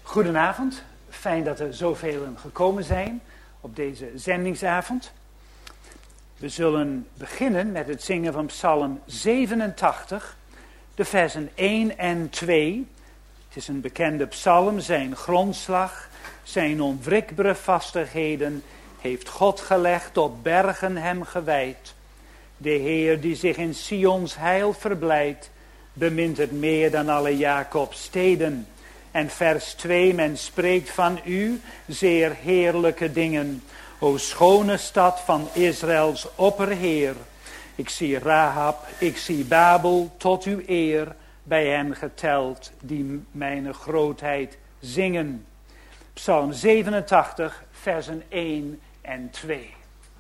Goedenavond, fijn dat er zoveel gekomen zijn op deze zendingsavond. We zullen beginnen met het zingen van Psalm 87, de versen 1 en 2. Het is een bekende psalm, zijn grondslag, zijn onwrikbare vastigheden heeft God gelegd, op bergen hem gewijd. De Heer die zich in Sions heil verblijdt, bemint het meer dan alle Jakobs steden. En vers 2, men spreekt van u zeer heerlijke dingen. O schone stad van Israëls opperheer. Ik zie Rahab, ik zie Babel tot uw eer, bij hen geteld die mijn grootheid zingen. Psalm 87, versen 1 en 2.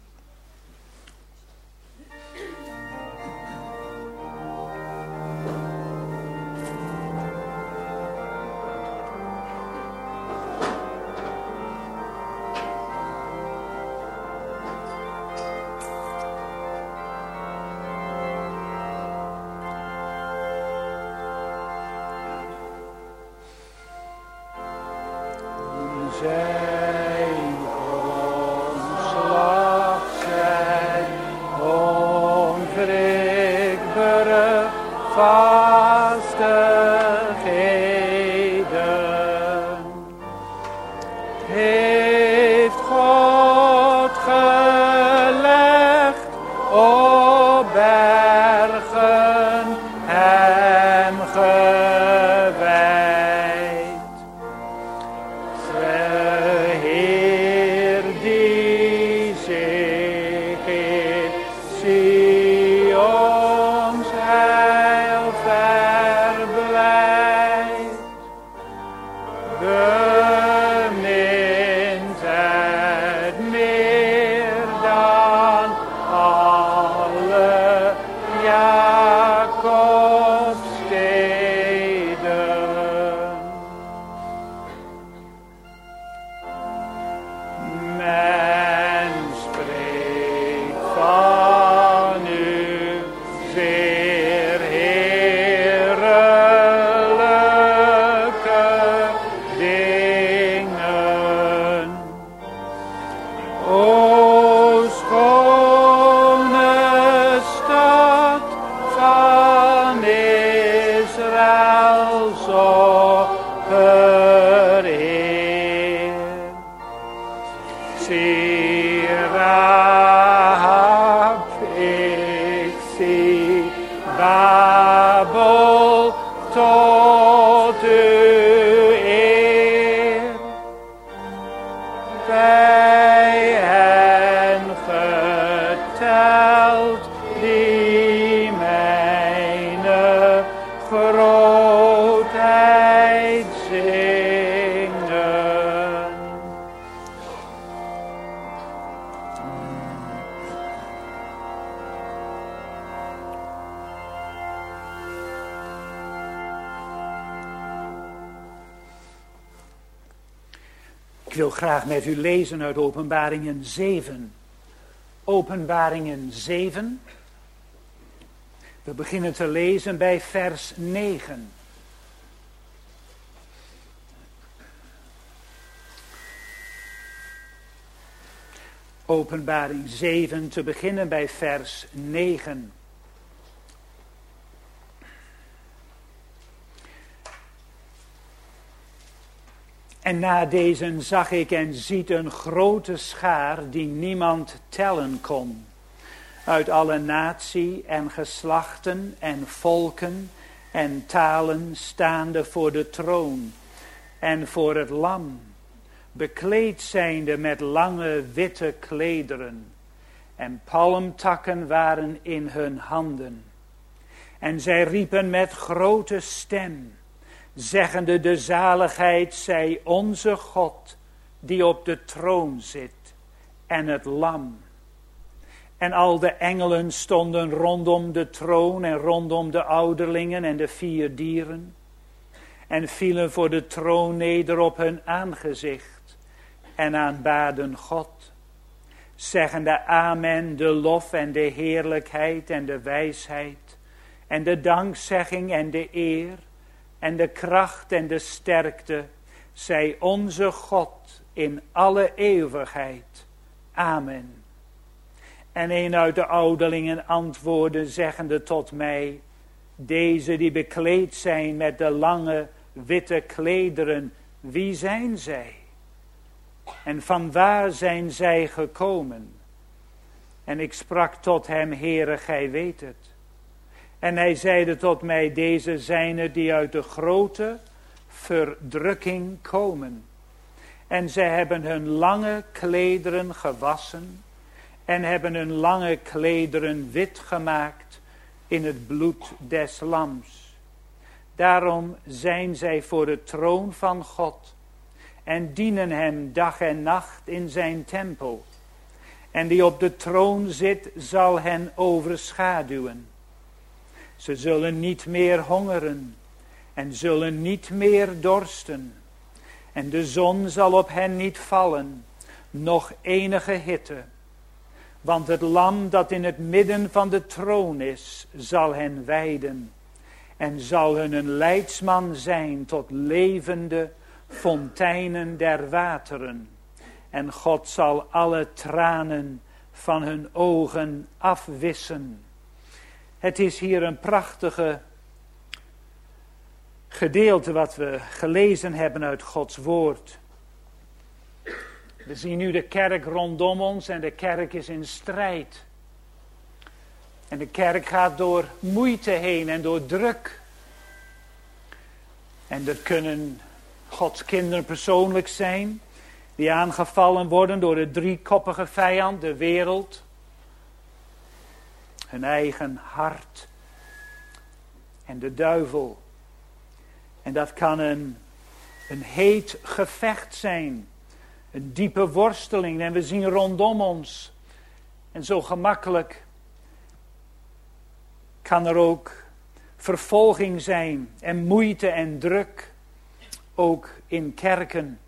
Ik wil graag met u lezen uit Openbaringen 7. Openbaringen 7. We beginnen te lezen bij vers 9. Openbaring 7, te beginnen bij vers 9. En na deze zag ik en ziet een grote schaar die niemand tellen kon. Uit alle natie en geslachten en volken en talen staande voor de troon en voor het lam. Bekleed zijnde met lange witte klederen. En palmtakken waren in hun handen. En zij riepen met grote stem, zeggende: de zaligheid zij onze God, die op de troon zit, en het lam. En al de engelen stonden rondom de troon en rondom de ouderlingen en de 4 dieren. En vielen voor de troon neder op hun aangezicht en aanbaden God, zeggende: Amen, de lof en de heerlijkheid en de wijsheid en de dankzegging en de eer en de kracht en de sterkte zij onze God in alle eeuwigheid. Amen. En een uit de ouderlingen antwoordde, zeggende tot mij, deze die bekleed zijn met de lange witte klederen, wie zijn zij? En vanwaar zijn zij gekomen? En ik sprak tot hem, Heere, gij weet het. En hij zeide tot mij, deze zijn het die uit de grote verdrukking komen. En zij hebben hun lange klederen gewassen en hebben hun lange klederen wit gemaakt in het bloed des lams. Daarom zijn zij voor de troon van God en dienen hem dag en nacht in zijn tempel. En die op de troon zit, zal hen overschaduwen. Ze zullen niet meer hongeren en zullen niet meer dorsten. En de zon zal op hen niet vallen, noch enige hitte. Want het lam dat in het midden van de troon is, zal hen weiden. En zal hun een leidsman zijn tot levende fonteinen der wateren. En God zal alle tranen van hun ogen afwissen. Het is hier een prachtige gedeelte wat we gelezen hebben uit Gods woord. We zien nu de kerk rondom ons en de kerk is in strijd. En de kerk gaat door moeite heen en door druk. En er kunnen Gods kinderen persoonlijk zijn, die aangevallen worden door de driekoppige vijand, de wereld. Hun eigen hart en de duivel. En dat kan een heet gevecht zijn. Een diepe worsteling. En we zien rondom ons. En zo gemakkelijk kan er ook vervolging zijn. En moeite en druk. Ook in kerken.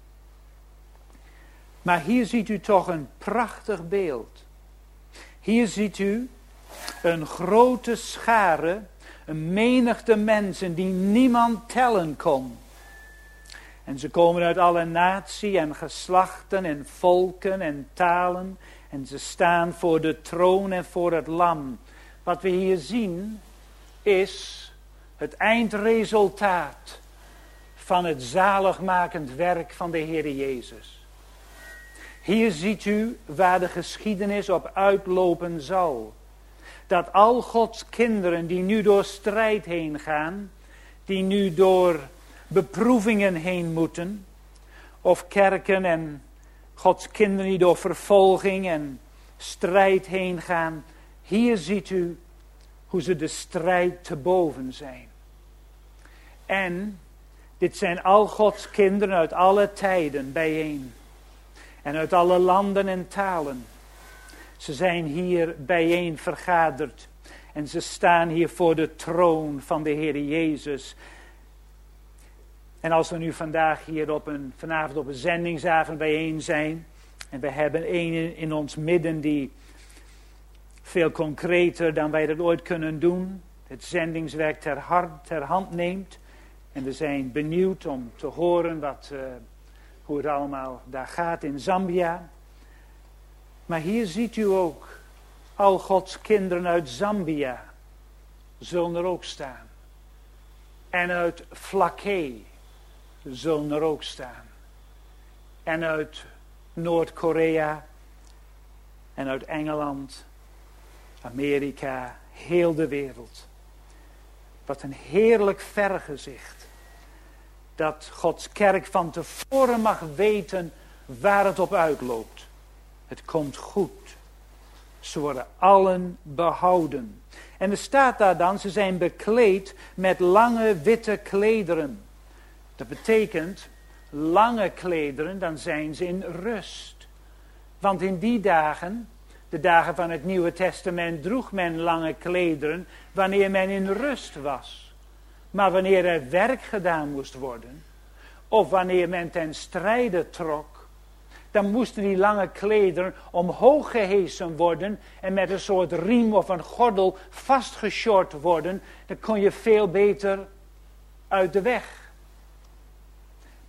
Maar hier ziet u toch een prachtig beeld. Hier ziet u een grote schare, een menigte mensen die niemand tellen kon. En ze komen uit alle natie en geslachten en volken en talen. En ze staan voor de troon en voor het lam. Wat we hier zien is het eindresultaat van het zaligmakend werk van de Heer Jezus. Hier ziet u waar de geschiedenis op uitlopen zal. Dat al Gods kinderen die nu door strijd heen gaan, die nu door beproevingen heen moeten, of kerken en Gods kinderen die door vervolging en strijd heen gaan, hier ziet u hoe ze de strijd te boven zijn. En dit zijn al Gods kinderen uit alle tijden bijeen. En uit alle landen en talen. Ze zijn hier bijeen vergaderd. En ze staan hier voor de troon van de Heer Jezus. En als we nu vanavond op een zendingsavond bijeen zijn. En we hebben een in ons midden die veel concreter dan wij dat ooit kunnen doen. Het zendingswerk ter hand neemt. En we zijn benieuwd om te horen hoe het allemaal daar gaat in Zambia. Maar hier ziet u ook al Gods kinderen uit Zambia zullen er ook staan. En uit Vlakke zullen er ook staan. En uit Noord-Korea en uit Engeland, Amerika, heel de wereld. Wat een heerlijk vergezicht. Dat Gods kerk van tevoren mag weten waar het op uitloopt. Het komt goed. Ze worden allen behouden. En er staat daar dan, ze zijn bekleed met lange witte klederen. Dat betekent, lange klederen, dan zijn ze in rust. Want in die dagen, de dagen van het Nieuwe Testament, droeg men lange klederen wanneer men in rust was. Maar wanneer er werk gedaan moest worden, of wanneer men ten strijde trok, dan moesten die lange klederen omhoog gehesen worden en met een soort riem of een gordel vastgesjord worden. Dan kon je veel beter uit de weg.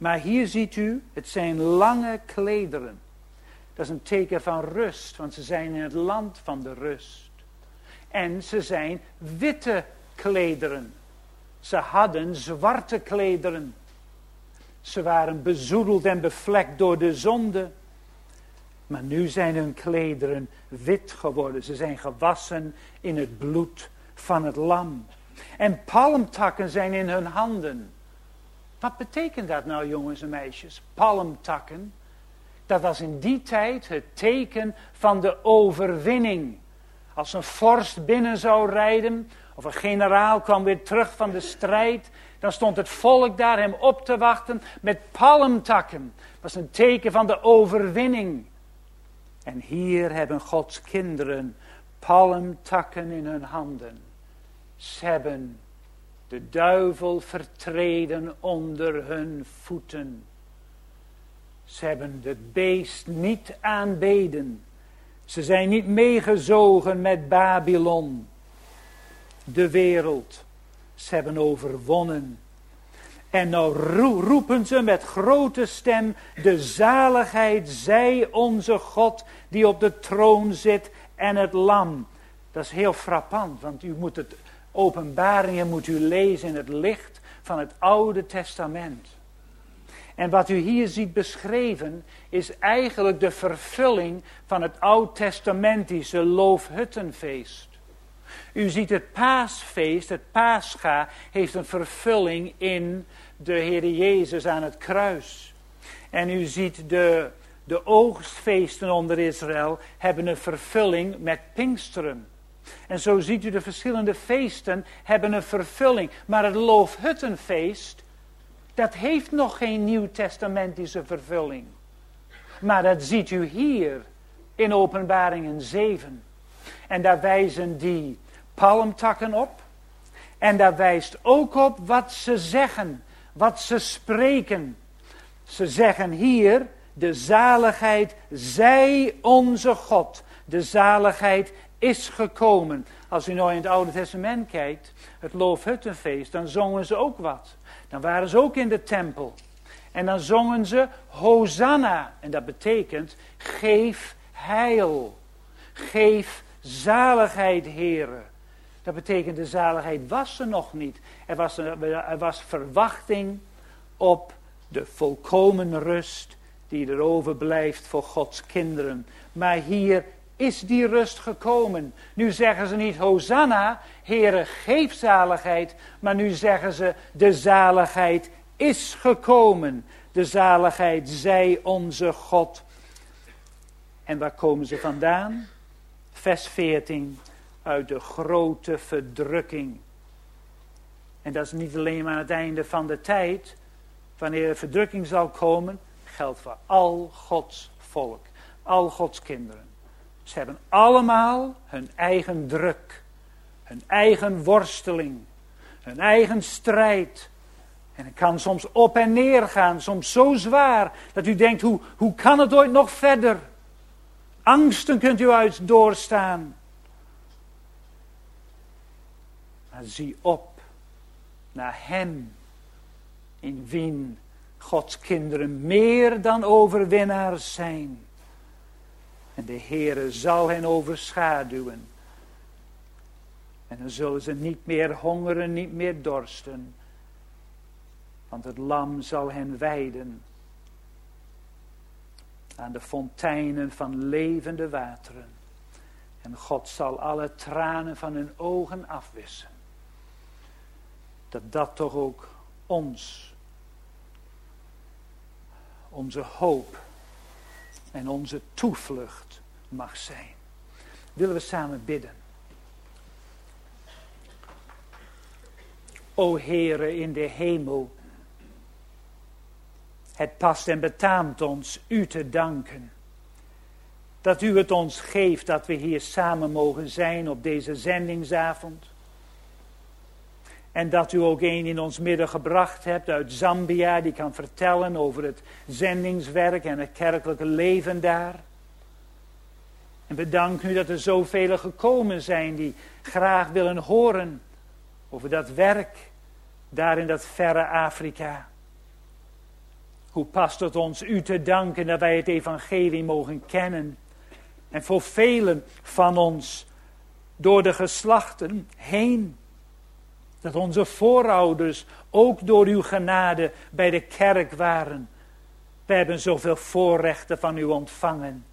Maar hier ziet u, het zijn lange klederen. Dat is een teken van rust, want ze zijn in het land van de rust. En ze zijn witte klederen. Ze hadden zwarte klederen. Ze waren bezoedeld en bevlekt door de zonde. Maar nu zijn hun klederen wit geworden. Ze zijn gewassen in het bloed van het lam. En palmtakken zijn in hun handen. Wat betekent dat nou, jongens en meisjes? Palmtakken. Dat was in die tijd het teken van de overwinning. Als een vorst binnen zou rijden, of een generaal kwam weer terug van de strijd, dan stond het volk daar hem op te wachten met palmtakken. Dat was een teken van de overwinning. En hier hebben Gods kinderen palmtakken in hun handen. Ze hebben de duivel vertreden onder hun voeten. Ze hebben het beest niet aanbeden. Ze zijn niet meegezogen met Babylon, de wereld. Ze hebben overwonnen. En nou roepen ze met grote stem, de zaligheid zij onze God die op de troon zit en het lam. Dat is heel frappant, want u moet het Openbaringen moet u lezen in het licht van het Oude Testament. En wat u hier ziet beschreven is eigenlijk de vervulling van het Oud-testamentische Loofhuttenfeest. U ziet het paasfeest, het Pascha, heeft een vervulling in de Heer Jezus aan het kruis. En u ziet de oogstfeesten onder Israël hebben een vervulling met Pinksteren. En zo ziet u de verschillende feesten hebben een vervulling. Maar het Loofhuttenfeest, dat heeft nog geen nieuwtestamentische vervulling. Maar dat ziet u hier in Openbaringen 7. En daar wijzen die palmtakken op. En daar wijst ook op wat ze zeggen, wat ze spreken. Ze zeggen hier, de zaligheid zij onze God. De zaligheid is gekomen. Als u nou in het Oude Testament kijkt, het Loofhuttenfeest, dan zongen ze ook wat. Dan waren ze ook in de tempel. En dan zongen ze Hosanna. En dat betekent, geef heil. Geef zaligheid, Heere. Dat betekent, de zaligheid was er nog niet. Er was verwachting op de volkomen rust die er overblijft voor Gods kinderen. Maar hier is die rust gekomen. Nu zeggen ze niet Hosanna, Heere, geef zaligheid. Maar nu zeggen ze, de zaligheid is gekomen. De zaligheid zij onze God. En waar komen ze vandaan? Vers 14. Uit de grote verdrukking. En dat is niet alleen maar aan het einde van de tijd. Wanneer de verdrukking zal komen, geldt voor al Gods volk. Al Gods kinderen. Ze hebben allemaal hun eigen druk. Hun eigen worsteling. Hun eigen strijd. En het kan soms op en neer gaan. Soms zo zwaar dat u denkt, hoe kan het ooit nog verder? Angsten kunt u uit doorstaan. Maar zie op naar hem in wien Gods kinderen meer dan overwinnaars zijn. En de Heere zal hen overschaduwen. En dan zullen ze niet meer hongeren, niet meer dorsten. Want het lam zal hen weiden aan de fonteinen van levende wateren. En God zal alle tranen van hun ogen afwissen. Dat toch ook onze hoop en onze toevlucht mag zijn. Willen we samen bidden. O Heere in de hemel, het past en betaamt ons u te danken. Dat u het ons geeft dat we hier samen mogen zijn op deze zendingsavond. En dat u ook een in ons midden gebracht hebt uit Zambia, die kan vertellen over het zendingswerk en het kerkelijke leven daar. En we danken u dat er zoveel gekomen zijn die graag willen horen over dat werk daar in dat verre Afrika. Hoe past het ons u te danken dat wij het evangelie mogen kennen. En voor velen van ons door de geslachten heen. Dat onze voorouders ook door uw genade bij de kerk waren. We hebben zoveel voorrechten van u ontvangen.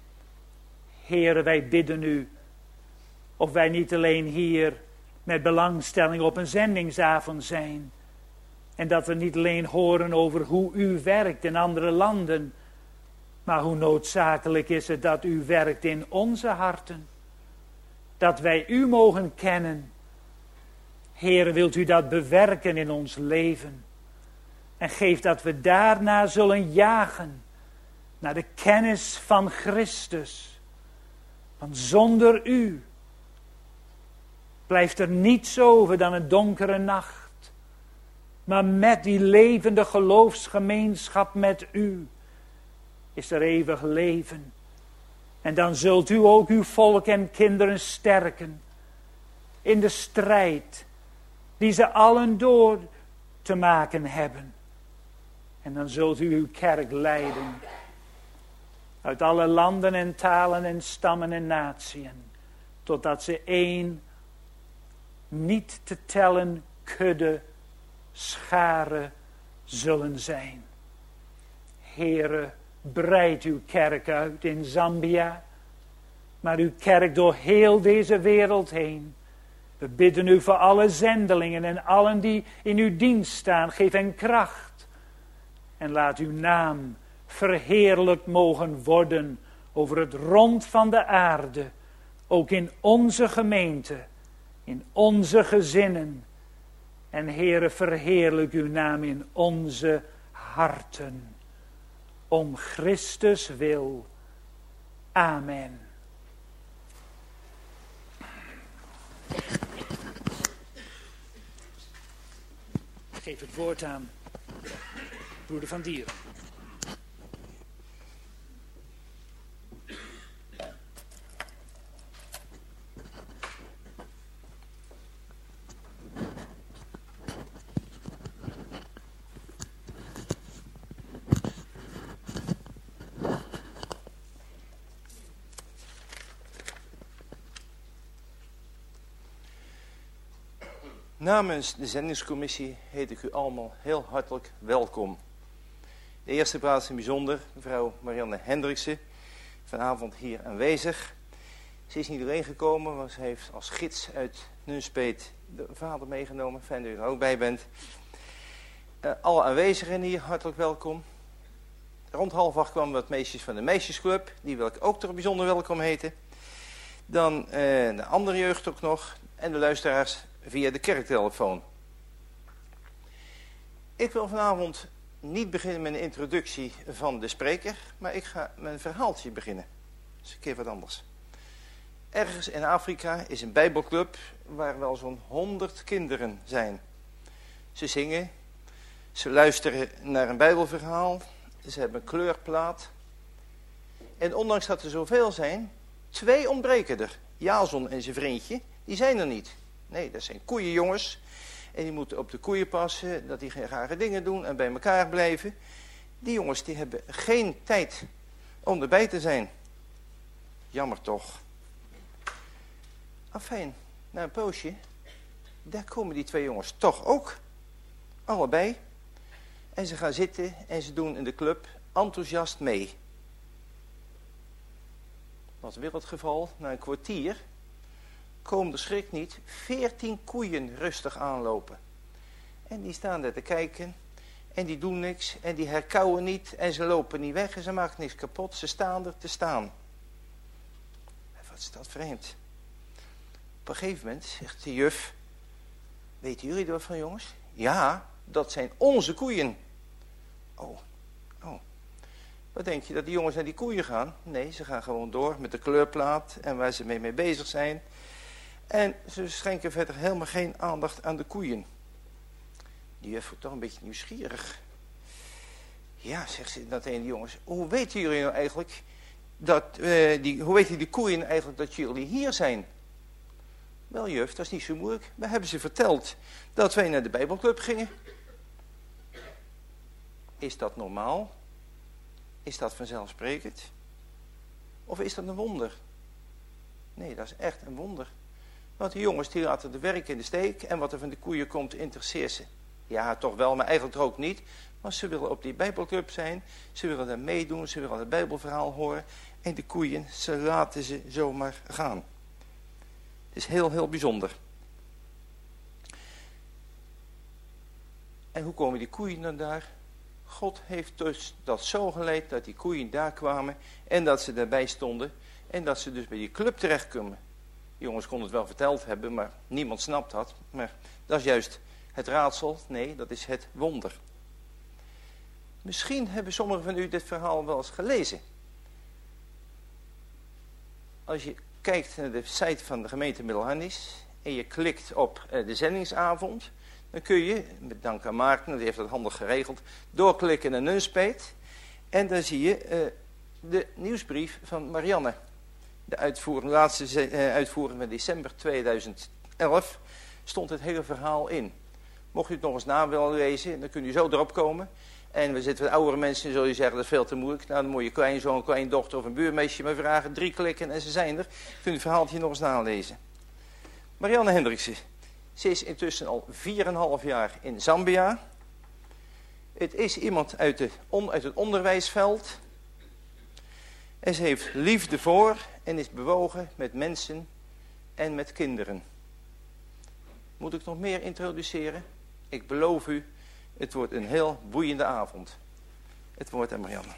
Heere, wij bidden u. Of wij niet alleen hier met belangstelling op een zendingsavond zijn. En dat we niet alleen horen over hoe u werkt in andere landen. Maar hoe noodzakelijk is het dat u werkt in onze harten. Dat wij u mogen kennen. Heere, wilt u dat bewerken in ons leven. En geef dat we daarna zullen jagen. Naar de kennis van Christus. Want zonder u blijft er niets over dan een donkere nacht. Maar met die levende geloofsgemeenschap met u is er eeuwig leven. En dan zult u ook uw volk en kinderen sterken in de strijd die ze allen door te maken hebben. En dan zult u uw kerk leiden uit alle landen en talen en stammen en natieën, totdat ze één niet te tellen kudde scharen zullen zijn. Heere, breid uw kerk uit in Zambia, maar uw kerk door heel deze wereld heen. We bidden u voor alle zendelingen en allen die in uw dienst staan, geef hen kracht. En laat uw naam verheerlijkt mogen worden over het rond van de aarde, ook in onze gemeente, in onze gezinnen. En Heere, verheerlijk uw naam in onze harten. Om Christus wil. Amen. Ik geef het woord aan broeder Van Dieren. Namens de zendingscommissie heet ik u allemaal heel hartelijk welkom. De eerste plaats in bijzonder mevrouw Marianne Hendriksen, vanavond hier aanwezig. Ze is niet alleen gekomen, maar ze heeft als gids uit Nunspeet de vader meegenomen. Fijn dat u er ook bij bent. Alle aanwezigen hier hartelijk welkom. Rond 7:30 kwamen wat meisjes van de meisjesclub, die wil ik ook toch bijzonder welkom heten. Dan de andere jeugd ook nog en de luisteraars via de kerktelefoon. Ik wil vanavond niet beginnen met een introductie van de spreker, maar ik ga met een verhaaltje beginnen. Dat is een keer wat anders. Ergens in Afrika is een bijbelclub waar wel zo'n 100 kinderen zijn. Ze zingen, ze luisteren naar een bijbelverhaal, ze hebben een kleurplaat. En ondanks dat er zoveel zijn, 2 ontbreken er. Jason en zijn vriendje, die zijn er niet. Nee, dat zijn koeienjongens. En die moeten op de koeien passen, dat die geen rare dingen doen en bij elkaar blijven. Die jongens die hebben geen tijd om erbij te zijn. Jammer toch. Afijn, na een poosje, daar komen die 2 jongens toch ook. Allebei. En ze gaan zitten en ze doen in de club enthousiast mee. Wat wil het geval? Na een kwartier komen de schrik niet 14 koeien rustig aanlopen. En die staan daar te kijken en die doen niks en die herkauwen niet en ze lopen niet weg en ze maken niks kapot. Ze staan er te staan. En wat is dat vreemd. Op een gegeven moment zegt de juf, weten jullie er wat van, jongens? Ja, dat zijn onze koeien. Oh. Wat denk je, dat die jongens naar die koeien gaan? Nee, ze gaan gewoon door met de kleurplaat en waar ze mee bezig zijn. En ze schenken verder helemaal geen aandacht aan de koeien. Die juf wordt toch een beetje nieuwsgierig. Ja, zegt ze dan tegen die jongens, hoe weten jullie nou eigenlijk hoe weten die koeien eigenlijk dat jullie hier zijn? Wel juf, dat is niet zo moeilijk. We hebben ze verteld dat wij naar de bijbelclub gingen. is dat normaal? Is dat vanzelfsprekend? Of is dat een wonder? Nee, dat is echt een wonder. Want die jongens die laten de werk in de steek en wat er van de koeien komt interesseert ze. Ja, toch wel, maar eigenlijk ook niet. Want ze willen op die Bijbelclub zijn, ze willen daar meedoen, ze willen het Bijbelverhaal horen. En de koeien, ze laten ze zomaar gaan. Het is heel, heel bijzonder. En hoe komen die koeien dan daar? God heeft dus dat zo geleid dat die koeien daar kwamen en dat ze daarbij stonden en dat ze dus bij die club terechtkomen. Jongens konden het wel verteld hebben, maar niemand snapt dat. Maar dat is juist het raadsel. Nee, dat is het wonder. Misschien hebben sommigen van u dit verhaal wel eens gelezen. Als je kijkt naar de site van de gemeente Middelharnis en je klikt op de zendingsavond, dan kun je, met dank aan Maarten, die heeft dat handig geregeld, doorklikken naar Nunspeet. En dan zie je de nieuwsbrief van Marianne. De laatste uitvoering van december 2011 stond het hele verhaal in. Mocht u het nog eens na willen lezen, dan kunt u zo erop komen. En we zitten met oudere mensen, zul je zeggen, dat is veel te moeilijk. Nou, dan moet je kleinzoon, kleindochter of een buurmeisje maar vragen. 3 klikken en ze zijn er. Kunt u het verhaaltje nog eens nalezen. Marianne Hendriksen. Ze is intussen al 4,5 jaar in Zambia. Het is iemand uit het onderwijsveld. En ze heeft liefde voor en is bewogen met mensen en met kinderen. Moet ik nog meer introduceren? Ik beloof u, het wordt een heel boeiende avond. Het woord aan Marianne.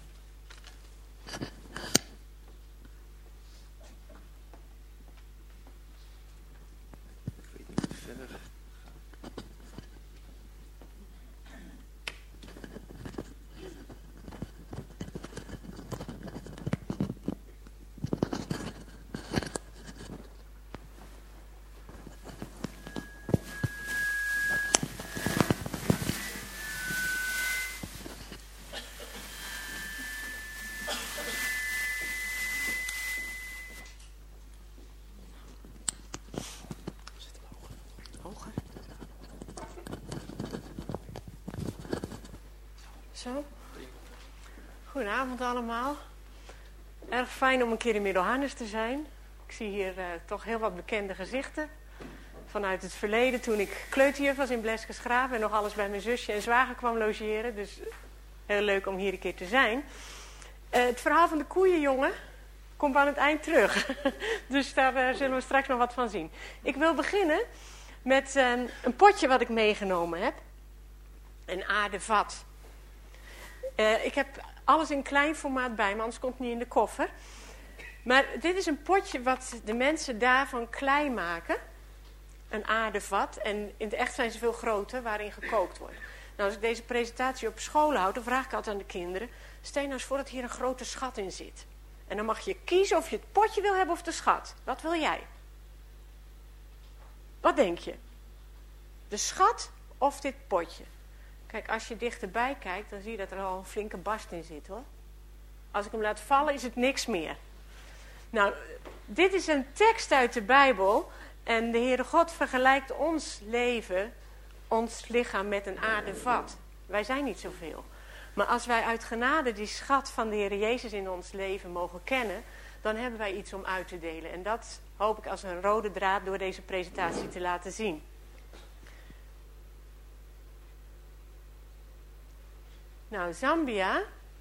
Zo. Goedenavond allemaal. Erg fijn om een keer in Middelharnis te zijn. Ik zie hier toch heel wat bekende gezichten. Vanuit het verleden, toen ik kleuterjuf was in Bleskensgraaf en nog alles bij mijn zusje en zwager kwam logeren. Dus heel leuk om hier een keer te zijn. Het verhaal van de koeienjongen komt aan het eind terug. Dus daar zullen we straks nog wat van zien. Ik wil beginnen met een potje wat ik meegenomen heb. Een aardevat. Ik heb alles in klein formaat bij me, anders komt het niet in de koffer. Maar dit is een potje wat de mensen daar van klei maken. Een aardevat. En in het echt zijn ze veel groter, waarin gekookt wordt. Nou, als ik deze presentatie op school houd, dan vraag ik altijd aan de kinderen: stel je nou eens voor dat hier een grote schat in zit. En dan mag je kiezen of je het potje wil hebben of de schat. Wat wil jij? Wat denk je? De schat of dit potje? Kijk, als je dichterbij kijkt, dan zie je dat er al een flinke barst in zit, hoor. Als ik hem laat vallen, is het niks meer. Nou, dit is een tekst uit de Bijbel. En de Heere God vergelijkt ons leven, ons lichaam, met een aardevat. Wij zijn niet zoveel. Maar als wij uit genade die schat van de Heere Jezus in ons leven mogen kennen, dan hebben wij iets om uit te delen. En dat hoop ik als een rode draad door deze presentatie te laten zien. Nou, Zambia.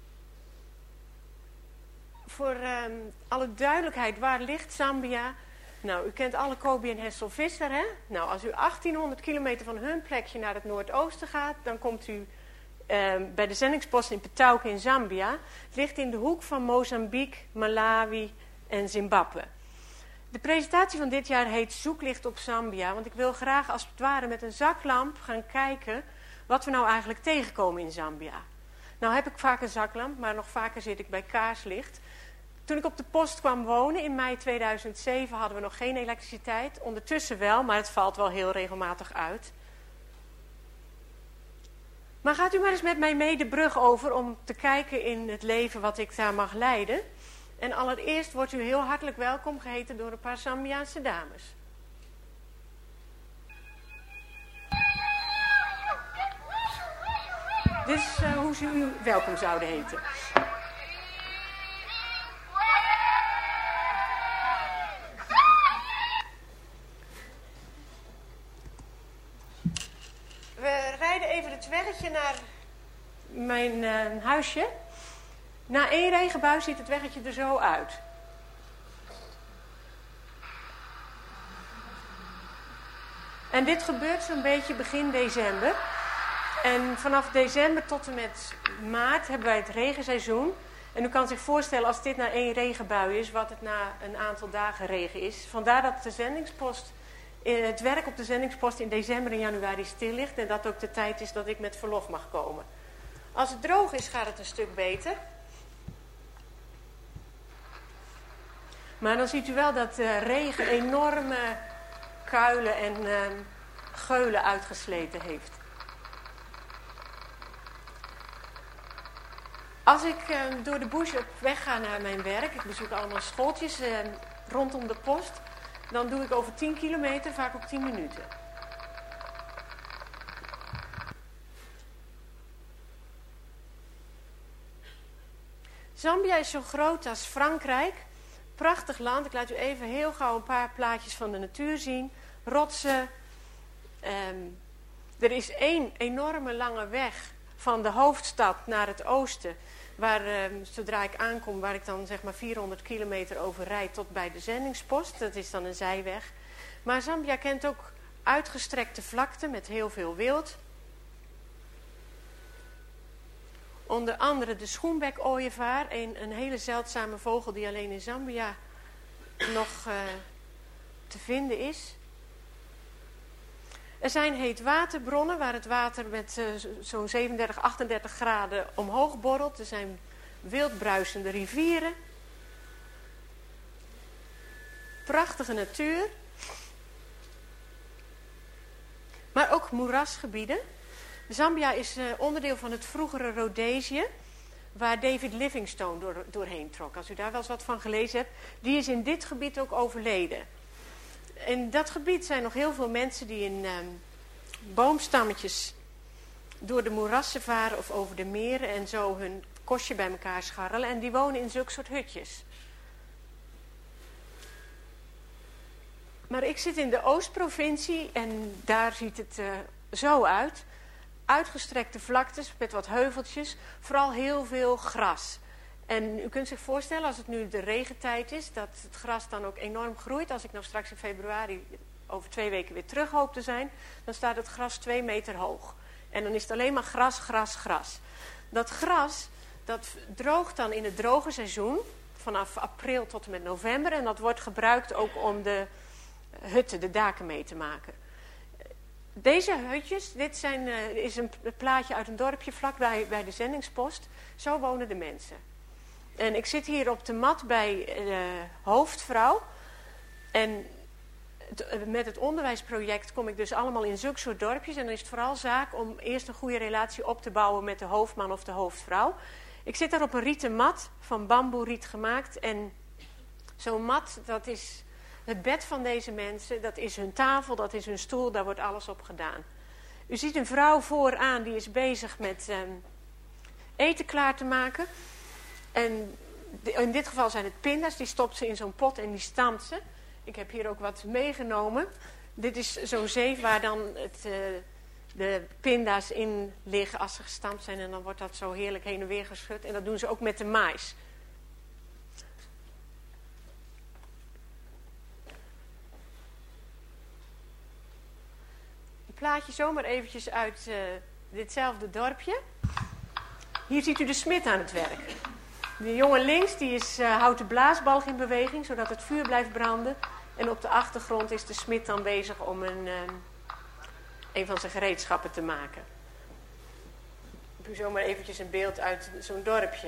Voor alle duidelijkheid, waar ligt Zambia? Nou, u kent alle Kobe en Hesselvisser, hè? Nou, als u 1800 kilometer van hun plekje naar het noordoosten gaat, dan komt u bij de zendingspost in Petauke in Zambia. Het ligt in de hoek van Mozambique, Malawi en Zimbabwe. De presentatie van dit jaar heet Zoeklicht op Zambia, want ik wil graag als het ware met een zaklamp gaan kijken wat we nou eigenlijk tegenkomen in Zambia. Nou heb ik vaak een zaklamp, maar nog vaker zit ik bij kaarslicht. Toen ik op de post kwam wonen in mei 2007 hadden we nog geen elektriciteit. Ondertussen wel, maar het valt wel heel regelmatig uit. Maar gaat u maar eens met mij mee de brug over om te kijken in het leven wat ik daar mag leiden. En allereerst wordt u heel hartelijk welkom geheten door een paar Zambiaanse dames. Dit is hoe ze u welkom zouden heten. We rijden even het weggetje naar mijn huisje. Na 1 regenbui ziet het weggetje er zo uit. En dit gebeurt zo'n beetje begin december. En vanaf december tot en met maart hebben wij het regenseizoen. En u kan zich voorstellen als dit na 1 regenbui is, wat het na een aantal dagen regen is. Vandaar dat de zendingspost, het werk op de zendingspost in december en januari stil ligt. En dat ook de tijd is dat ik met verlof mag komen. Als het droog is, gaat het een stuk beter. Maar dan ziet u wel dat de regen enorme kuilen en geulen uitgesleten heeft. Als ik door de bush op weg ga naar mijn werk, ik bezoek allemaal schooltjes rondom de post, dan doe ik over 10 kilometer vaak op 10 minuten. Zambia is zo groot als Frankrijk. Prachtig land. Ik laat u even heel gauw een paar plaatjes van de natuur zien. Rotsen. Er is 1 enorme lange weg van de hoofdstad naar het oosten. Waar, zodra ik aankom, waar ik dan zeg maar 400 kilometer over rijd tot bij de zendingspost. Dat is dan een zijweg. Maar Zambia kent ook uitgestrekte vlakten met heel veel wild. Onder andere de schoenbek-ooievaar, een hele zeldzame vogel die alleen in Zambia nog te vinden is. Er zijn heetwaterbronnen waar het water met zo'n 37, 38 graden omhoog borrelt. Er zijn wildbruisende rivieren. Prachtige natuur. Maar ook moerasgebieden. Zambia is onderdeel van het vroegere Rhodesië, waar David Livingstone doorheen trok. Als u daar wel eens wat van gelezen hebt, die is in dit gebied ook overleden. In dat gebied zijn nog heel veel mensen die in boomstammetjes door de moerassen varen of over de meren en zo hun kostje bij elkaar scharrelen. En die wonen in zulke soort hutjes. Maar ik zit in de Oostprovincie en daar ziet het zo uit. Uitgestrekte vlaktes met wat heuveltjes, vooral heel veel gras. En u kunt zich voorstellen, als het nu de regentijd is, dat het gras dan ook enorm groeit. Als ik nou straks in februari over 2 weken weer terug hoop te zijn, dan staat het gras 2 meter hoog. En dan is het alleen maar gras, gras, gras. Dat gras, dat droogt dan in het droge seizoen, vanaf april tot en met november. En dat wordt gebruikt ook om de hutten, de daken mee te maken. Deze hutjes, dit is een plaatje uit een dorpje vlakbij bij de zendingspost. Zo wonen de mensen. En ik zit hier op de mat bij de hoofdvrouw. En met het onderwijsproject kom ik dus allemaal in zulke soort dorpjes. En dan is het vooral zaak om eerst een goede relatie op te bouwen met de hoofdman of de hoofdvrouw. Ik zit daar op een rieten mat, van bamboeriet gemaakt. En zo'n mat, dat is het bed van deze mensen, dat is hun tafel, dat is hun stoel, daar wordt alles op gedaan. U ziet een vrouw vooraan, die is bezig met eten klaar te maken. En in dit geval zijn het pinda's, die stopt ze in zo'n pot en die stampt ze. Ik heb hier ook wat meegenomen. Dit is zo'n zeef waar dan de pinda's in liggen als ze gestampt zijn. En dan wordt dat zo heerlijk heen en weer geschud. En dat doen ze ook met de mais. Een plaatje zomaar eventjes uit ditzelfde dorpje. Hier ziet u de smid aan het werk. De jongen links die houdt de blaasbalg in beweging, zodat het vuur blijft branden. En op de achtergrond is de smid dan bezig om een van zijn gereedschappen te maken. Ik heb u zomaar eventjes een beeld uit zo'n dorpje.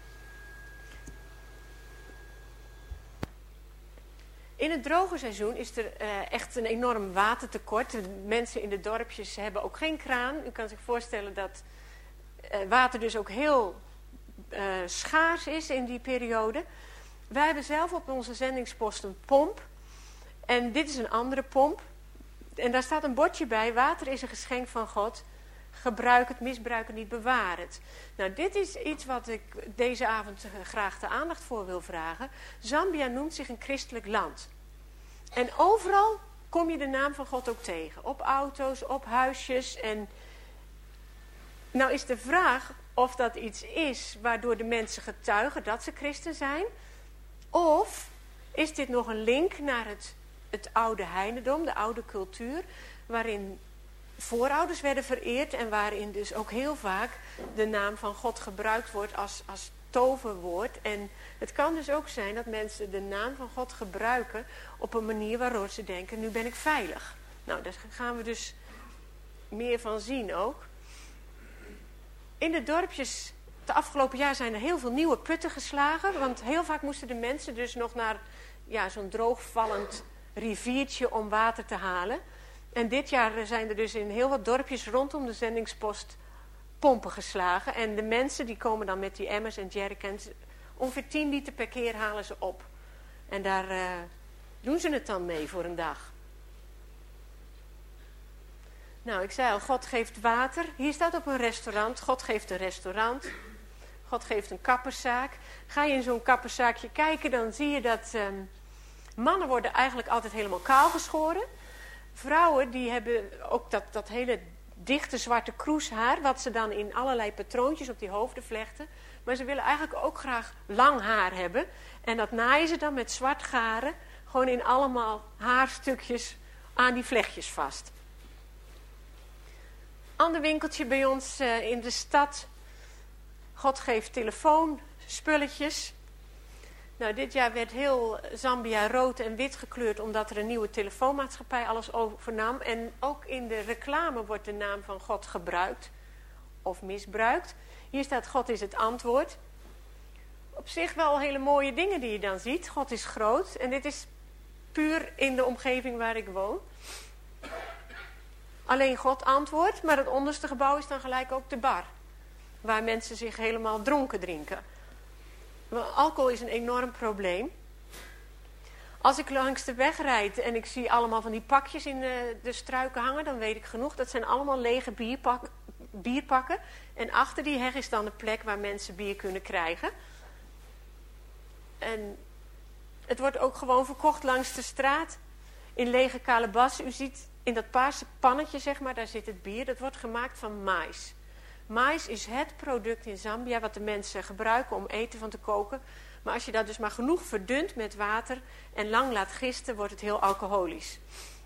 In het droge seizoen is er echt een enorm watertekort. De mensen in de dorpjes hebben ook geen kraan. U kan zich voorstellen dat water dus ook heel schaars is in die periode. Wij hebben zelf op onze zendingspost een pomp. En dit is een andere pomp. En daar staat een bordje bij. Water is een geschenk van God. Gebruik het, misbruik het niet, bewaar het. Nou, dit is iets wat ik deze avond graag de aandacht voor wil vragen. Zambia noemt zich een christelijk land. En overal kom je de naam van God ook tegen. Op auto's, op huisjes. En nou is de vraag of dat iets is waardoor de mensen getuigen dat ze christen zijn. Of is dit nog een link naar het oude heidendom, de oude cultuur, waarin voorouders werden vereerd en waarin dus ook heel vaak de naam van God gebruikt wordt als toverwoord. En het kan dus ook zijn dat mensen de naam van God gebruiken op een manier waardoor ze denken, nu ben ik veilig. Nou, daar gaan we dus meer van zien ook. In de dorpjes, de afgelopen jaar zijn er heel veel nieuwe putten geslagen, want heel vaak moesten de mensen dus nog naar zo'n droogvallend riviertje om water te halen. En dit jaar zijn er dus in heel wat dorpjes rondom de zendingspost pompen geslagen. En de mensen die komen dan met die emmers en jerrycans. Ongeveer 10 liter per keer halen ze op. En daar doen ze het dan mee voor een dag. Nou, ik zei al, God geeft water. Hier staat op een restaurant. God geeft een restaurant. God geeft een kapperszaak. Ga je in zo'n kapperszaakje kijken, dan zie je dat mannen worden eigenlijk altijd helemaal kaal geschoren. Vrouwen die hebben ook dat hele dichte zwarte kroeshaar, wat ze dan in allerlei patroontjes op die hoofden vlechten. Maar ze willen eigenlijk ook graag lang haar hebben. En dat naaien ze dan met zwart garen, gewoon in allemaal haarstukjes aan die vlechtjes vast. Ander winkeltje bij ons in de stad. God geeft telefoonspulletjes. Nou, dit jaar werd heel Zambia rood en wit gekleurd omdat er een nieuwe telefoonmaatschappij alles overnam. En ook in de reclame wordt de naam van God gebruikt of misbruikt. Hier staat God is het antwoord. Op zich wel hele mooie dingen die je dan ziet. God is groot en dit is puur in de omgeving waar ik woon. Alleen God antwoordt, maar het onderste gebouw is dan gelijk ook de bar. Waar mensen zich helemaal dronken drinken. Alcohol is een enorm probleem. Als ik langs de weg rijd en ik zie allemaal van die pakjes in de struiken hangen, dan weet ik genoeg. Dat zijn allemaal lege bierpakken. En achter die heg is dan de plek waar mensen bier kunnen krijgen. En het wordt ook gewoon verkocht langs de straat. In lege kalebassen. U ziet in dat paarse pannetje, zeg maar, daar zit het bier. Dat wordt gemaakt van maïs. Maïs is het product in Zambia wat de mensen gebruiken om eten van te koken. Maar als je dat dus maar genoeg verdunt met water en lang laat gisten, wordt het heel alcoholisch.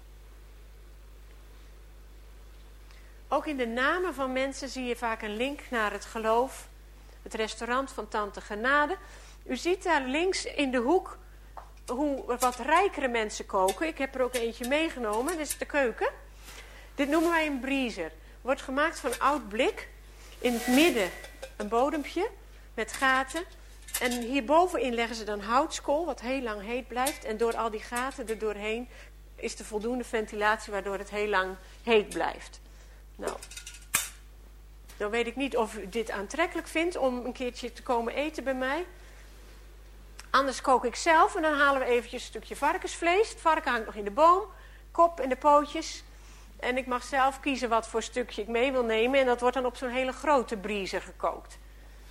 Ook in de namen van mensen zie je vaak een link naar het geloof. Het restaurant van Tante Genade. U ziet daar links in de hoek hoe wat rijkere mensen koken. Ik heb er ook eentje meegenomen, dit is de keuken. Dit noemen wij een briezer. Wordt gemaakt van oud blik. In het midden een bodempje met gaten. En hierbovenin leggen ze dan houtskool, wat heel lang heet blijft. En door al die gaten er doorheen is er voldoende ventilatie, waardoor het heel lang heet blijft. Nou, dan weet ik niet of u dit aantrekkelijk vindt om een keertje te komen eten bij mij. Anders kook ik zelf en dan halen we eventjes een stukje varkensvlees. Het varken hangt nog in de boom, kop en de pootjes. En ik mag zelf kiezen wat voor stukje ik mee wil nemen. En dat wordt dan op zo'n hele grote briezer gekookt.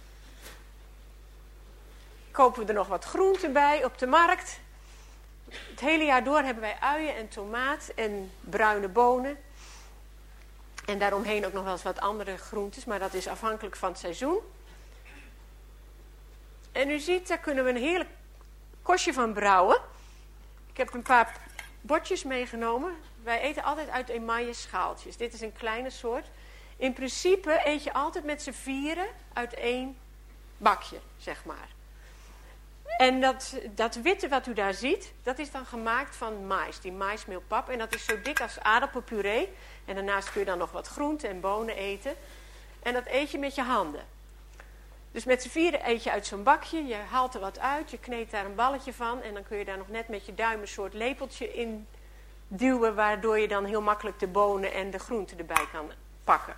Kopen we er nog wat groenten bij op de markt. Het hele jaar door hebben wij uien en tomaat en bruine bonen. En daaromheen ook nog wel eens wat andere groentes. Maar dat is afhankelijk van het seizoen. En u ziet, daar kunnen we een heerlijk kostje van brouwen. Ik heb een paar bordjes meegenomen. Wij eten altijd uit emaille schaaltjes. Dit is een kleine soort. In principe eet je altijd met z'n vieren uit één bakje, zeg maar. En dat witte wat u daar ziet, dat is dan gemaakt van maïs, die maïsmeelpap. En dat is zo dik als aardappelpuree. En daarnaast kun je dan nog wat groenten en bonen eten. En dat eet je met je handen. Dus met z'n vieren eet je uit zo'n bakje, je haalt er wat uit, je kneedt daar een balletje van. En dan kun je daar nog net met je duim een soort lepeltje in duwen, waardoor je dan heel makkelijk de bonen en de groenten erbij kan pakken.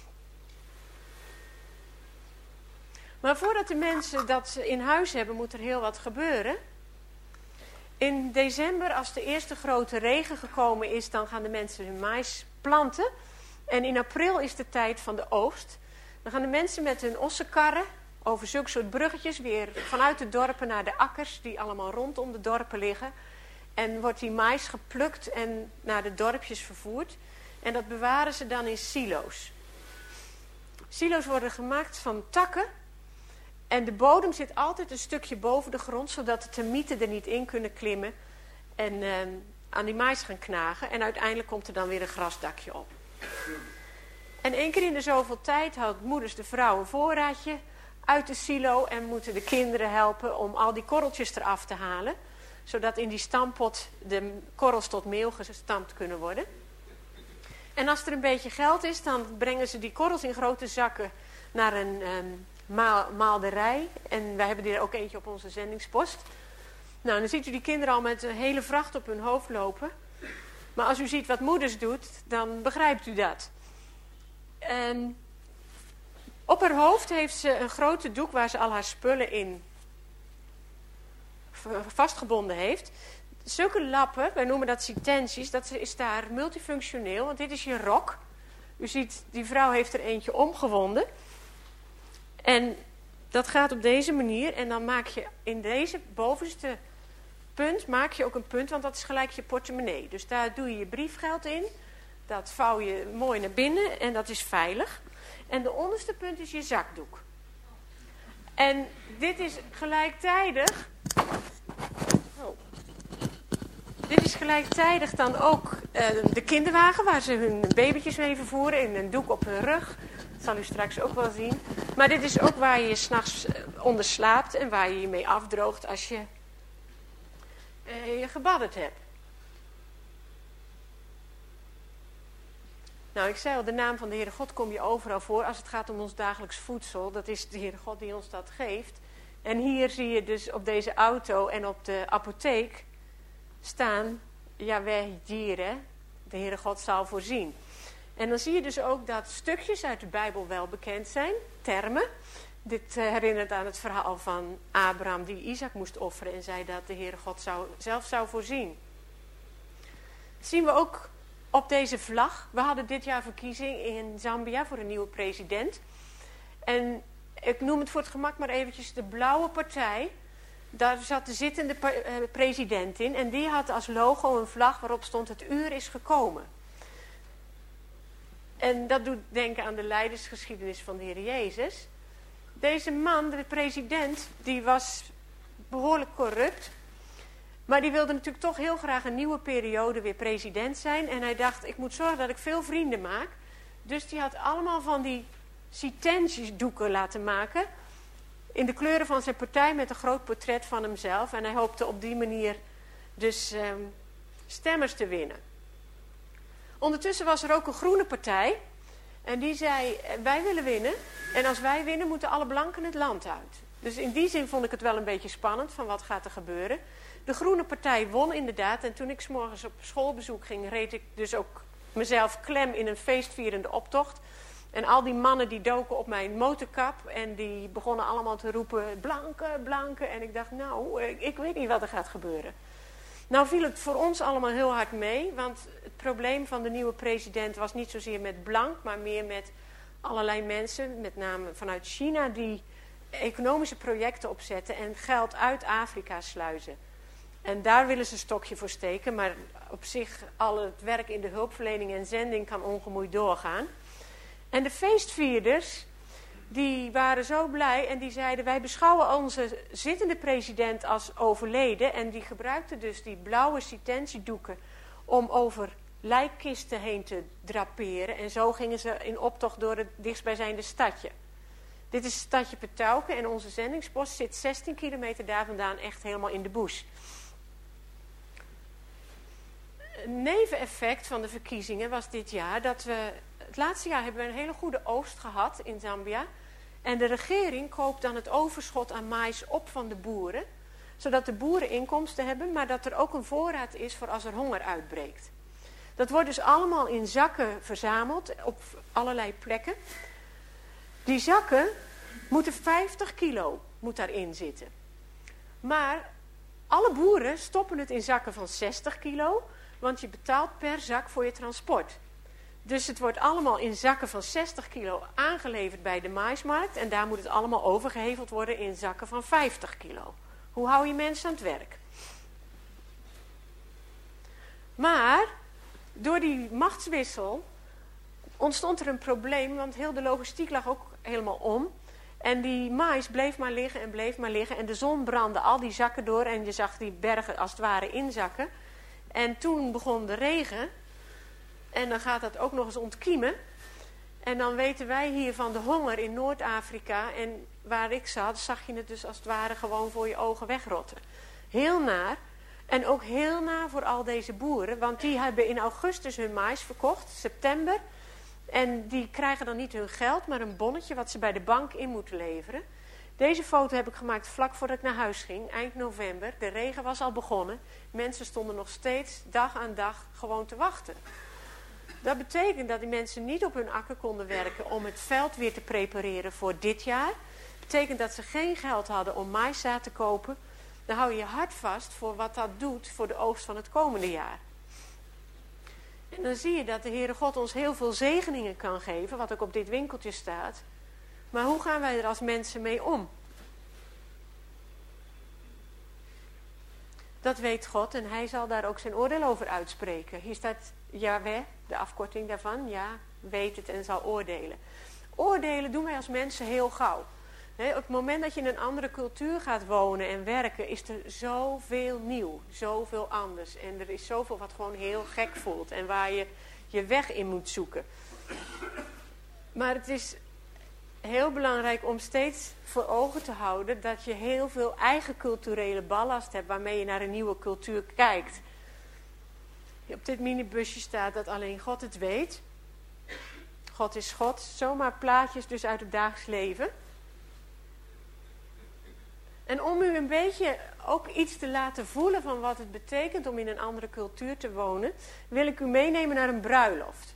Maar voordat de mensen dat in huis hebben, moet er heel wat gebeuren. In december, als de eerste grote regen gekomen is, dan gaan de mensen hun mais planten. En in april is de tijd van de oogst. Dan gaan de mensen met hun ossenkarren over zulke soort bruggetjes weer vanuit de dorpen naar de akkers die allemaal rondom de dorpen liggen. En wordt die mais geplukt en naar de dorpjes vervoerd. En dat bewaren ze dan in silo's. Silo's worden gemaakt van takken. En de bodem zit altijd een stukje boven de grond, zodat de termieten er niet in kunnen klimmen. En aan die mais gaan knagen. En uiteindelijk komt er dan weer een grasdakje op. En 1 keer in de zoveel tijd houdt moeders de vrouw een voorraadje uit de silo. En moeten de kinderen helpen om al die korreltjes eraf te halen. Zodat in die stampot de korrels tot meel gestampt kunnen worden. En als er een beetje geld is, dan brengen ze die korrels in grote zakken naar een maalderij. En wij hebben er ook eentje op onze zendingspost. Nou, dan ziet u die kinderen al met een hele vracht op hun hoofd lopen. Maar als u ziet wat moeders doet, dan begrijpt u dat. En op haar hoofd heeft ze een grote doek waar ze al haar spullen in vastgebonden heeft. Zulke lappen, wij noemen dat sitenties, dat is daar multifunctioneel, want dit is je rok. U ziet, die vrouw heeft er eentje omgewonden. En dat gaat op deze manier. En dan maak je in deze bovenste punt, maak je ook een punt, want dat is gelijk je portemonnee. Dus daar doe je je briefgeld in. Dat vouw je mooi naar binnen en dat is veilig. En de onderste punt is je zakdoek. En dit is gelijktijdig... Dit is gelijktijdig dan ook de kinderwagen waar ze hun babytjes mee vervoeren in een doek op hun rug. Dat zal u straks ook wel zien. Maar dit is ook waar je 's nachts onder slaapt en waar je je mee afdroogt als je je gebadderd hebt. Nou, ik zei al, de naam van de Heere God kom je overal voor als het gaat om ons dagelijks voedsel. Dat is de Heere God die ons dat geeft. En hier zie je dus op deze auto en op de apotheek staan, Yahweh Jireh, de Heere God zal voorzien. En dan zie je dus ook dat stukjes uit de Bijbel wel bekend zijn, termen. Dit herinnert aan het verhaal van Abraham die Isaac moest offeren en zei dat de Heere God zelf zou voorzien. Dat zien we ook op deze vlag. We hadden dit jaar verkiezing in Zambia voor een nieuwe president. En ik noem het voor het gemak maar eventjes de blauwe partij. Daar zat de zittende president in. En die had als logo een vlag waarop stond: het uur is gekomen. En dat doet denken aan de leidersgeschiedenis van de Heer Jezus. Deze man, de president, die was behoorlijk corrupt. Maar die wilde natuurlijk toch heel graag een nieuwe periode weer president zijn. En hij dacht, ik moet zorgen dat ik veel vrienden maak. Dus die had allemaal van die sitentjesdoeken laten maken. In de kleuren van zijn partij met een groot portret van hemzelf. En hij hoopte op die manier dus stemmers te winnen. Ondertussen was er ook een groene partij. En die zei, wij willen winnen. En als wij winnen moeten alle blanken het land uit. Dus in die zin vond ik het wel een beetje spannend van wat gaat er gebeuren. De groene partij won inderdaad. En toen ik 's morgens op schoolbezoek ging, reed ik dus ook mezelf klem in een feestvierende optocht. En al die mannen die doken op mijn motorkap. En die begonnen allemaal te roepen, blanken, blanken. En ik dacht, nou, ik weet niet wat er gaat gebeuren. Nou viel het voor ons allemaal heel hard mee. Want het probleem van de nieuwe president was niet zozeer met blank, maar meer met allerlei mensen, met name vanuit China, die economische projecten opzetten en geld uit Afrika sluizen. En daar willen ze een stokje voor steken, maar op zich al het werk in de hulpverlening en zending kan ongemoeid doorgaan. En de feestvierders, die waren zo blij en die zeiden, wij beschouwen onze zittende president als overleden. En die gebruikten dus die blauwe sitentiedoeken om over lijkkisten heen te draperen. En zo gingen ze in optocht door het dichtstbijzijnde stadje. Dit is het stadje Petauke en onze zendingspost zit 16 kilometer daar vandaan, echt helemaal in de bush. Een neveneffect van de verkiezingen was dit jaar dat we... Het laatste jaar hebben we een hele goede oogst gehad in Zambia. En de regering koopt dan het overschot aan maïs op van de boeren. Zodat de boeren inkomsten hebben, maar dat er ook een voorraad is voor als er honger uitbreekt. Dat wordt dus allemaal in zakken verzameld op allerlei plekken. Die zakken moeten 50 kilo moet daarin zitten. Maar alle boeren stoppen het in zakken van 60 kilo, want je betaalt per zak voor je transport. Dus het wordt allemaal in zakken van 60 kilo aangeleverd bij de maïsmarkt. En daar moet het allemaal overgeheveld worden in zakken van 50 kilo. Hoe hou je mensen aan het werk? Maar door die machtswissel ontstond er een probleem. Want heel de logistiek lag ook helemaal om. En die mais bleef maar liggen en bleef maar liggen. En de zon brandde al die zakken door. En je zag die bergen als het ware inzakken. En toen begon de regen. En dan gaat dat ook nog eens ontkiemen. En dan weten wij hier van de honger in Noord-Afrika. En waar ik zat, zag je het dus als het ware gewoon voor je ogen wegrotten. Heel naar. En ook heel naar voor al deze boeren. Want die hebben in augustus hun mais verkocht. September. En die krijgen dan niet hun geld, maar een bonnetje wat ze bij de bank in moeten leveren. Deze foto heb ik gemaakt vlak voordat ik naar huis ging, eind november. De regen was al begonnen. Mensen stonden nog steeds dag aan dag gewoon te wachten. Dat betekent dat die mensen niet op hun akker konden werken om het veld weer te prepareren voor dit jaar. Dat betekent dat ze geen geld hadden om maïszaad te kopen. Dan hou je je hart vast voor wat dat doet voor de oogst van het komende jaar. En dan zie je dat de Heere God ons heel veel zegeningen kan geven, wat ook op dit winkeltje staat. Maar hoe gaan wij er als mensen mee om? Dat weet God en hij zal daar ook zijn oordeel over uitspreken. Hier staat Yahweh, de afkorting daarvan. Ja, weet het en zal oordelen. Oordelen doen wij als mensen heel gauw. Op het moment dat je in een andere cultuur gaat wonen en werken, is er zoveel nieuw, zoveel anders. En er is zoveel wat gewoon heel gek voelt en waar je je weg in moet zoeken. Maar het is heel belangrijk om steeds voor ogen te houden dat je heel veel eigen culturele ballast hebt waarmee je naar een nieuwe cultuur kijkt. Op dit minibusje staat dat alleen God het weet. God is God. Zomaar plaatjes dus uit het dagelijks leven. En om u een beetje ook iets te laten voelen van wat het betekent om in een andere cultuur te wonen, wil ik u meenemen naar een bruiloft.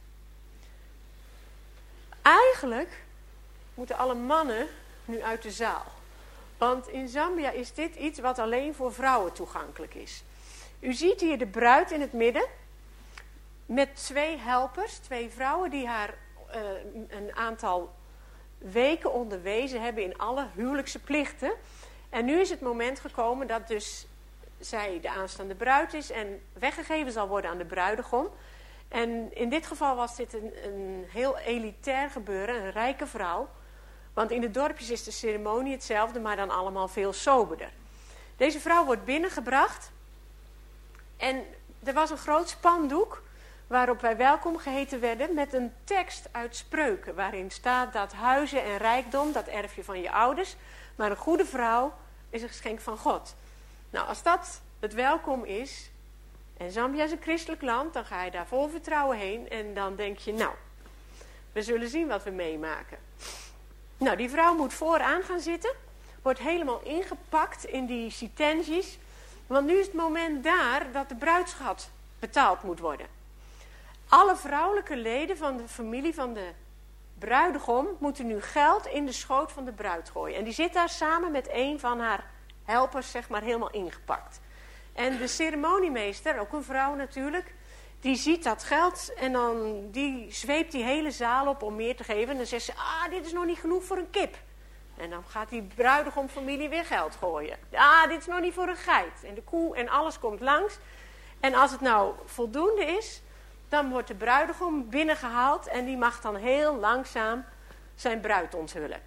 Eigenlijk moeten alle mannen nu uit de zaal. Want in Zambia is dit iets wat alleen voor vrouwen toegankelijk is. U ziet hier de bruid in het midden met 2 helpers, 2 vrouwen die haar een aantal weken onderwezen hebben in alle huwelijkse plichten. En nu is het moment gekomen dat dus zij de aanstaande bruid is en weggegeven zal worden aan de bruidegom. En in dit geval was dit een heel elitair gebeuren, een rijke vrouw. Want in de dorpjes is de ceremonie hetzelfde, maar dan allemaal veel soberder. Deze vrouw wordt binnengebracht en er was een groot spandoek waarop wij welkom geheten werden met een tekst uit Spreuken, waarin staat dat huizen en rijkdom, dat erf je van je ouders, maar een goede vrouw is een geschenk van God. Nou, als dat het welkom is, en Zambia is een christelijk land, dan ga je daar vol vertrouwen heen en dan denk je, nou, we zullen zien wat we meemaken. Nou, die vrouw moet vooraan gaan zitten, wordt helemaal ingepakt in die sitensies, want nu is het moment daar dat de bruidsschat betaald moet worden. Alle vrouwelijke leden van de familie van de bruidegom moeten nu geld in de schoot van de bruid gooien. En die zit daar samen met een van haar helpers, zeg maar, helemaal ingepakt. En de ceremoniemeester, ook een vrouw natuurlijk, die ziet dat geld en dan die zweept die hele zaal op om meer te geven. En dan zegt ze, dit is nog niet genoeg voor een kip. En dan gaat die bruidegomfamilie weer geld gooien. Dit is nog niet voor een geit. En de koe en alles komt langs. En als het nou voldoende is, dan wordt de bruidegom binnengehaald en die mag dan heel langzaam zijn bruid onthullen.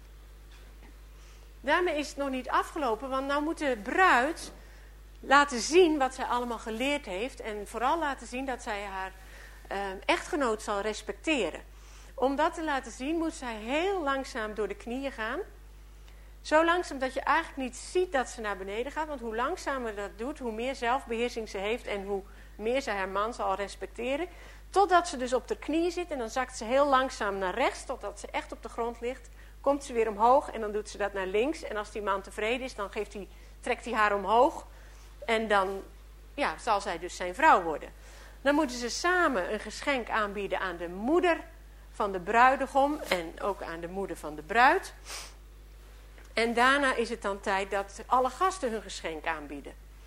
Daarmee is het nog niet afgelopen, want nou moet de bruid laten zien wat zij allemaal geleerd heeft en vooral laten zien dat zij haar echtgenoot zal respecteren. Om dat te laten zien moet zij heel langzaam door de knieën gaan. Zo langzaam dat je eigenlijk niet ziet dat ze naar beneden gaat, want hoe langzamer dat doet, hoe meer zelfbeheersing ze heeft en hoe meer zij haar man zal respecteren. Totdat ze dus op de knieën zit en dan zakt ze heel langzaam naar rechts, totdat ze echt op de grond ligt. Komt ze weer omhoog en dan doet ze dat naar links. En als die man tevreden is, dan trekt hij haar omhoog. En dan zal zij dus zijn vrouw worden. Dan moeten ze samen een geschenk aanbieden aan de moeder van de bruidegom en ook aan de moeder van de bruid. En daarna is het dan tijd dat alle gasten hun geschenk aanbieden.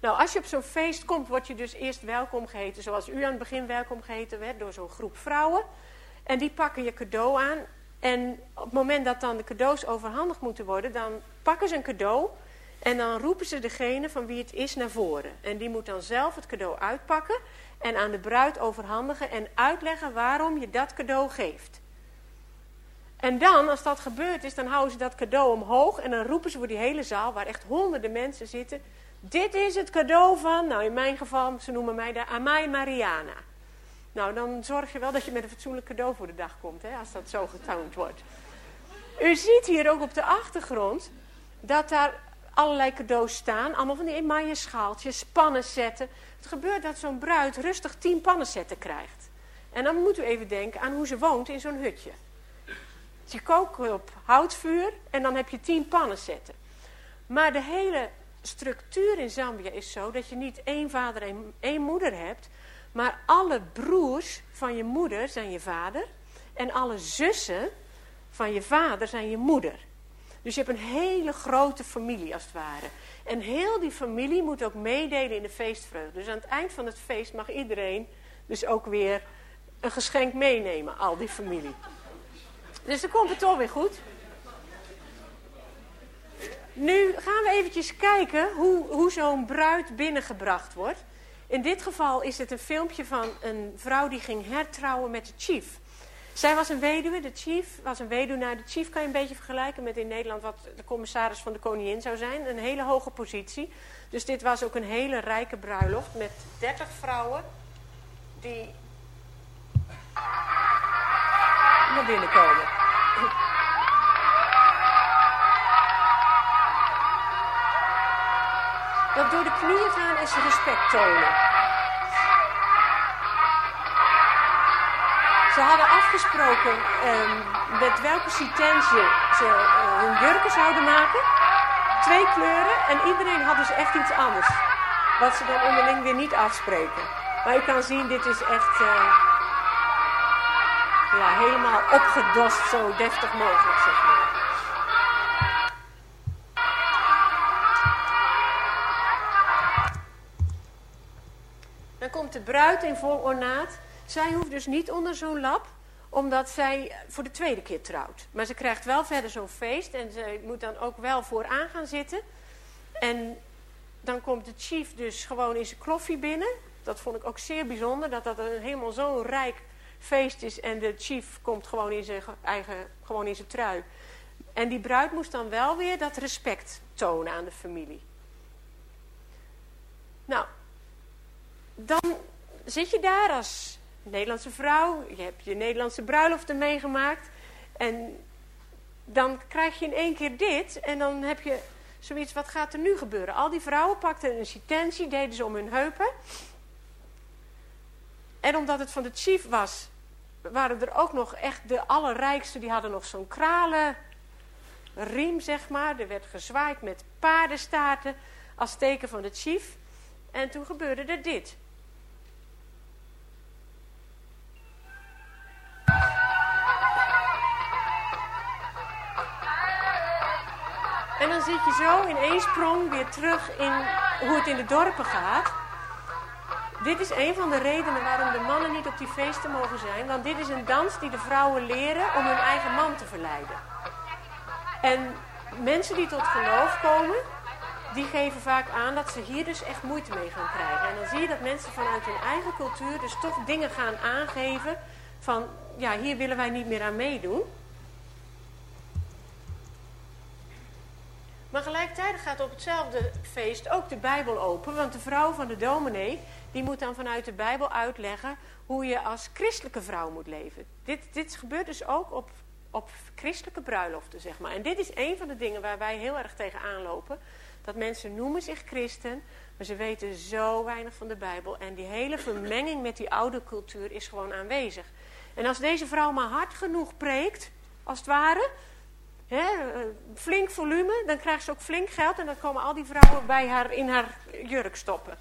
Nou, als je op zo'n feest komt, word je dus eerst welkom geheten, zoals u aan het begin welkom geheten werd, door zo'n groep vrouwen. En die pakken je cadeau aan. En op het moment dat dan de cadeaus overhandigd moeten worden, dan pakken ze een cadeau en dan roepen ze degene van wie het is naar voren. En die moet dan zelf het cadeau uitpakken en aan de bruid overhandigen en uitleggen waarom je dat cadeau geeft. En dan, als dat gebeurd is, dan houden ze dat cadeau omhoog en dan roepen ze voor die hele zaal, waar echt honderden mensen zitten, dit is het cadeau van, nou in mijn geval, ze noemen mij de Amai Mariana. Nou, dan zorg je wel dat je met een fatsoenlijk cadeau voor de dag komt, hè, als dat zo getoond wordt. U ziet hier ook op de achtergrond dat daar allerlei cadeaus staan. Allemaal van die emaille schaaltjes, pannenzetten. Het gebeurt dat zo'n bruid rustig 10 pannenzetten krijgt. En dan moet u even denken aan hoe ze woont in zo'n hutje. Ze koken op houtvuur en dan heb je 10 pannenzetten. Maar de hele structuur in Zambia is zo dat je niet 1 vader en 1 moeder hebt, maar alle broers van je moeder zijn je vader en alle zussen van je vader zijn je moeder. Dus je hebt een hele grote familie als het ware. En heel die familie moet ook meedelen in de feestvreugde. Dus aan het eind van het feest mag iedereen dus ook weer een geschenk meenemen, al die familie. Dus dan komt het toch weer goed. Nu gaan we eventjes kijken hoe zo'n bruid binnengebracht wordt. In dit geval is het een filmpje van een vrouw die ging hertrouwen met de chief. Zij was een weduwe, de chief was een weduwnaar. De chief kan je een beetje vergelijken met in Nederland wat de commissaris van de koningin zou zijn. Een hele hoge positie. Dus dit was ook een hele rijke bruiloft met 30 vrouwen die naar binnen komen. Dat door de knieën gaan is respect tonen. Ze hadden afgesproken met welke citentie ze hun jurken zouden maken. 2 kleuren en iedereen had dus echt iets anders. Wat ze dan onderling weer niet afspreken. Maar u kan zien, dit is echt helemaal opgedost, zo deftig mogelijk, zeg maar. Dan komt de bruid in vol ornaat. Zij hoeft dus niet onder zo'n lap, omdat zij voor de 2e keer trouwt. Maar ze krijgt wel verder zo'n feest en ze moet dan ook wel vooraan gaan zitten. En dan komt de chief dus gewoon in zijn kloffie binnen. Dat vond ik ook zeer bijzonder, dat helemaal zo'n rijk feest is. En de chief komt gewoon in zijn trui. En die bruid moest dan wel weer dat respect tonen aan de familie. Nou, dan zit je daar als Nederlandse vrouw. Je hebt je Nederlandse bruiloften meegemaakt. En dan krijg je in 1 keer dit. En dan heb je zoiets, wat gaat er nu gebeuren? Al die vrouwen pakten een citentie, deden ze om hun heupen. En omdat het van de chief was, waren er ook nog echt de allerrijkste. Die hadden nog zo'n kralenriem, zeg maar. Er werd gezwaaid met paardenstaarten als teken van de chief. En toen gebeurde er dit. En dan zit je zo in 1 sprong weer terug in hoe het in de dorpen gaat. Dit is een van de redenen waarom de mannen niet op die feesten mogen zijn. Want dit is een dans die de vrouwen leren om hun eigen man te verleiden. En mensen die tot geloof komen, die geven vaak aan dat ze hier dus echt moeite mee gaan krijgen. En dan zie je dat mensen vanuit hun eigen cultuur dus toch dingen gaan aangeven van, ja, hier willen wij niet meer aan meedoen. Maar gelijkertijd gaat op hetzelfde feest ook de Bijbel open. Want de vrouw van de dominee, die moet dan vanuit de Bijbel uitleggen hoe je als christelijke vrouw moet leven. Dit gebeurt dus ook op christelijke bruiloften, zeg maar. En dit is een van de dingen waar wij heel erg tegenaan lopen. Dat mensen noemen zich christen, maar ze weten zo weinig van de Bijbel. En die hele vermenging met die oude cultuur is gewoon aanwezig. En als deze vrouw maar hard genoeg preekt, als het ware, flink volume, dan krijgt ze ook flink geld. En dan komen al die vrouwen bij haar in haar jurk stoppen.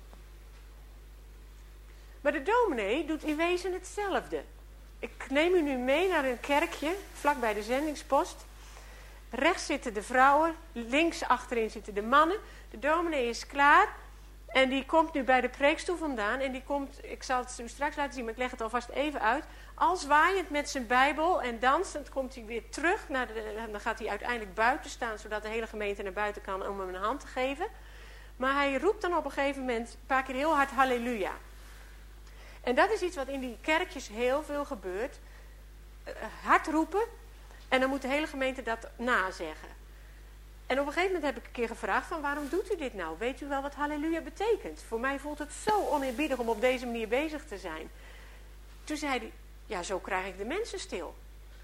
Maar de dominee doet in wezen hetzelfde. Ik neem u nu mee naar een kerkje, vlakbij de zendingspost. Rechts zitten de vrouwen, links achterin zitten de mannen. De dominee is klaar En die komt nu bij de preekstoel vandaan. En die komt, ik zal het u straks laten zien, maar ik leg het alvast even uit. Al zwaaiend met zijn Bijbel en dansend komt hij weer terug. Dan gaat hij uiteindelijk buiten staan, zodat de hele gemeente naar buiten kan om hem een hand te geven. Maar hij roept dan op een gegeven moment een paar keer heel hard halleluja. En dat is iets wat in die kerkjes heel veel gebeurt. Hard roepen en dan moet de hele gemeente dat nazeggen. En op een gegeven moment heb ik een keer gevraagd van waarom doet u dit nou? Weet u wel wat halleluja betekent? Voor mij voelt het zo oneerbiedig om op deze manier bezig te zijn. Toen zei hij, ja, zo krijg ik de mensen stil.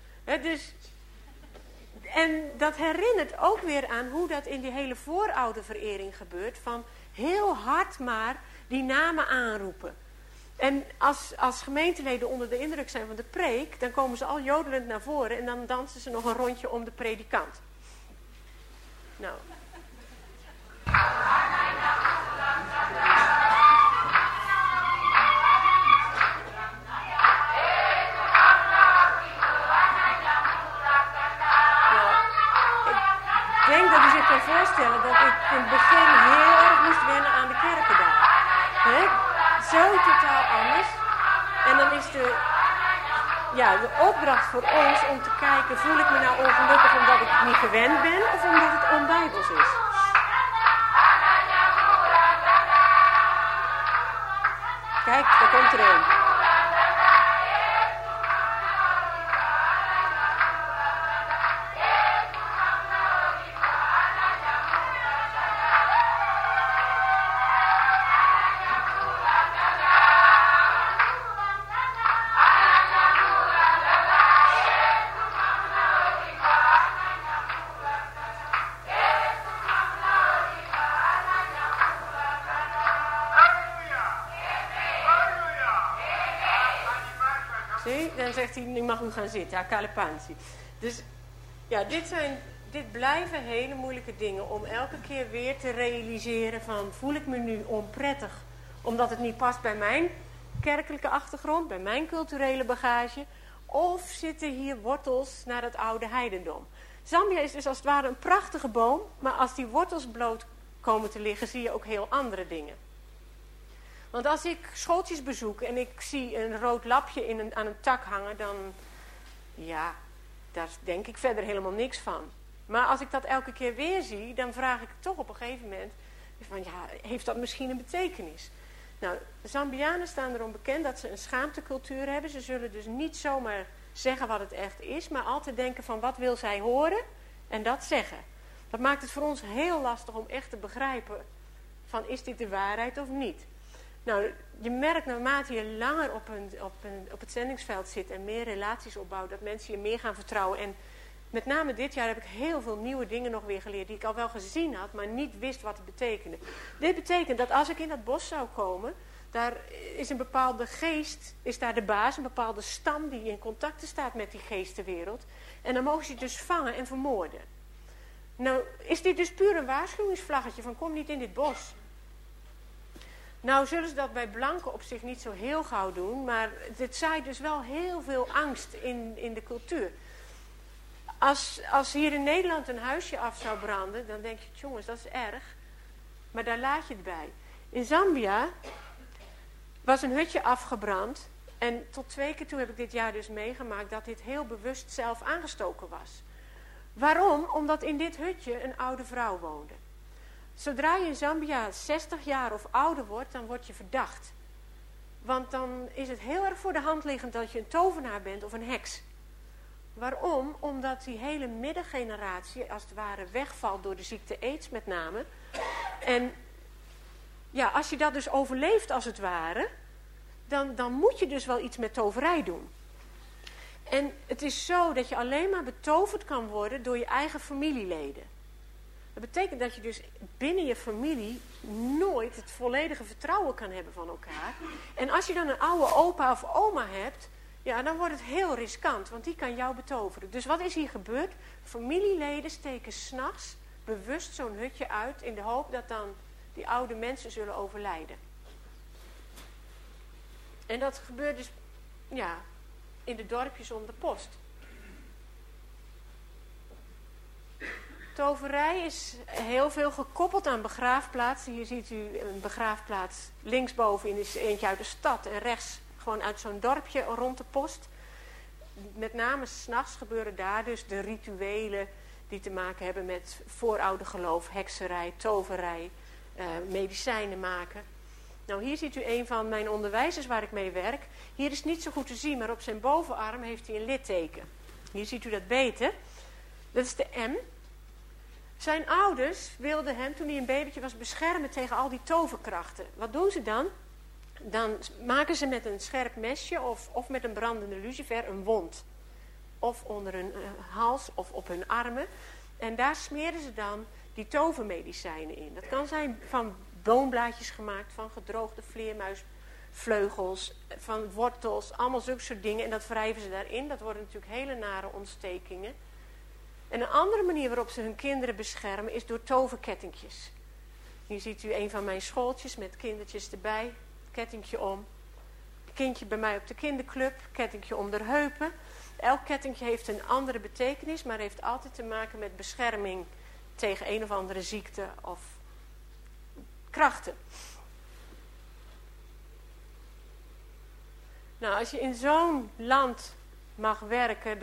En dat herinnert ook weer aan hoe dat in die hele voorouderverering gebeurt. Van heel hard maar die namen aanroepen. En als gemeenteleden onder de indruk zijn van de preek, dan komen ze al jodelend naar voren en dan dansen ze nog een rondje om de predikant. Nou. Ik denk dat u zich kan voorstellen dat ik in het begin heel erg moest wennen aan de kerken daar. Zo totaal anders. En dan is de opdracht voor ons om te kijken, voel ik me nou ongelukkig omdat ik het niet gewend ben of omdat het onbijbels is. Kijk, daar komt er een. Dan zegt hij, nu mag u gaan zitten. Ja, kalepansi. Dus ja, dit blijven hele moeilijke dingen om elke keer weer te realiseren van, voel ik me nu onprettig omdat het niet past bij mijn kerkelijke achtergrond, bij mijn culturele bagage, of zitten hier wortels naar het oude heidendom. Zambia is dus als het ware een prachtige boom, maar als die wortels bloot komen te liggen, zie je ook heel andere dingen. Want als ik schooltjes bezoek en ik zie een rood lapje aan een tak hangen, dan, ja, daar denk ik verder helemaal niks van. Maar als ik dat elke keer weer zie, dan vraag ik toch op een gegeven moment van, ja, heeft dat misschien een betekenis? Nou, de Zambianen staan erom bekend dat ze een schaamtecultuur hebben. Ze zullen dus niet zomaar zeggen wat het echt is, maar altijd denken van, wat wil zij horen? En dat zeggen. Dat maakt het voor ons heel lastig om echt te begrijpen van, is dit de waarheid of niet? Nou, je merkt naarmate je langer op het zendingsveld zit en meer relaties opbouwt, dat mensen je meer gaan vertrouwen. En met name dit jaar heb ik heel veel nieuwe dingen nog weer geleerd die ik al wel gezien had, maar niet wist wat het betekende. Dit betekent dat als ik in dat bos zou komen, daar is een bepaalde geest, is daar de baas, een bepaalde stam die in contact staat met die geestenwereld. En dan mogen ze je dus vangen en vermoorden. Nou, is dit dus puur een waarschuwingsvlaggetje van, kom niet in dit bos. Nou zullen ze dat bij blanken op zich niet zo heel gauw doen, maar dit zaait dus wel heel veel angst in de cultuur. Als hier in Nederland een huisje af zou branden, dan denk je, jongens, dat is erg. Maar daar laat je het bij. In Zambia was een hutje afgebrand en tot 2 keer toe heb ik dit jaar dus meegemaakt dat dit heel bewust zelf aangestoken was. Waarom? Omdat in dit hutje een oude vrouw woonde. Zodra je in Zambia 60 jaar of ouder wordt, dan word je verdacht. Want dan is het heel erg voor de hand liggend dat je een tovenaar bent of een heks. Waarom? Omdat die hele middengeneratie als het ware wegvalt door de ziekte AIDS met name. En ja, als je dat dus overleeft als het ware, dan moet je dus wel iets met toverij doen. En het is zo dat je alleen maar betoverd kan worden door je eigen familieleden. Dat betekent dat je dus binnen je familie nooit het volledige vertrouwen kan hebben van elkaar. En als je dan een oude opa of oma hebt, ja, dan wordt het heel riskant, want die kan jou betoveren. Dus wat is hier gebeurd? Familieleden steken 's nachts bewust zo'n hutje uit in de hoop dat dan die oude mensen zullen overlijden. En dat gebeurt dus, ja, in de dorpjes om de post. Toverij is heel veel gekoppeld aan begraafplaatsen. Hier ziet u een begraafplaats linksboven is eentje uit de stad en rechts gewoon uit zo'n dorpje rond de post. Met name 's nachts gebeuren daar dus de rituelen die te maken hebben met vooroudergeloof, hekserij, toverij, medicijnen maken. Nou, hier ziet u een van mijn onderwijzers waar ik mee werk. Hier is het niet zo goed te zien, maar op zijn bovenarm heeft hij een litteken. Hier ziet u dat beter. Dat is de M. Zijn ouders wilden hem, toen hij een babytje was, beschermen tegen al die toverkrachten. Wat doen ze dan? Dan maken ze met een scherp mesje of met een brandende lucifer een wond. Of onder hun hals of op hun armen. En daar smeren ze dan die tovermedicijnen in. Dat kan zijn van boomblaadjes gemaakt, van gedroogde vleermuisvleugels, van wortels, allemaal zulke soort dingen. En dat wrijven ze daarin. Dat worden natuurlijk hele nare ontstekingen. En een andere manier waarop ze hun kinderen beschermen is door toverkettingjes. Hier ziet u een van mijn schooltjes met kindertjes erbij. Kettingje om. Kindje bij mij op de kinderclub. Kettingje om de heupen. Elk kettingje heeft een andere betekenis, maar heeft altijd te maken met bescherming tegen een of andere ziekte of krachten. Nou, als je in zo'n land mag werken,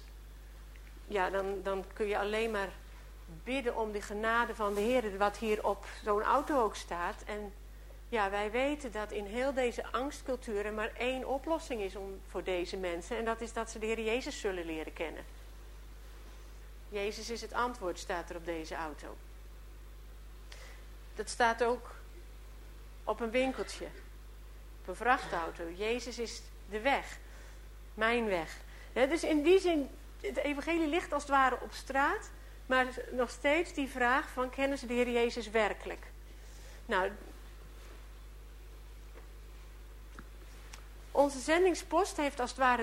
dan kun je alleen maar bidden om de genade van de Heer, wat hier op zo'n auto ook staat. En ja, wij weten dat in heel deze angstcultuur er maar één oplossing is voor deze mensen. En dat is dat ze de Heer Jezus zullen leren kennen. Jezus is het antwoord, staat er op deze auto. Dat staat ook op een winkeltje. Op een vrachtauto. Jezus is de weg. Mijn weg. Ja, dus in die zin, het evangelie ligt als het ware op straat. Maar nog steeds die vraag van, kennen ze de Heer Jezus werkelijk? Nou, onze zendingspost heeft als het ware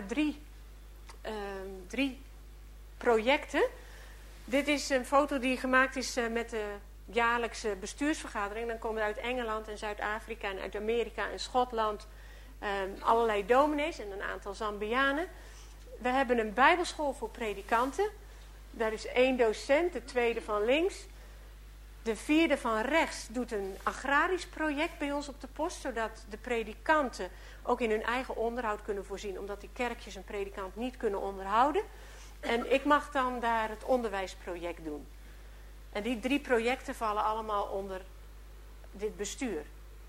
drie projecten. Dit is een foto die gemaakt is met de jaarlijkse bestuursvergadering. Dan komen er uit Engeland en Zuid-Afrika en uit Amerika en Schotland allerlei dominees en een aantal Zambianen. We hebben een bijbelschool voor predikanten. Daar is 1 docent, de tweede van links. De vierde van rechts doet een agrarisch project bij ons op de post, zodat de predikanten ook in hun eigen onderhoud kunnen voorzien, omdat die kerkjes een predikant niet kunnen onderhouden. En ik mag dan daar het onderwijsproject doen. En die 3 projecten vallen allemaal onder dit bestuur.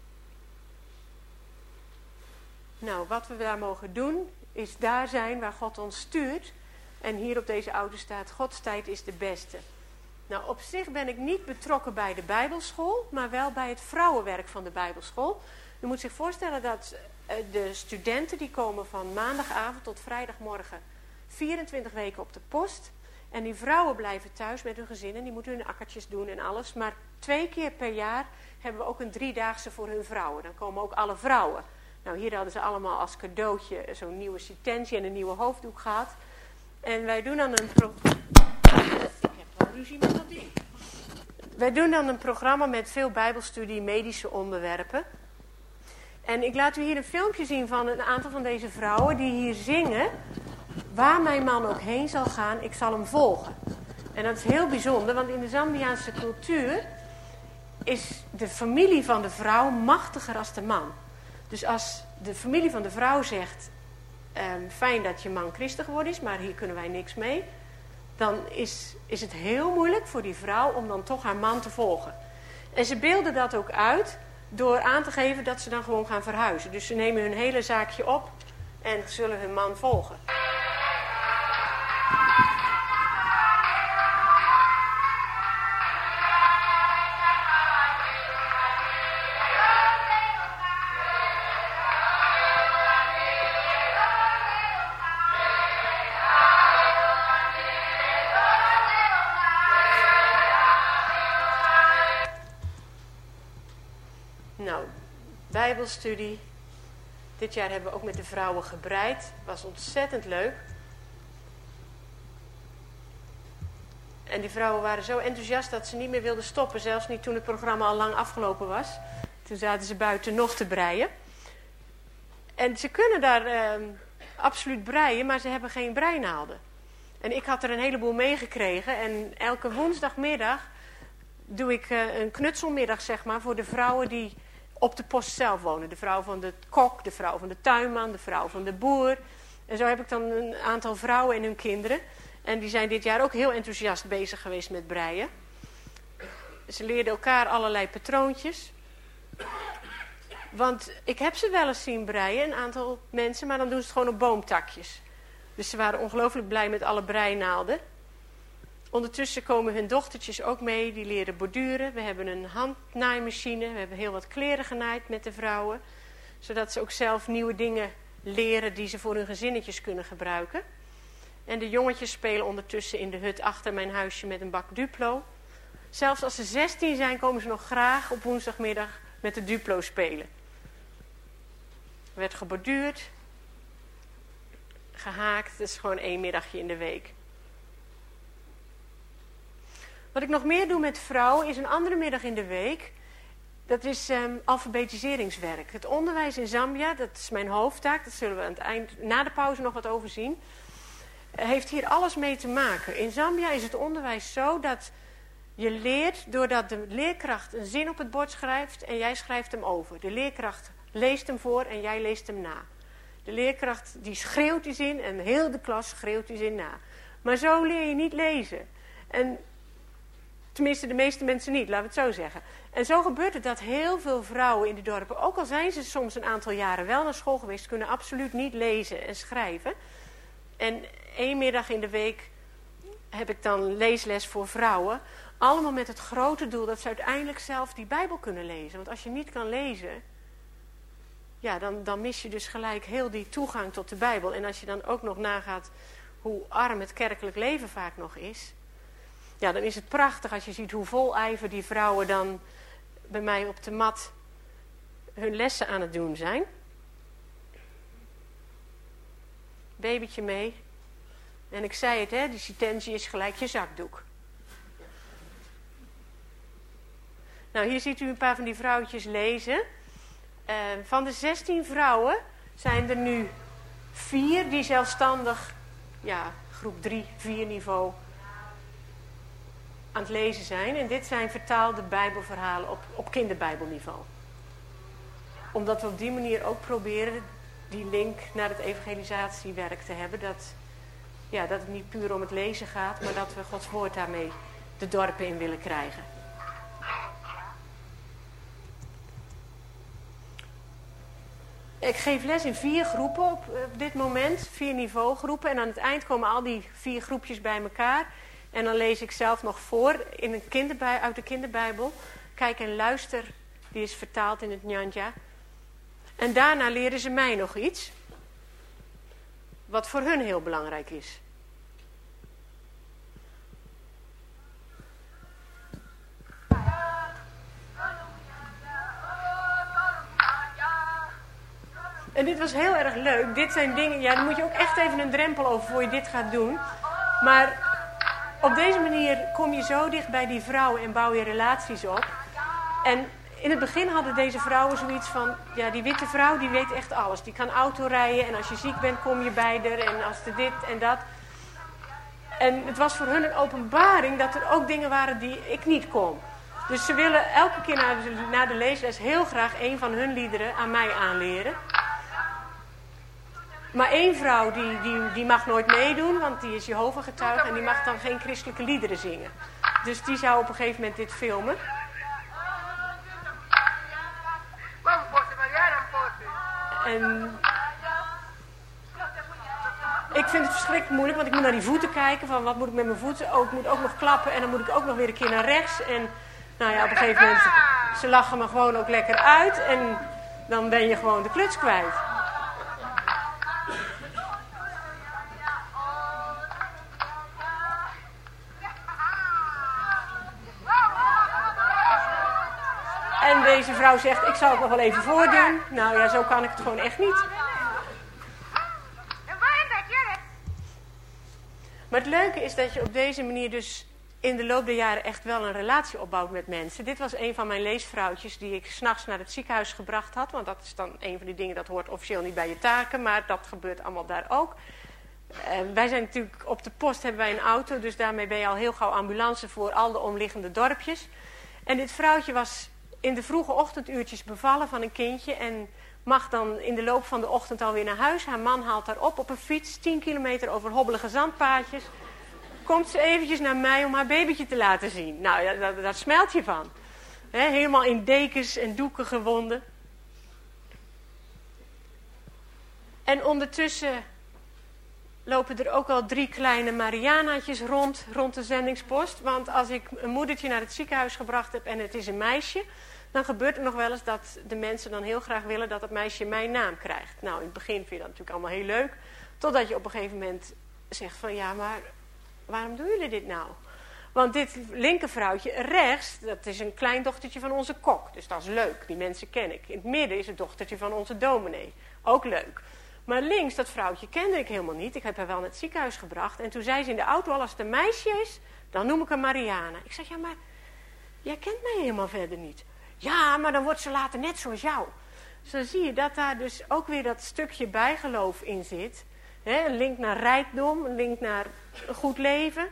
Nou, wat we daar mogen doen, is daar zijn waar God ons stuurt. En hier op deze auto staat, Gods tijd is de beste. Nou, op zich ben ik niet betrokken bij de Bijbelschool, maar wel bij het vrouwenwerk van de Bijbelschool. U moet zich voorstellen dat de studenten die komen van maandagavond tot vrijdagmorgen 24 weken op de post. En die vrouwen blijven thuis met hun gezin en die moeten hun akkertjes doen en alles. Maar 2 keer per jaar hebben we ook een 3-daagse voor hun vrouwen. Dan komen ook alle vrouwen. Nou, hier hadden ze allemaal als cadeautje zo'n nieuwe citentie en een nieuwe hoofddoek gehad. En wij doen dan een Wij doen dan een programma met veel bijbelstudie, medische onderwerpen. En ik laat u hier een filmpje zien van een aantal van deze vrouwen die hier zingen. Waar mijn man ook heen zal gaan, ik zal hem volgen. En dat is heel bijzonder, want in de Zambiaanse cultuur is de familie van de vrouw machtiger als de man. Dus als de familie van de vrouw zegt, fijn dat je man christen geworden is, maar hier kunnen wij niks mee. Dan is het heel moeilijk voor die vrouw om dan toch haar man te volgen. En ze beelden dat ook uit door aan te geven dat ze dan gewoon gaan verhuizen. Dus ze nemen hun hele zaakje op en zullen hun man volgen. Bijbelstudie. Dit jaar hebben we ook met de vrouwen gebreid. Was ontzettend leuk. En die vrouwen waren zo enthousiast dat ze niet meer wilden stoppen. Zelfs niet toen het programma al lang afgelopen was. Toen zaten ze buiten nog te breien. En ze kunnen daar absoluut breien, maar ze hebben geen breinaalden. En ik had er een heleboel meegekregen. En elke woensdagmiddag doe ik een knutselmiddag, zeg maar, voor de vrouwen die op de post zelf wonen. De vrouw van de kok, de vrouw van de tuinman, de vrouw van de boer. En zo heb ik dan een aantal vrouwen en hun kinderen. En die zijn dit jaar ook heel enthousiast bezig geweest met breien. Ze leerden elkaar allerlei patroontjes. Want ik heb ze wel eens zien breien, een aantal mensen, maar dan doen ze het gewoon op boomtakjes. Dus ze waren ongelooflijk blij met alle breinaalden. Ondertussen komen hun dochtertjes ook mee, die leren borduren. We hebben een handnaaimachine, we hebben heel wat kleren genaaid met de vrouwen. Zodat ze ook zelf nieuwe dingen leren die ze voor hun gezinnetjes kunnen gebruiken. En de jongetjes spelen ondertussen in de hut achter mijn huisje met een bak Duplo. Zelfs als ze 16 zijn, komen ze nog graag op woensdagmiddag met de Duplo spelen. Er werd geborduurd, gehaakt, dat is gewoon 1 middagje in de week. Wat ik nog meer doe met vrouwen is een andere middag in de week. Dat is alfabetiseringswerk. Het onderwijs in Zambia, dat is mijn hoofdtaak, dat zullen we aan het eind, na de pauze nog wat over zien. Heeft hier alles mee te maken. In Zambia is het onderwijs zo dat je leert doordat de leerkracht een zin op het bord schrijft en jij schrijft hem over. De leerkracht leest hem voor en jij leest hem na. De leerkracht die schreeuwt die zin en heel de klas schreeuwt die zin na. Maar zo leer je niet lezen. En tenminste de meeste mensen niet, laten we het zo zeggen. En zo gebeurt het dat heel veel vrouwen in de dorpen, ook al zijn ze soms een aantal jaren wel naar school geweest, kunnen absoluut niet lezen en schrijven. En 1 middag in de week heb ik dan leesles voor vrouwen. Allemaal met het grote doel dat ze uiteindelijk zelf die Bijbel kunnen lezen. Want als je niet kan lezen, ja, dan mis je dus gelijk heel die toegang tot de Bijbel. En als je dan ook nog nagaat hoe arm het kerkelijk leven vaak nog is, ja, dan is het prachtig als je ziet hoe vol ijver die vrouwen dan bij mij op de mat hun lessen aan het doen zijn. Babytje mee. En ik zei het, hè, die citentie is gelijk je zakdoek. Nou, hier ziet u een paar van die vrouwtjes lezen. Van de 16 vrouwen zijn er nu 4 die zelfstandig, ja, groep 3, 4 niveau aan het lezen zijn. En dit zijn vertaalde bijbelverhalen op kinderbijbelniveau. Omdat we op die manier ook proberen die link naar het evangelisatiewerk te hebben. Dat het niet puur om het lezen gaat, maar dat we Gods woord daarmee de dorpen in willen krijgen. Ik geef les in 4 groepen op dit moment, 4 niveaugroepen. En aan het eind komen al die 4 groepjes bij elkaar. En dan lees ik zelf nog voor in uit de kinderbijbel. Kijk en luister, die is vertaald in het Nyanja. En daarna leren ze mij nog iets. Wat voor hun heel belangrijk is. En dit was heel erg leuk. Dit zijn dingen, ja, daar moet je ook echt even een drempel over voor je dit gaat doen. Maar op deze manier kom je zo dicht bij die vrouwen en bouw je relaties op. En in het begin hadden deze vrouwen zoiets van, ja, die witte vrouw die weet echt alles. Die kan autorijden en als je ziek bent kom je bij haar en als er dit en dat. En het was voor hun een openbaring dat er ook dingen waren die ik niet kon. Dus ze willen elke keer na de leesles heel graag een van hun liederen aan mij aanleren. Maar 1 vrouw die mag nooit meedoen, want die is Jehovah-getuige en die mag dan geen christelijke liederen zingen. Dus die zou op een gegeven moment dit filmen. En ik vind het verschrikkelijk moeilijk, want ik moet naar die voeten kijken, van wat moet ik met mijn voeten? Oh, ik moet ook nog klappen en dan moet ik ook nog weer een keer naar rechts. En nou ja, op een gegeven moment, ze lachen me gewoon ook lekker uit en dan ben je gewoon de kluts kwijt. En deze vrouw zegt, ik zal het nog wel even voordoen. Nou ja, zo kan ik het gewoon echt niet. Maar het leuke is dat je op deze manier dus in de loop der jaren echt wel een relatie opbouwt met mensen. Dit was een van mijn leesvrouwtjes die ik 's nachts naar het ziekenhuis gebracht had. Want dat is dan een van die dingen, dat hoort officieel niet bij je taken, maar dat gebeurt allemaal daar ook. Wij zijn natuurlijk op de post, hebben wij een auto, dus daarmee ben je al heel gauw ambulance voor al de omliggende dorpjes. En dit vrouwtje was in de vroege ochtenduurtjes bevallen van een kindje en mag dan in de loop van de ochtend alweer naar huis. Haar man haalt haar op een fiets, 10 kilometer over hobbelige zandpaadjes. Komt ze eventjes naar mij om haar babytje te laten zien. Nou, daar smelt je van. Helemaal in dekens en doeken gewonden. En ondertussen lopen er ook al 3 kleine Marianaatjes rond de zendingspost. Want als ik een moedertje naar het ziekenhuis gebracht heb en het is een meisje, dan gebeurt er nog wel eens dat de mensen dan heel graag willen dat het meisje mijn naam krijgt. Nou, in het begin vind je dat natuurlijk allemaal heel leuk. Totdat je op een gegeven moment zegt van ja, maar waarom doen jullie dit nou? Want dit linkervrouwtje rechts, dat is een kleindochtertje van onze kok. Dus dat is leuk, die mensen ken ik. In het midden is het dochtertje van onze dominee. Ook leuk. Maar links, dat vrouwtje kende ik helemaal niet. Ik heb haar wel naar het ziekenhuis gebracht. En toen zei ze in de auto al, als het een meisje is, dan noem ik haar Mariana. Ik zeg, ja, maar jij kent mij helemaal verder niet. Ja, maar dan wordt ze later net zoals jou. Zo zie je dat daar dus ook weer dat stukje bijgeloof in zit. Een link naar rijkdom, een link naar een goed leven.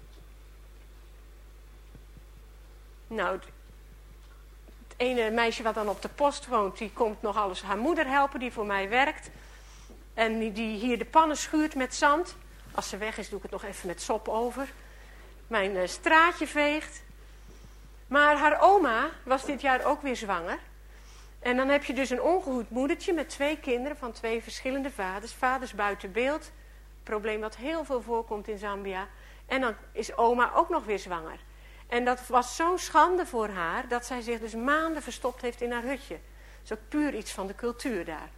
Nou, het ene meisje wat dan op de post woont, die komt nog alles haar moeder helpen, die voor mij werkt. En die hier de pannen schuurt met zand. Als ze weg is, doe ik het nog even met sop over. Mijn straatje veegt. Maar haar oma was dit jaar ook weer zwanger. En dan heb je dus een ongehuwd moedertje met 2 kinderen van 2 verschillende vaders. Vaders buiten beeld. Probleem wat heel veel voorkomt in Zambia. En dan is oma ook nog weer zwanger. En dat was zo'n schande voor haar, dat zij zich dus maanden verstopt heeft in haar hutje. Dat is ook puur iets van de cultuur daar.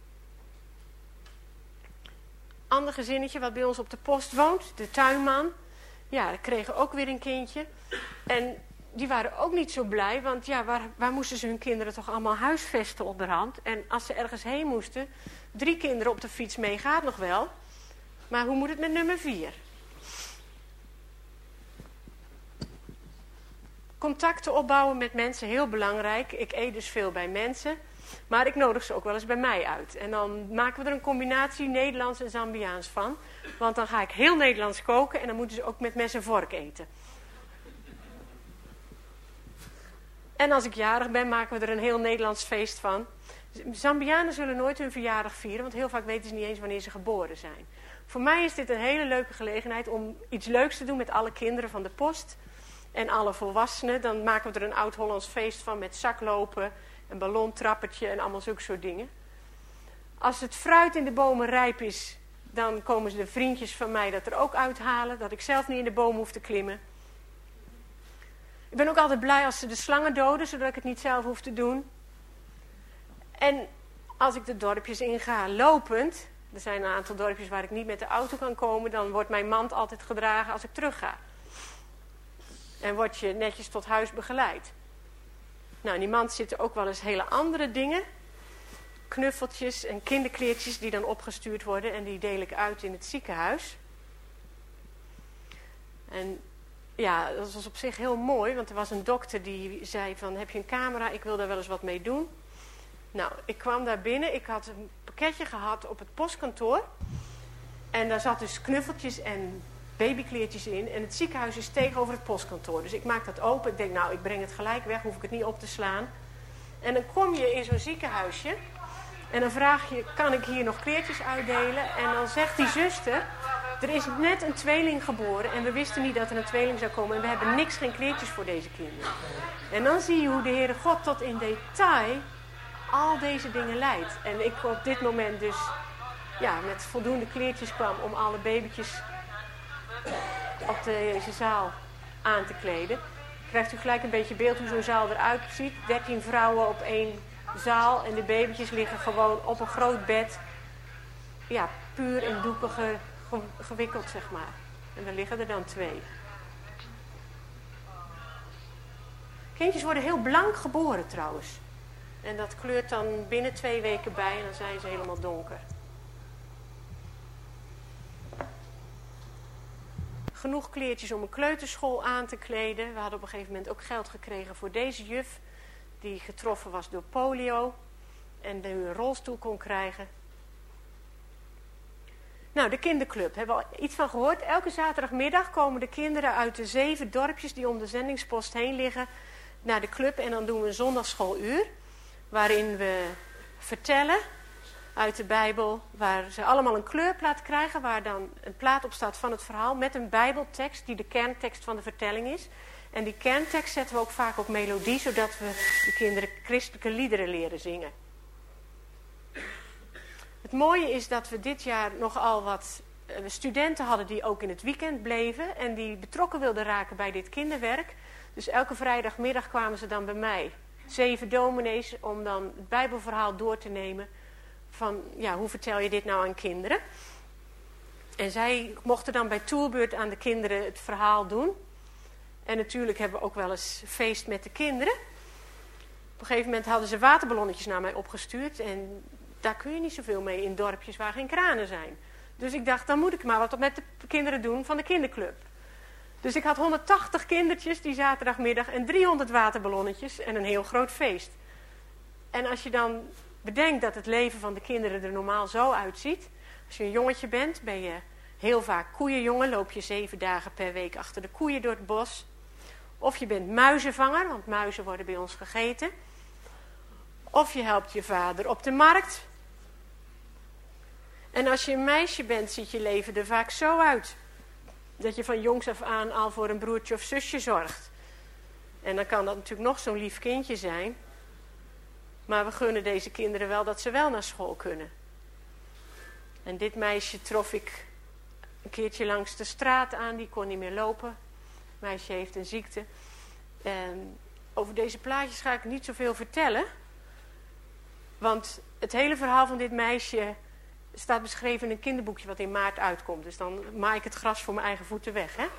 Ander gezinnetje wat bij ons op de post woont, de tuinman. Ja, die kregen ook weer een kindje. En die waren ook niet zo blij, want ja, waar moesten ze hun kinderen toch allemaal huisvesten onderhand? En als ze ergens heen moesten, 3 kinderen op de fiets mee gaat nog wel. Maar hoe moet het met nummer 4? Contacten opbouwen met mensen, heel belangrijk. Ik eet dus veel bij mensen. Maar ik nodig ze ook wel eens bij mij uit. En dan maken we er een combinatie Nederlands en Zambiaans van. Want dan ga ik heel Nederlands koken en dan moeten ze ook met mes en vork eten. En als ik jarig ben, maken we er een heel Nederlands feest van. Zambianen zullen nooit hun verjaardag vieren, want heel vaak weten ze niet eens wanneer ze geboren zijn. Voor mij is dit een hele leuke gelegenheid om iets leuks te doen met alle kinderen van de post. En alle volwassenen. Dan maken we er een oud-Hollands feest van met zaklopen, een ballontrappertje en allemaal zulke soort dingen. Als het fruit in de bomen rijp is, dan komen de vriendjes van mij dat er ook uithalen. Dat ik zelf niet in de boom hoef te klimmen. Ik ben ook altijd blij als ze de slangen doden, zodat ik het niet zelf hoef te doen. En als ik de dorpjes inga lopend, er zijn een aantal dorpjes waar ik niet met de auto kan komen, dan wordt mijn mand altijd gedragen als ik terug ga. En word je netjes tot huis begeleid. Nou, in die mand zitten ook wel eens hele andere dingen. Knuffeltjes en kinderkleertjes die dan opgestuurd worden. En die deel ik uit in het ziekenhuis. En ja, dat was op zich heel mooi. Want er was een dokter die zei van, heb je een camera? Ik wil daar wel eens wat mee doen. Nou, ik kwam daar binnen. Ik had een pakketje gehad op het postkantoor. En daar zat dus knuffeltjes en babykleertjes in. En het ziekenhuis is tegenover het postkantoor. Dus ik maak dat open. Ik denk, nou, ik breng het gelijk weg. Hoef ik het niet op te slaan. En dan kom je in zo'n ziekenhuisje. En dan vraag je, kan ik hier nog kleertjes uitdelen? En dan zegt die zuster, er is net een tweeling geboren. En we wisten niet dat er een tweeling zou komen. En we hebben geen kleertjes voor deze kinderen. En dan zie je hoe de Heere God tot in detail al deze dingen leidt. En ik op dit moment dus ja, met voldoende kleertjes kwam om alle babytjes op deze zaal aan te kleden. Krijgt u gelijk een beetje beeld hoe zo'n zaal eruit ziet. 13 vrouwen op 1 zaal en de babytjes liggen gewoon op een groot bed. Ja, puur in doeken gewikkeld, zeg maar. En er liggen er dan 2. Kindjes worden heel blank geboren trouwens. En dat kleurt dan binnen 2 weken bij en dan zijn ze helemaal donker. Genoeg kleertjes om een kleuterschool aan te kleden. We hadden op een gegeven moment ook geld gekregen voor deze juf. Die getroffen was door polio. En nu een rolstoel kon krijgen. Nou, de kinderclub, hebben we al iets van gehoord. Elke zaterdagmiddag komen de kinderen uit de 7 dorpjes die om de zendingspost heen liggen naar de club. En dan doen we een zondagschooluur, waarin we vertellen uit de Bijbel, waar ze allemaal een kleurplaat krijgen, waar dan een plaat op staat van het verhaal met een Bijbeltekst die de kerntekst van de vertelling is. En die kerntekst zetten we ook vaak op melodie, zodat we de kinderen christelijke liederen leren zingen. Het mooie is dat we dit jaar nogal wat studenten hadden die ook in het weekend bleven en die betrokken wilden raken bij dit kinderwerk. Dus elke vrijdagmiddag kwamen ze dan bij mij, 7 dominees, om dan het Bijbelverhaal door te nemen van, ja, hoe vertel je dit nou aan kinderen? En zij mochten dan bij toerbeurt aan de kinderen het verhaal doen. En natuurlijk hebben we ook wel eens feest met de kinderen. Op een gegeven moment hadden ze waterballonnetjes naar mij opgestuurd. En daar kun je niet zoveel mee in dorpjes waar geen kranen zijn. Dus ik dacht, dan moet ik maar wat met de kinderen doen van de kinderclub. Dus ik had 180 kindertjes die zaterdagmiddag en 300 waterballonnetjes en een heel groot feest. En als je dan bedenkt dat het leven van de kinderen er normaal zo uitziet. Als je een jongetje bent, ben je heel vaak koeienjongen. Loop je 7 dagen per week achter de koeien door het bos. Of je bent muizenvanger, want muizen worden bij ons gegeten. Of je helpt je vader op de markt. En als je een meisje bent, ziet je leven er vaak zo uit. Dat je van jongs af aan al voor een broertje of zusje zorgt. En dan kan dat natuurlijk nog zo'n lief kindje zijn. Maar we gunnen deze kinderen wel dat ze wel naar school kunnen. En dit meisje trof ik een keertje langs de straat aan. Die kon niet meer lopen. Het meisje heeft een ziekte. En over deze plaatjes ga ik niet zoveel vertellen. Want het hele verhaal van dit meisje staat beschreven in een kinderboekje wat in maart uitkomt. Dus dan maai ik het gras voor mijn eigen voeten weg. Hè?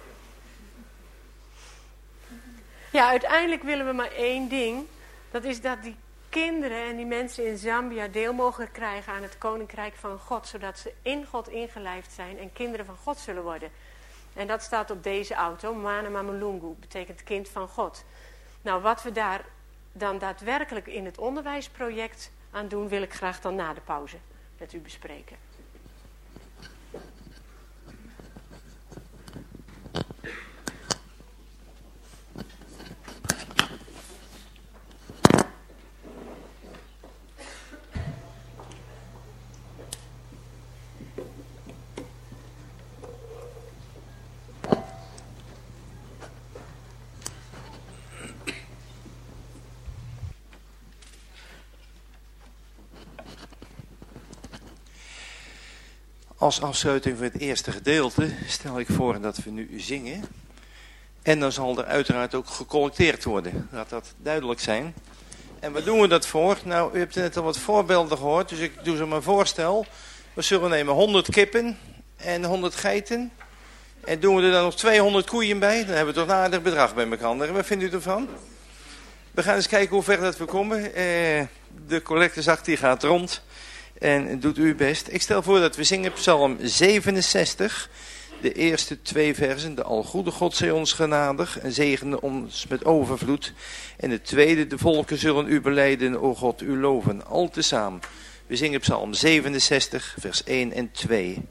Ja, uiteindelijk willen we maar één ding. Dat is dat die kinderen en die mensen in Zambia deel mogen krijgen aan het Koninkrijk van God. Zodat ze in God ingelijfd zijn en kinderen van God zullen worden. En dat staat op deze auto. Mwana Mamalungu betekent kind van God. Nou, wat we daar dan daadwerkelijk in het onderwijsproject aan doen, wil ik graag dan na de pauze met u bespreken. Als afsluiting van het eerste gedeelte stel ik voor dat we nu zingen. En dan zal er uiteraard ook gecollecteerd worden. Laat dat duidelijk zijn. En waar doen we dat voor? Nou, u hebt net al wat voorbeelden gehoord. Dus ik doe zo mijn voorstel. We zullen nemen 100 kippen en 100 geiten. En doen we er dan nog 200 koeien bij. Dan hebben we toch een aardig bedrag bij elkaar. Wat vindt u ervan? We gaan eens kijken hoe ver dat we komen. De collectezak die gaat rond. En doet u uw best. Ik stel voor dat we zingen Psalm 67. De eerste 2 versen. De algoede God zij ons genadig en zegene ons met overvloed. En de tweede, de volken zullen u belijden, o God, u loven. Al tezamen. We zingen Psalm 67, vers 1 en 2.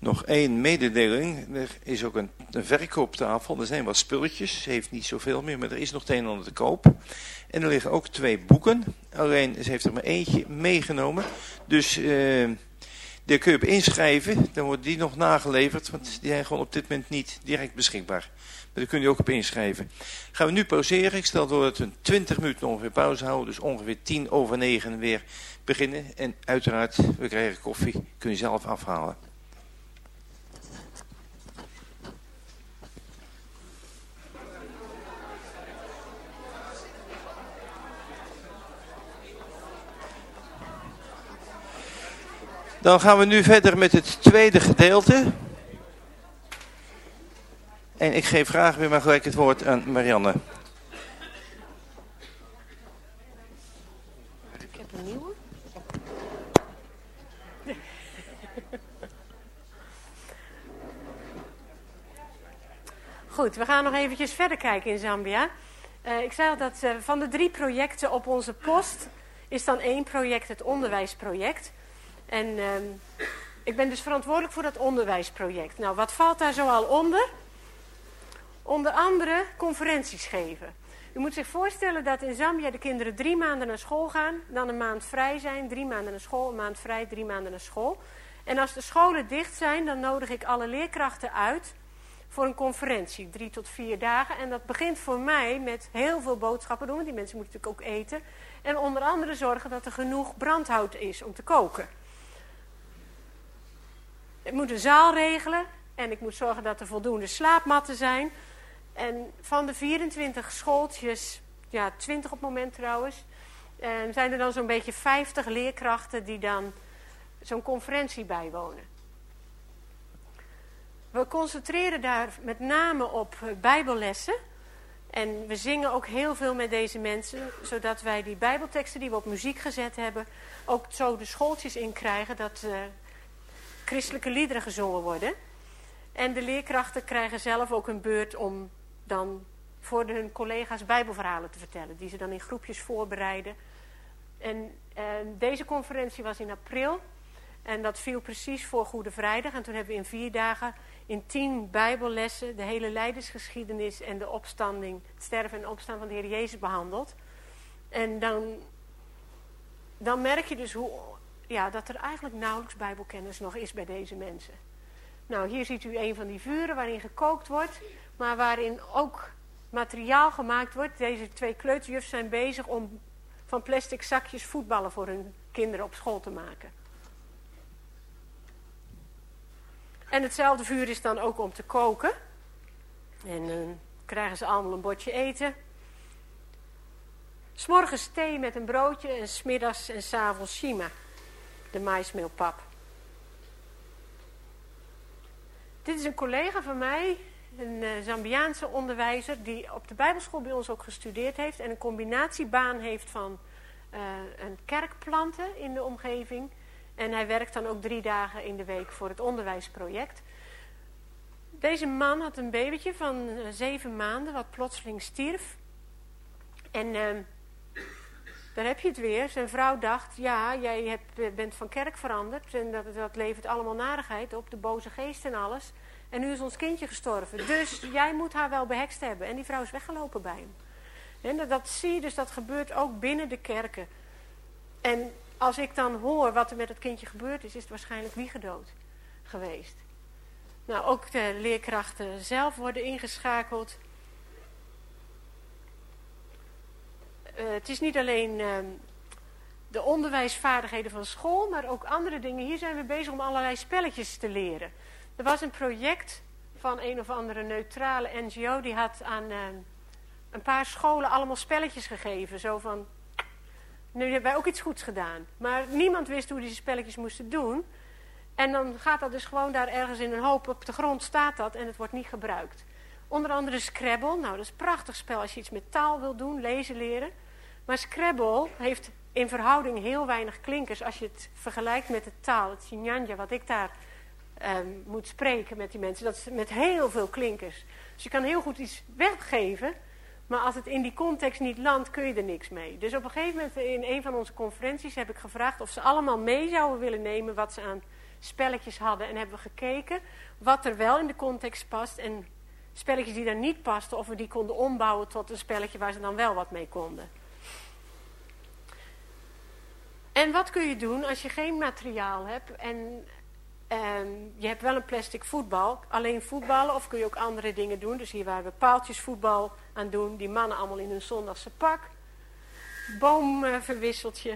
Nog één mededeling. Er is ook een verkooptafel. Er zijn wat spulletjes. Ze heeft niet zoveel meer, maar er is nog het een en ander te koop. En er liggen ook 2 boeken. Alleen, ze heeft er maar eentje meegenomen. Dus daar kun je op inschrijven. Dan wordt die nog nageleverd. Want die zijn gewoon op dit moment niet direct beschikbaar. Maar daar kun je ook op inschrijven. Gaan we nu pauzeren. Ik stel voor dat we 20 minuten ongeveer pauze houden. Dus ongeveer 9:10 weer beginnen. En uiteraard, we krijgen koffie. Kun je zelf afhalen. Dan gaan we nu verder met het tweede gedeelte. En ik geef graag weer maar gelijk het woord aan Marianne. Ik heb een nieuwe. Goed, we gaan nog eventjes verder kijken in Zambia. Ik zei al dat van de 3 projecten op onze post is dan 1 project het onderwijsproject. En ik ben dus verantwoordelijk voor dat onderwijsproject. Nou, wat valt daar zoal onder? Onder andere conferenties geven. U moet zich voorstellen dat in Zambia de kinderen 3 maanden naar school gaan, dan een maand vrij zijn, 3 maanden naar school, een maand vrij, 3 maanden naar school. En als de scholen dicht zijn, dan nodig ik alle leerkrachten uit voor een conferentie, 3 tot 4 dagen. En dat begint voor mij met heel veel boodschappen doen, want die mensen moeten natuurlijk ook eten. En onder andere zorgen dat er genoeg brandhout is om te koken. Ik moet een zaal regelen en ik moet zorgen dat er voldoende slaapmatten zijn. En van de 24 schooltjes, 20 op het moment trouwens, zijn er dan zo'n beetje 50 leerkrachten die dan zo'n conferentie bijwonen. We concentreren daar met name op bijbellessen. En we zingen ook heel veel met deze mensen, zodat wij die bijbelteksten die we op muziek gezet hebben, ook zo de schooltjes in krijgen dat christelijke liederen gezongen worden. En de leerkrachten krijgen zelf ook een beurt om dan voor hun collega's bijbelverhalen te vertellen, die ze dan in groepjes voorbereiden. En deze conferentie was in april en dat viel precies voor Goede Vrijdag. En toen hebben we in 4 dagen in 10 bijbellessen de hele lijdensgeschiedenis en de opstanding, het sterven en opstaan van de Heer Jezus behandeld. En dan merk je dus dat er eigenlijk nauwelijks bijbelkennis nog is bij deze mensen. Nou, hier ziet u een van die vuren waarin gekookt wordt, maar waarin ook materiaal gemaakt wordt. Deze 2 kleuterjufs zijn bezig om van plastic zakjes voetballen voor hun kinderen op school te maken. En hetzelfde vuur is dan ook om te koken. En dan krijgen ze allemaal een bordje eten. 'S Morgens thee met een broodje en 's middags en 's avonds shima, de maïsmeelpap. Dit is een collega van mij, een Zambiaanse onderwijzer, die op de Bijbelschool bij ons ook gestudeerd heeft en een combinatiebaan heeft van een kerkplanten in de omgeving. En hij werkt dan ook 3 dagen in de week voor het onderwijsproject. Deze man had een babytje van 7 maanden, wat plotseling stierf. En daar heb je het weer. Zijn vrouw dacht, ja, jij bent van kerk veranderd. En dat levert allemaal narigheid op, de boze geest en alles. En nu is ons kindje gestorven. Dus jij moet haar wel behekst hebben. En die vrouw is weggelopen bij hem. En dat zie je dus, dat gebeurt ook binnen de kerken. En als ik dan hoor wat er met het kindje gebeurd is het waarschijnlijk wiegedood geweest. Nou, ook de leerkrachten zelf worden ingeschakeld. Het is niet alleen de onderwijsvaardigheden van school, maar ook andere dingen. Hier zijn we bezig om allerlei spelletjes te leren. Er was een project van een of andere neutrale NGO, die had aan een paar scholen allemaal spelletjes gegeven. Zo van, nu hebben wij ook iets goeds gedaan. Maar niemand wist hoe die spelletjes moesten doen. En dan gaat dat dus gewoon daar ergens in een hoop, op de grond staat dat en het wordt niet gebruikt. Onder andere Scrabble, nou dat is een prachtig spel als je iets met taal wil doen, lezen leren. Maar Scrabble heeft in verhouding heel weinig klinkers als je het vergelijkt met de taal, het Chinyanja, wat ik daar moet spreken met die mensen. Dat is met heel veel klinkers. Dus je kan heel goed iets weggeven, maar als het in die context niet landt, kun je er niks mee. Dus op een gegeven moment in een van onze conferenties heb ik gevraagd of ze allemaal mee zouden willen nemen wat ze aan spelletjes hadden. En hebben we gekeken wat er wel in de context past. En spelletjes die daar niet pasten, of we die konden ombouwen tot een spelletje waar ze dan wel wat mee konden. En wat kun je doen als je geen materiaal hebt en je hebt wel een plastic voetbal, alleen voetballen, of kun je ook andere dingen doen. Dus hier waren we paaltjesvoetbal aan doen, die mannen allemaal in hun zondagse pak, boomverwisseltje.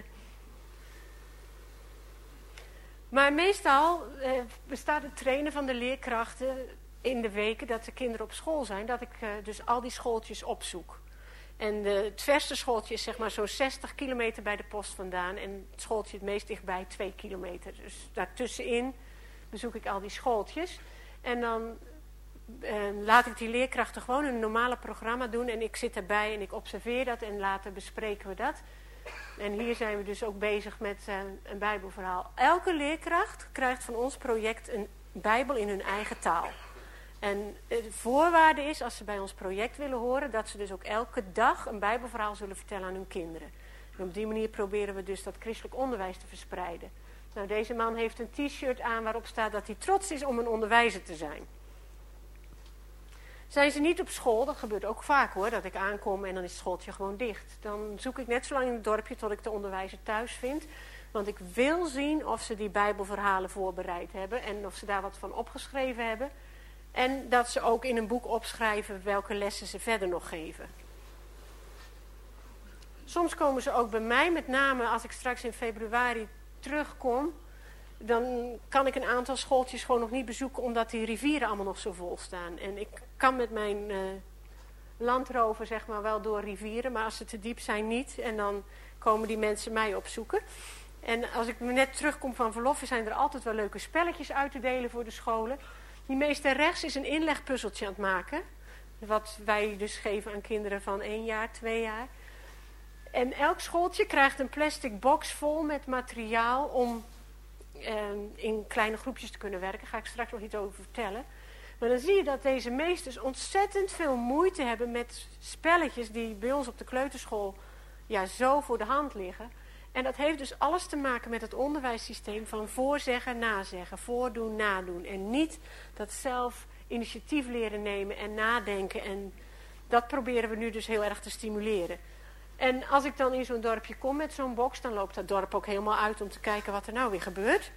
Maar meestal bestaat het trainen van de leerkrachten in de weken dat de kinderen op school zijn, dat ik dus al die schooltjes opzoek. En het verste schooltje is zeg maar zo'n 60 kilometer bij de post vandaan. En het schooltje het meest dichtbij 2 kilometer. Dus daartussenin bezoek ik al die schooltjes. En dan laat ik die leerkrachten gewoon een normale programma doen. En ik zit erbij en ik observeer dat en later bespreken we dat. En hier zijn we dus ook bezig met een bijbelverhaal. Elke leerkracht krijgt van ons project een bijbel in hun eigen taal. En de voorwaarde is, als ze bij ons project willen horen, dat ze dus ook elke dag een bijbelverhaal zullen vertellen aan hun kinderen. En op die manier proberen we dus dat christelijk onderwijs te verspreiden. Nou, deze man heeft een t-shirt aan waarop staat dat hij trots is om een onderwijzer te zijn. Zijn ze niet op school, dat gebeurt ook vaak hoor, dat ik aankom en dan is het schooltje gewoon dicht. Dan zoek ik net zo lang in het dorpje tot ik de onderwijzer thuis vind. Want ik wil zien of ze die bijbelverhalen voorbereid hebben en of ze daar wat van opgeschreven hebben. En dat ze ook in een boek opschrijven welke lessen ze verder nog geven. Soms komen ze ook bij mij, met name als ik straks in februari terugkom. Dan kan ik een aantal schooltjes gewoon nog niet bezoeken, omdat die rivieren allemaal nog zo vol staan. En ik kan met mijn landrover zeg maar wel door rivieren, maar als ze te diep zijn niet. En dan komen die mensen mij opzoeken. En als ik net terugkom van verlof, zijn er altijd wel leuke spelletjes uit te delen voor de scholen. Die meester rechts is een inlegpuzzeltje aan het maken. Wat wij dus geven aan kinderen van 1 jaar, 2 jaar. En elk schooltje krijgt een plastic box vol met materiaal om in kleine groepjes te kunnen werken. Daar ga ik straks nog iets over vertellen. Maar dan zie je dat deze meesters ontzettend veel moeite hebben met spelletjes die bij ons op de kleuterschool ja, zo voor de hand liggen. En dat heeft dus alles te maken met het onderwijssysteem van voorzeggen, nazeggen, voordoen, nadoen. En niet dat zelf initiatief leren nemen en nadenken. En dat proberen we nu dus heel erg te stimuleren. En als ik dan in zo'n dorpje kom met zo'n box, dan loopt dat dorp ook helemaal uit om te kijken wat er nou weer gebeurt.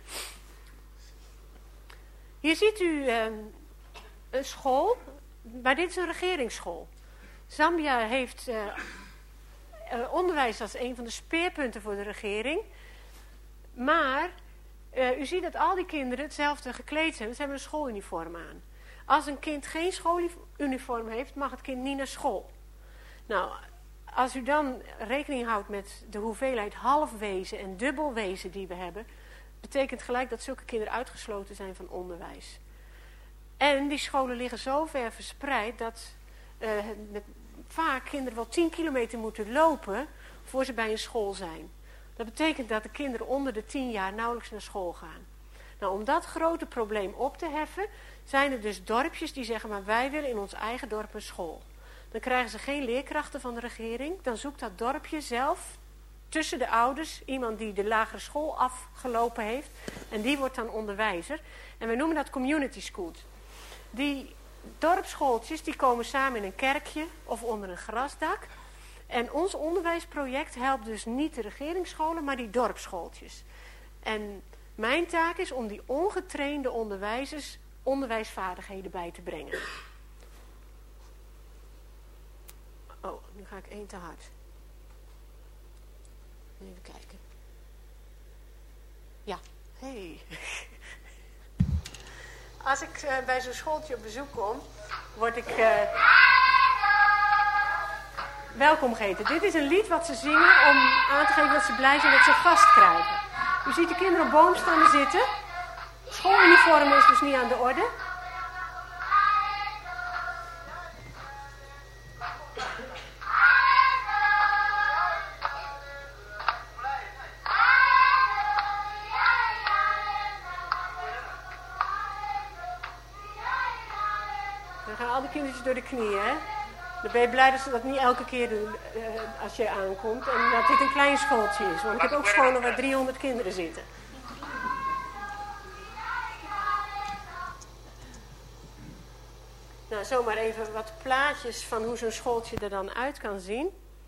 Hier ziet u een school, maar dit is een regeringsschool. Zambia heeft onderwijs als een van de speerpunten voor de regering. Maar u ziet dat al die kinderen hetzelfde gekleed zijn. Ze hebben een schooluniform aan. Als een kind geen schooluniform heeft, mag het kind niet naar school. Nou, als u dan rekening houdt met de hoeveelheid halfwezen en dubbelwezen die we hebben, betekent gelijk dat zulke kinderen uitgesloten zijn van onderwijs. En die scholen liggen zo ver verspreid dat vaak kinderen wel 10 kilometer moeten lopen voor ze bij een school zijn. Dat betekent dat de kinderen onder de 10 jaar nauwelijks naar school gaan. Nou, om dat grote probleem op te heffen, zijn er dus dorpjes die zeggen, maar wij willen in ons eigen dorp een school. Dan krijgen ze geen leerkrachten van de regering. Dan zoekt dat dorpje zelf tussen de ouders iemand die de lagere school afgelopen heeft. En die wordt dan onderwijzer. En wij noemen dat community schools. Die dorpsschooltjes die komen samen in een kerkje of onder een grasdak. En ons onderwijsproject helpt dus niet de regeringsscholen, maar die dorpsschooltjes. En mijn taak is om die ongetrainde onderwijzers onderwijsvaardigheden bij te brengen. Oh, nu ga ik 1 te hard. Even kijken. Ja, hey. Als ik bij zo'n schooltje op bezoek kom, word ik welkom geheten. Dit is een lied wat ze zingen om aan te geven dat ze blij zijn dat ze gast krijgen. U ziet de kinderen op boomstammen zitten. Schooluniform is dus niet aan de orde. Dan gaan al die kindertjes door de knieën, hè? Dan ben je blij dat ze dat niet elke keer doen als je aankomt. En dat dit een klein schooltje is. Want ik heb ook scholen waar 300 kinderen zitten. Nou, zomaar even wat plaatjes van hoe zo'n schooltje er dan uit kan zien.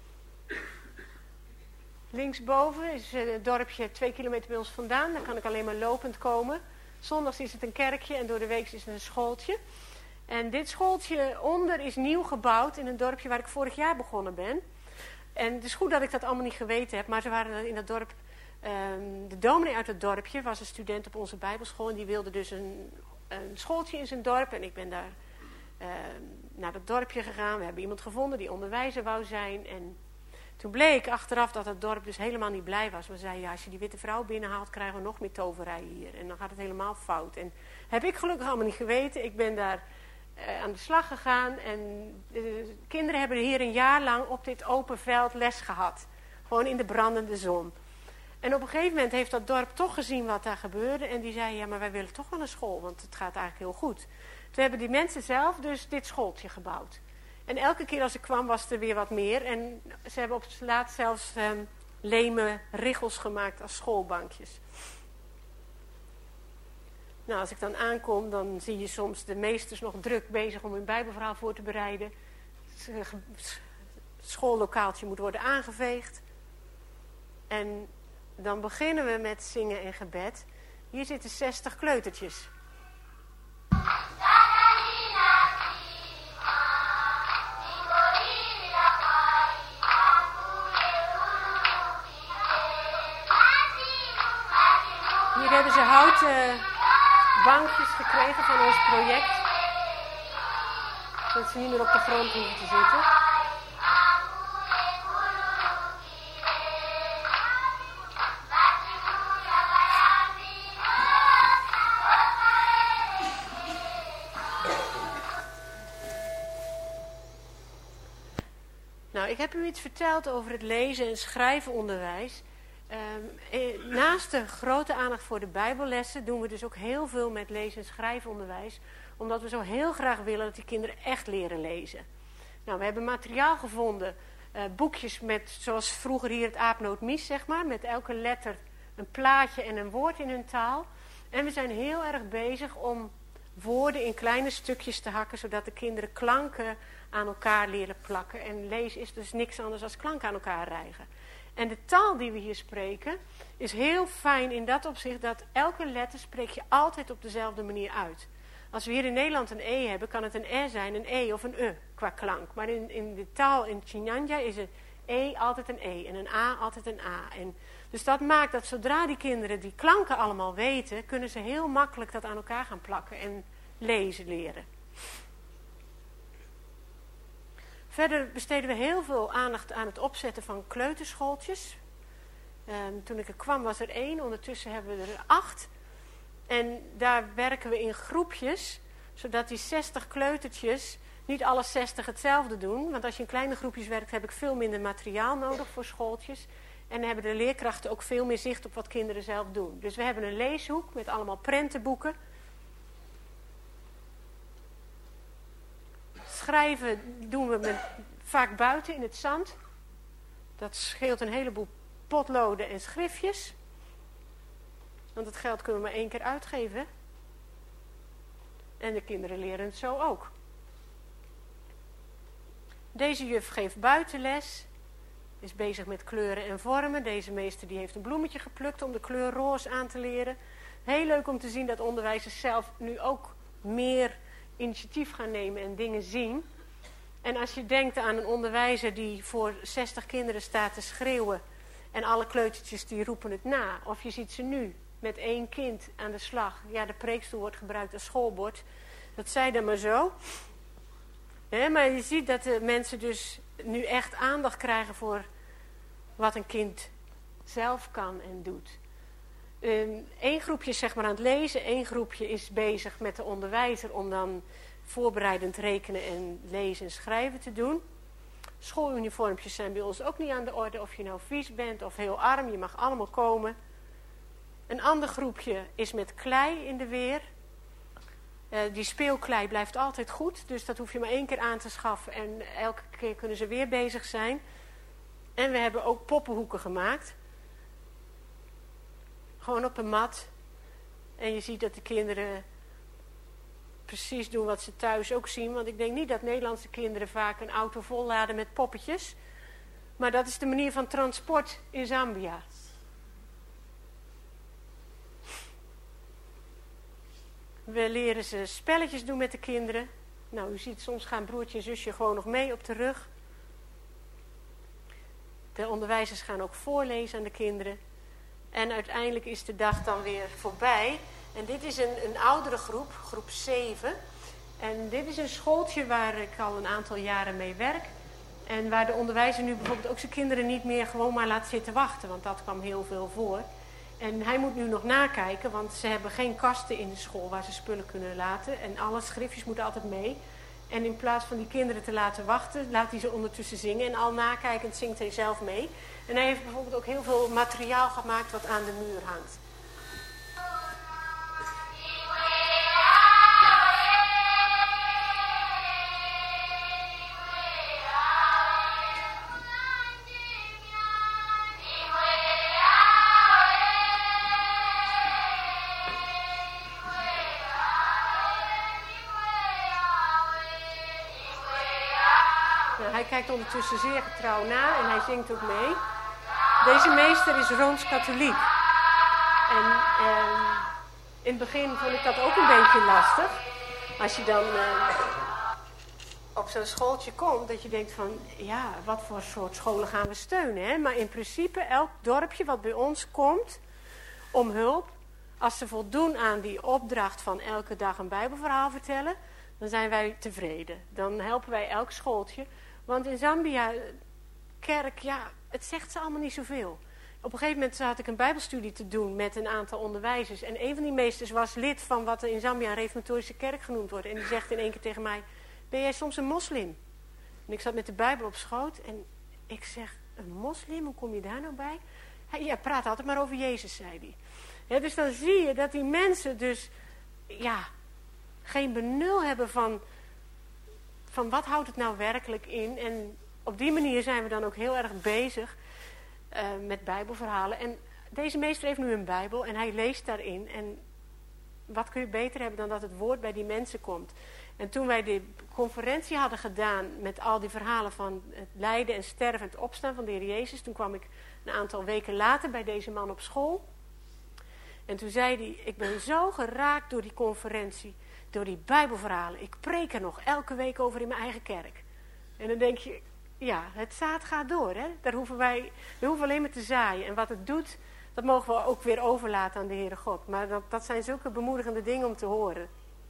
Linksboven is het dorpje 2 kilometer bij ons vandaan. Daar kan ik alleen maar lopend komen. Zondags is het een kerkje en door de week is het een schooltje. En dit schooltje onder is nieuw gebouwd in een dorpje waar ik vorig jaar begonnen ben. En het is goed dat ik dat allemaal niet geweten heb, maar ze waren in dat dorp. De dominee uit het dorpje was een student op onze bijbelschool en die wilde dus een schooltje in zijn dorp. En ik ben daar naar dat dorpje gegaan. We hebben iemand gevonden die onderwijzer wou zijn. En toen bleek achteraf dat het dorp dus helemaal niet blij was. We zeiden, ja, als je die witte vrouw binnenhaalt, krijgen we nog meer toverij hier. En dan gaat het helemaal fout. En heb ik gelukkig allemaal niet geweten. Ik ben daar aan de slag gegaan. En de kinderen hebben hier een jaar lang op dit open veld les gehad. Gewoon in de brandende zon. En op een gegeven moment heeft dat dorp toch gezien wat daar gebeurde. En die zei, ja, maar wij willen toch wel een school, want het gaat eigenlijk heel goed. Toen hebben die mensen zelf dus dit schooltje gebouwd. En elke keer als ik kwam was er weer wat meer. En ze hebben op het laatst zelfs leme richels gemaakt als schoolbankjes. Nou, als ik dan aankom, dan zie je soms de meesters nog druk bezig om hun bijbelverhaal voor te bereiden. Het schoollokaaltje moet worden aangeveegd. En dan beginnen we met zingen en gebed. Hier zitten 60 kleutertjes. Hier hebben ze houten bankjes gekregen van ons project. Zodat ze niet meer op de grond hoeven te zitten. Nou, ik heb u iets verteld over het lezen- en schrijvenonderwijs. Naast de grote aandacht voor de bijbellessen doen we dus ook heel veel met lezen- en schrijfonderwijs. Omdat we zo heel graag willen dat die kinderen echt leren lezen. Nou, we hebben materiaal gevonden. Boekjes met, zoals vroeger hier het aapnootmies, zeg maar. Met elke letter een plaatje en een woord in hun taal. En we zijn heel erg bezig om woorden in kleine stukjes te hakken. Zodat de kinderen klanken aan elkaar leren plakken. En lezen is dus niks anders dan klanken aan elkaar rijgen. En de taal die we hier spreken is heel fijn in dat opzicht dat elke letter spreek je altijd op dezelfde manier uit. Als we hier in Nederland een E hebben, kan het een R zijn, een E of een E qua klank. Maar in de taal in Chinyanja is een E altijd een E en een A altijd een A. En dus dat maakt dat zodra die kinderen die klanken allemaal weten, kunnen ze heel makkelijk dat aan elkaar gaan plakken en lezen leren. Verder besteden we heel veel aandacht aan het opzetten van kleuterschooltjes. Toen ik er kwam was er 1, ondertussen hebben we er 8. En daar werken we in groepjes, zodat die 60 kleutertjes niet alle 60 hetzelfde doen. Want als je in kleine groepjes werkt, heb ik veel minder materiaal nodig voor schooltjes. En dan hebben de leerkrachten ook veel meer zicht op wat kinderen zelf doen. Dus we hebben een leeshoek met allemaal prentenboeken. Schrijven doen we vaak buiten in het zand. Dat scheelt een heleboel potloden en schriftjes. Want het geld kunnen we maar 1 keer uitgeven. En de kinderen leren het zo ook. Deze juf geeft buitenles. Is bezig met kleuren en vormen. Deze meester die heeft een bloemetje geplukt om de kleur roze aan te leren. Heel leuk om te zien dat onderwijzers zelf nu ook meer initiatief gaan nemen en dingen zien. En als je denkt aan een onderwijzer die voor 60 kinderen staat te schreeuwen en alle kleutertjes die roepen het na. Of je ziet ze nu met 1 kind aan de slag. Ja, de preekstoel wordt gebruikt als schoolbord. Dat zei dan maar zo. Maar je ziet dat de mensen dus nu echt aandacht krijgen voor wat een kind zelf kan en doet. 1 groepje is zeg maar aan het lezen. 1 groepje is bezig met de onderwijzer om dan voorbereidend rekenen en lezen en schrijven te doen. Schooluniformpjes zijn bij ons ook niet aan de orde. Of je nou vies bent of heel arm, je mag allemaal komen. Een ander groepje is met klei in de weer. Die speelklei blijft altijd goed. Dus dat hoef je maar 1 keer aan te schaffen. En elke keer kunnen ze weer bezig zijn. En we hebben ook poppenhoeken gemaakt. Gewoon op een mat. En je ziet dat de kinderen precies doen wat ze thuis ook zien. Want ik denk niet dat Nederlandse kinderen vaak een auto volladen met poppetjes. Maar dat is de manier van transport in Zambia. We leren ze spelletjes doen met de kinderen. Nou, u ziet, soms gaan broertje en zusje gewoon nog mee op de rug. De onderwijzers gaan ook voorlezen aan de kinderen. En uiteindelijk is de dag dan weer voorbij. En dit is een oudere groep, groep 7. En dit is een schooltje waar ik al een aantal jaren mee werk. En waar de onderwijzer nu bijvoorbeeld ook zijn kinderen niet meer gewoon maar laat zitten wachten. Want dat kwam heel veel voor. En hij moet nu nog nakijken, want ze hebben geen kasten in de school waar ze spullen kunnen laten. En alle schriftjes moeten altijd mee. En in plaats van die kinderen te laten wachten, laat hij ze ondertussen zingen. En al nakijkend zingt hij zelf mee. En hij heeft bijvoorbeeld ook heel veel materiaal gemaakt wat aan de muur hangt. Hij kijkt ondertussen zeer getrouw na en hij zingt ook mee. Deze meester is Rooms-katholiek. En in het begin vond ik dat ook een beetje lastig. Als je dan op zo'n schooltje komt, dat je denkt van, ja, wat voor soort scholen gaan we steunen? Hè? Maar in principe, elk dorpje wat bij ons komt om hulp, als ze voldoen aan die opdracht van elke dag een Bijbelverhaal vertellen, dan zijn wij tevreden. Dan helpen wij elk schooltje. Want in Zambia, kerk, ja, het zegt ze allemaal niet zoveel. Op een gegeven moment had ik een bijbelstudie te doen met een aantal onderwijzers. En een van die meesters was lid van wat er in Zambia een reformatorische kerk genoemd wordt. En die zegt in één keer tegen mij, ben jij soms een moslim? En ik zat met de Bijbel op schoot en ik zeg, een moslim, hoe kom je daar nou bij? Hij praat altijd maar over Jezus, zei hij. Ja, dus dan zie je dat die mensen dus, ja, geen benul hebben van wat houdt het nou werkelijk in. En op die manier zijn we dan ook heel erg bezig met Bijbelverhalen. En deze meester heeft nu een Bijbel en hij leest daarin. En wat kun je beter hebben dan dat het woord bij die mensen komt. En toen wij de conferentie hadden gedaan met al die verhalen van het lijden en sterven en het opstaan van de Heer Jezus. Toen kwam ik een aantal weken later bij deze man op school. En toen zei hij, ik ben zo geraakt door die conferentie, door die Bijbelverhalen. Ik preek er nog elke week over in mijn eigen kerk. En dan denk je, ja, het zaad gaat door. Hè? We hoeven alleen maar te zaaien. En wat het doet, dat mogen we ook weer overlaten aan de Heere God. Maar dat zijn zulke bemoedigende dingen om te horen.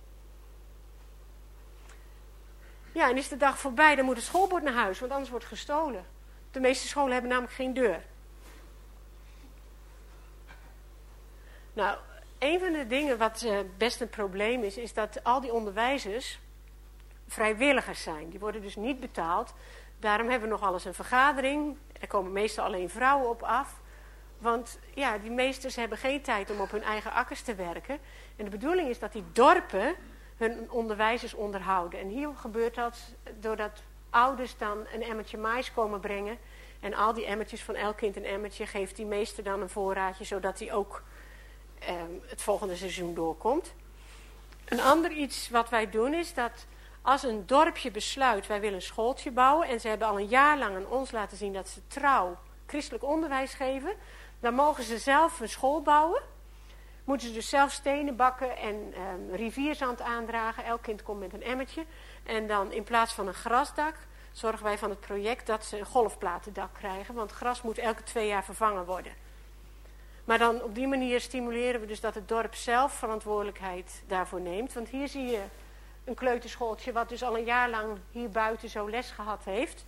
Ja, en is de dag voorbij, dan moet het schoolbord naar huis, want anders wordt gestolen. De meeste scholen hebben namelijk geen deur. Nou, een van de dingen wat best een probleem is dat al die onderwijzers vrijwilligers zijn. Die worden dus niet betaald. Daarom hebben we nog alles een vergadering. Er komen meestal alleen vrouwen op af. Want ja, die meesters hebben geen tijd om op hun eigen akkers te werken. En de bedoeling is dat die dorpen hun onderwijzers onderhouden. En hier gebeurt dat doordat ouders dan een emmertje mais komen brengen. En al die emmertjes, van elk kind een emmertje, geeft die meester dan een voorraadje, zodat hij ook het volgende seizoen doorkomt. Een ander iets wat wij doen is dat als een dorpje besluit, wij willen een schooltje bouwen, en ze hebben al een jaar lang aan ons laten zien dat ze trouw christelijk onderwijs geven, dan mogen ze zelf een school bouwen. Moeten ze dus zelf stenen bakken en rivierzand aandragen. Elk kind komt met een emmertje. En dan in plaats van een grasdak zorgen wij van het project dat ze een golfplatendak krijgen. Want gras moet elke 2 jaar vervangen worden. Maar dan op die manier stimuleren we dus dat het dorp zelf verantwoordelijkheid daarvoor neemt. Want hier zie je een kleuterschooltje wat dus al een jaar lang hier buiten zo les gehad heeft.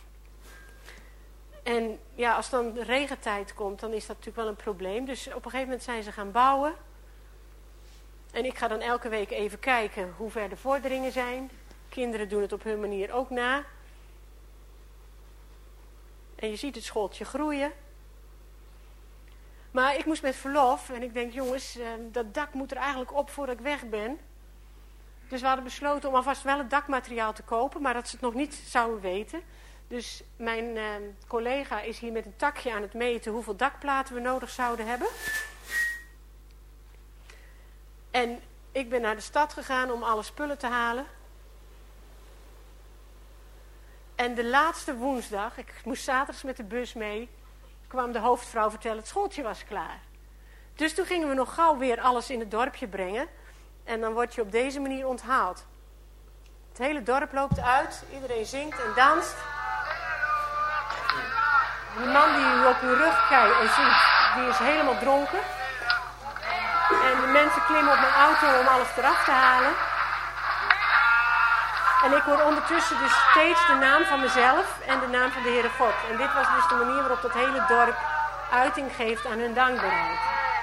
En ja, als dan de regentijd komt, dan is dat natuurlijk wel een probleem. Dus op een gegeven moment zijn ze gaan bouwen. En ik ga dan elke week even kijken hoe ver de vorderingen zijn. Kinderen doen het op hun manier ook na. En je ziet het schooltje groeien. Maar ik moest met verlof en ik denk, jongens, dat dak moet er eigenlijk op voordat ik weg ben. Dus we hadden besloten om alvast wel het dakmateriaal te kopen, maar dat ze het nog niet zouden weten. Dus mijn collega is hier met een takje aan het meten hoeveel dakplaten we nodig zouden hebben. En ik ben naar de stad gegaan om alle spullen te halen. En de laatste woensdag, ik moest zaterdags met de bus mee, kwam de hoofdvrouw vertellen, het schooltje was klaar. Dus toen gingen we nog gauw weer alles in het dorpje brengen. En dan word je op deze manier onthaald. Het hele dorp loopt uit, iedereen zingt en danst. Die man die u op uw rug kijkt en zingt, die is helemaal dronken. En de mensen klimmen op mijn auto om alles eraf te halen. En ik hoor ondertussen dus steeds de naam van mezelf en de naam van de Heere God. En dit was dus de manier waarop dat hele dorp uiting geeft aan hun dankbaarheid.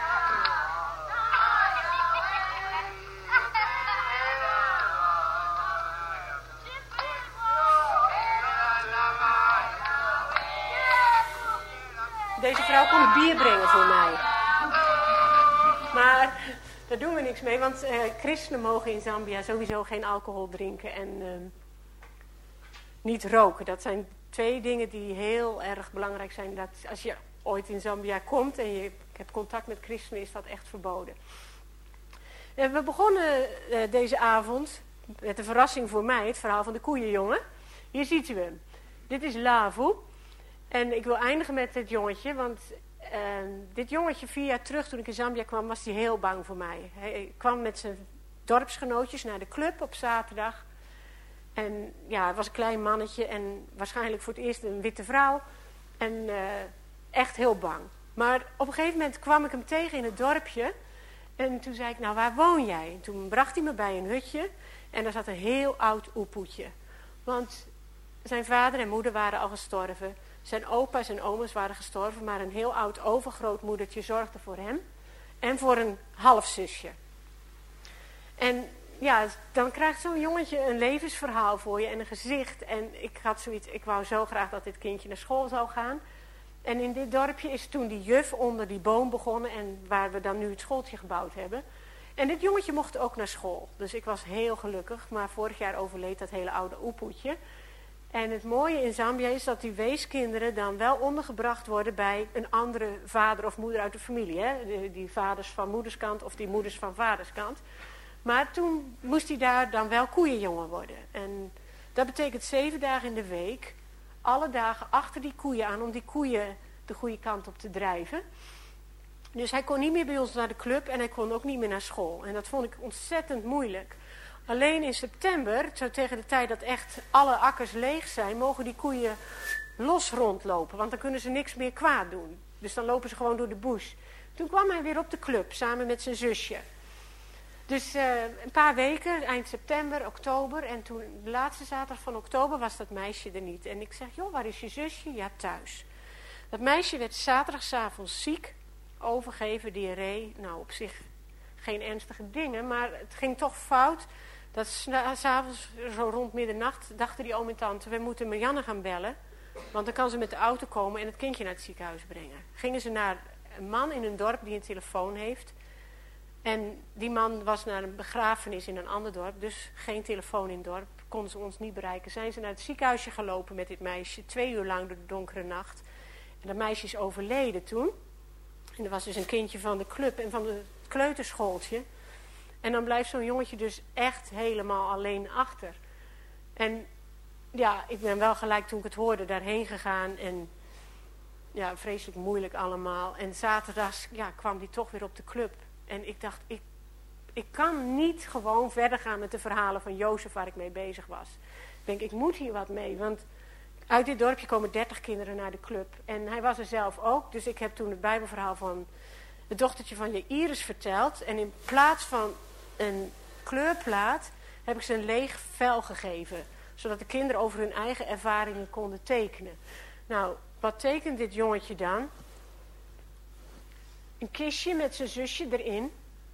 Deze vrouw kon bier brengen voor mij. Maar daar doen we niks mee, want christenen mogen in Zambia sowieso geen alcohol drinken en niet roken. Dat zijn 2 dingen die heel erg belangrijk zijn. Dat als je ooit in Zambia komt en je hebt contact met christenen, is dat echt verboden. We begonnen deze avond met een verrassing voor mij, het verhaal van de koeienjongen. Hier ziet u hem. Dit is Lavu. En ik wil eindigen met dit jongetje, want dit jongetje 4 jaar terug toen ik in Zambia kwam, was hij heel bang voor mij. Hij kwam met zijn dorpsgenootjes naar de club op zaterdag. En ja, hij was een klein mannetje en waarschijnlijk voor het eerst een witte vrouw. En echt heel bang. Maar op een gegeven moment kwam ik hem tegen in het dorpje. En toen zei ik, nou waar woon jij? En toen bracht hij me bij een hutje. En daar zat een heel oud oepoetje. Want zijn vader en moeder waren al gestorven. Zijn opa's en oma's waren gestorven. Maar een heel oud overgrootmoedertje zorgde voor hem. En voor een halfzusje. En ja, dan krijgt zo'n jongetje een levensverhaal voor je en een gezicht. En ik had zoiets, ik wou zo graag dat dit kindje naar school zou gaan. En in dit dorpje is toen die juf onder die boom begonnen en waar we dan nu het schooltje gebouwd hebben. En dit jongetje mocht ook naar school. Dus ik was heel gelukkig, maar vorig jaar overleed dat hele oude oepoetje. En het mooie in Zambia is dat die weeskinderen dan wel ondergebracht worden bij een andere vader of moeder uit de familie. Hè? Die vaders van moederskant of die moeders van vaderskant. Maar toen moest hij daar dan wel koeienjongen worden. En dat betekent 7 dagen in de week, alle dagen achter die koeien aan om die koeien de goede kant op te drijven. Dus hij kon niet meer bij ons naar de club en hij kon ook niet meer naar school. En dat vond ik ontzettend moeilijk. Alleen in september, zo tegen de tijd dat echt alle akkers leeg zijn, mogen die koeien los rondlopen. Want dan kunnen ze niks meer kwaad doen. Dus dan lopen ze gewoon door de bush. Toen kwam hij weer op de club, samen met zijn zusje. Dus een paar weken, eind september, oktober. En toen, de laatste zaterdag van oktober, was dat meisje er niet. En ik zeg, joh, waar is je zusje? Ja, thuis. Dat meisje werd zaterdagavond ziek, overgeven, diarree. Nou, op zich geen ernstige dingen, maar het ging toch fout. Dat 's avonds, zo rond middernacht, dachten die oom en tante, we moeten Marianne gaan bellen. Want dan kan ze met de auto komen en het kindje naar het ziekenhuis brengen. Gingen ze naar een man in een dorp die een telefoon heeft. En die man was naar een begrafenis in een ander dorp, dus geen telefoon in het dorp. Konden ze ons niet bereiken. Zijn ze naar het ziekenhuisje gelopen met dit meisje, 2 uur lang door de donkere nacht. En dat meisje is overleden toen. En er was dus een kindje van de club en van het kleuterschooltje. En dan blijft zo'n jongetje dus echt helemaal alleen achter. En ja, ik ben wel gelijk toen ik het hoorde daarheen gegaan. En ja, vreselijk moeilijk allemaal. En zaterdags kwam die toch weer op de club. En ik dacht, ik kan niet gewoon verder gaan met de verhalen van Jozef waar ik mee bezig was. Ik denk, ik moet hier wat mee. Want uit dit dorpje komen 30 kinderen naar de club. En hij was er zelf ook. Dus ik heb toen het Bijbelverhaal van het dochtertje van Jairus verteld. En in plaats van een kleurplaat heb ik ze een leeg vel gegeven. Zodat de kinderen over hun eigen ervaringen konden tekenen. Nou, wat tekent dit jongetje dan? Een kistje met zijn zusje erin.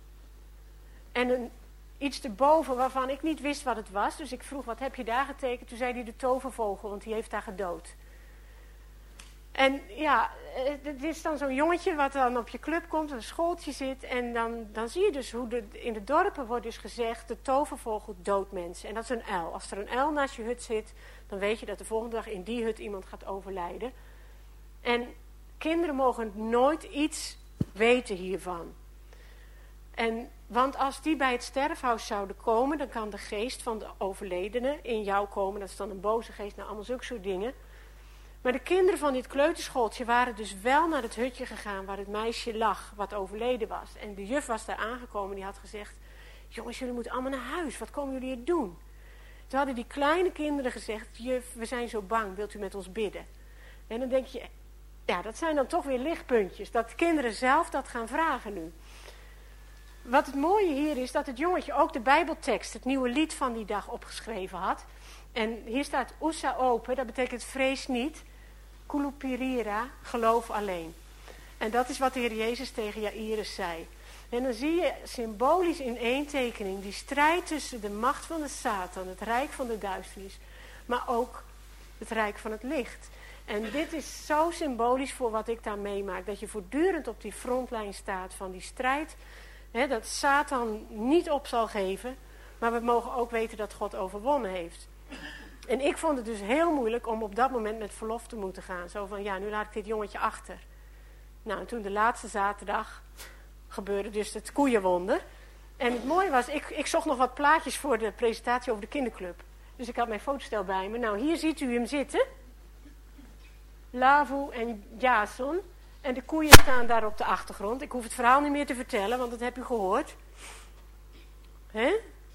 En iets erboven waarvan ik niet wist wat het was. Dus ik vroeg, wat heb je daar getekend? Toen zei hij de tovervogel, want die heeft daar gedood. En ja, dit is dan zo'n jongetje wat dan op je club komt, een schooltje zit. En dan zie je dus hoe in de dorpen wordt dus gezegd, de tovervogel doodt mensen. En dat is een uil. Als er een uil naast je hut zit, dan weet je dat de volgende dag in die hut iemand gaat overlijden. En kinderen mogen nooit iets weten hiervan. En Want als die bij het sterfhuis zouden komen, dan kan de geest van de overledene in jou komen. Dat is dan een boze geest, nou allemaal zulke soort dingen. Maar de kinderen van dit kleuterschooltje waren dus wel naar het hutje gegaan waar het meisje lag, wat overleden was. En de juf was daar aangekomen, die had gezegd, jongens, jullie moeten allemaal naar huis, wat komen jullie hier doen? Toen hadden die kleine kinderen gezegd, juf, we zijn zo bang, wilt u met ons bidden? En dan denk je, ja, dat zijn dan toch weer lichtpuntjes, dat de kinderen zelf dat gaan vragen nu. Wat het mooie hier is, dat het jongetje ook de Bijbeltekst, het nieuwe lied van die dag opgeschreven had. En hier staat Usa open, dat betekent vrees niet. Kulupirira, geloof alleen. En dat is wat de Heer Jezus tegen Jairus zei. En dan zie je symbolisch in één tekening die strijd tussen de macht van de Satan, het rijk van de duisternis, maar ook het rijk van het licht. En dit is zo symbolisch voor wat ik daar meemaak. Dat je voortdurend op die frontlijn staat van die strijd. Dat Satan niet op zal geven. Maar we mogen ook weten dat God overwonnen heeft. En ik vond het dus heel moeilijk om op dat moment met verlof te moeten gaan. Zo van, ja, nu laat ik dit jongetje achter. Nou, en toen de laatste zaterdag gebeurde dus het koeienwonder. En het mooie was, ik zocht nog wat plaatjes voor de presentatie over de kinderclub. Dus ik had mijn fotostel bij me. Nou, hier ziet u hem zitten. Lavu en Jason. En de koeien staan daar op de achtergrond. Ik hoef het verhaal niet meer te vertellen, want dat heb u gehoord. Hè?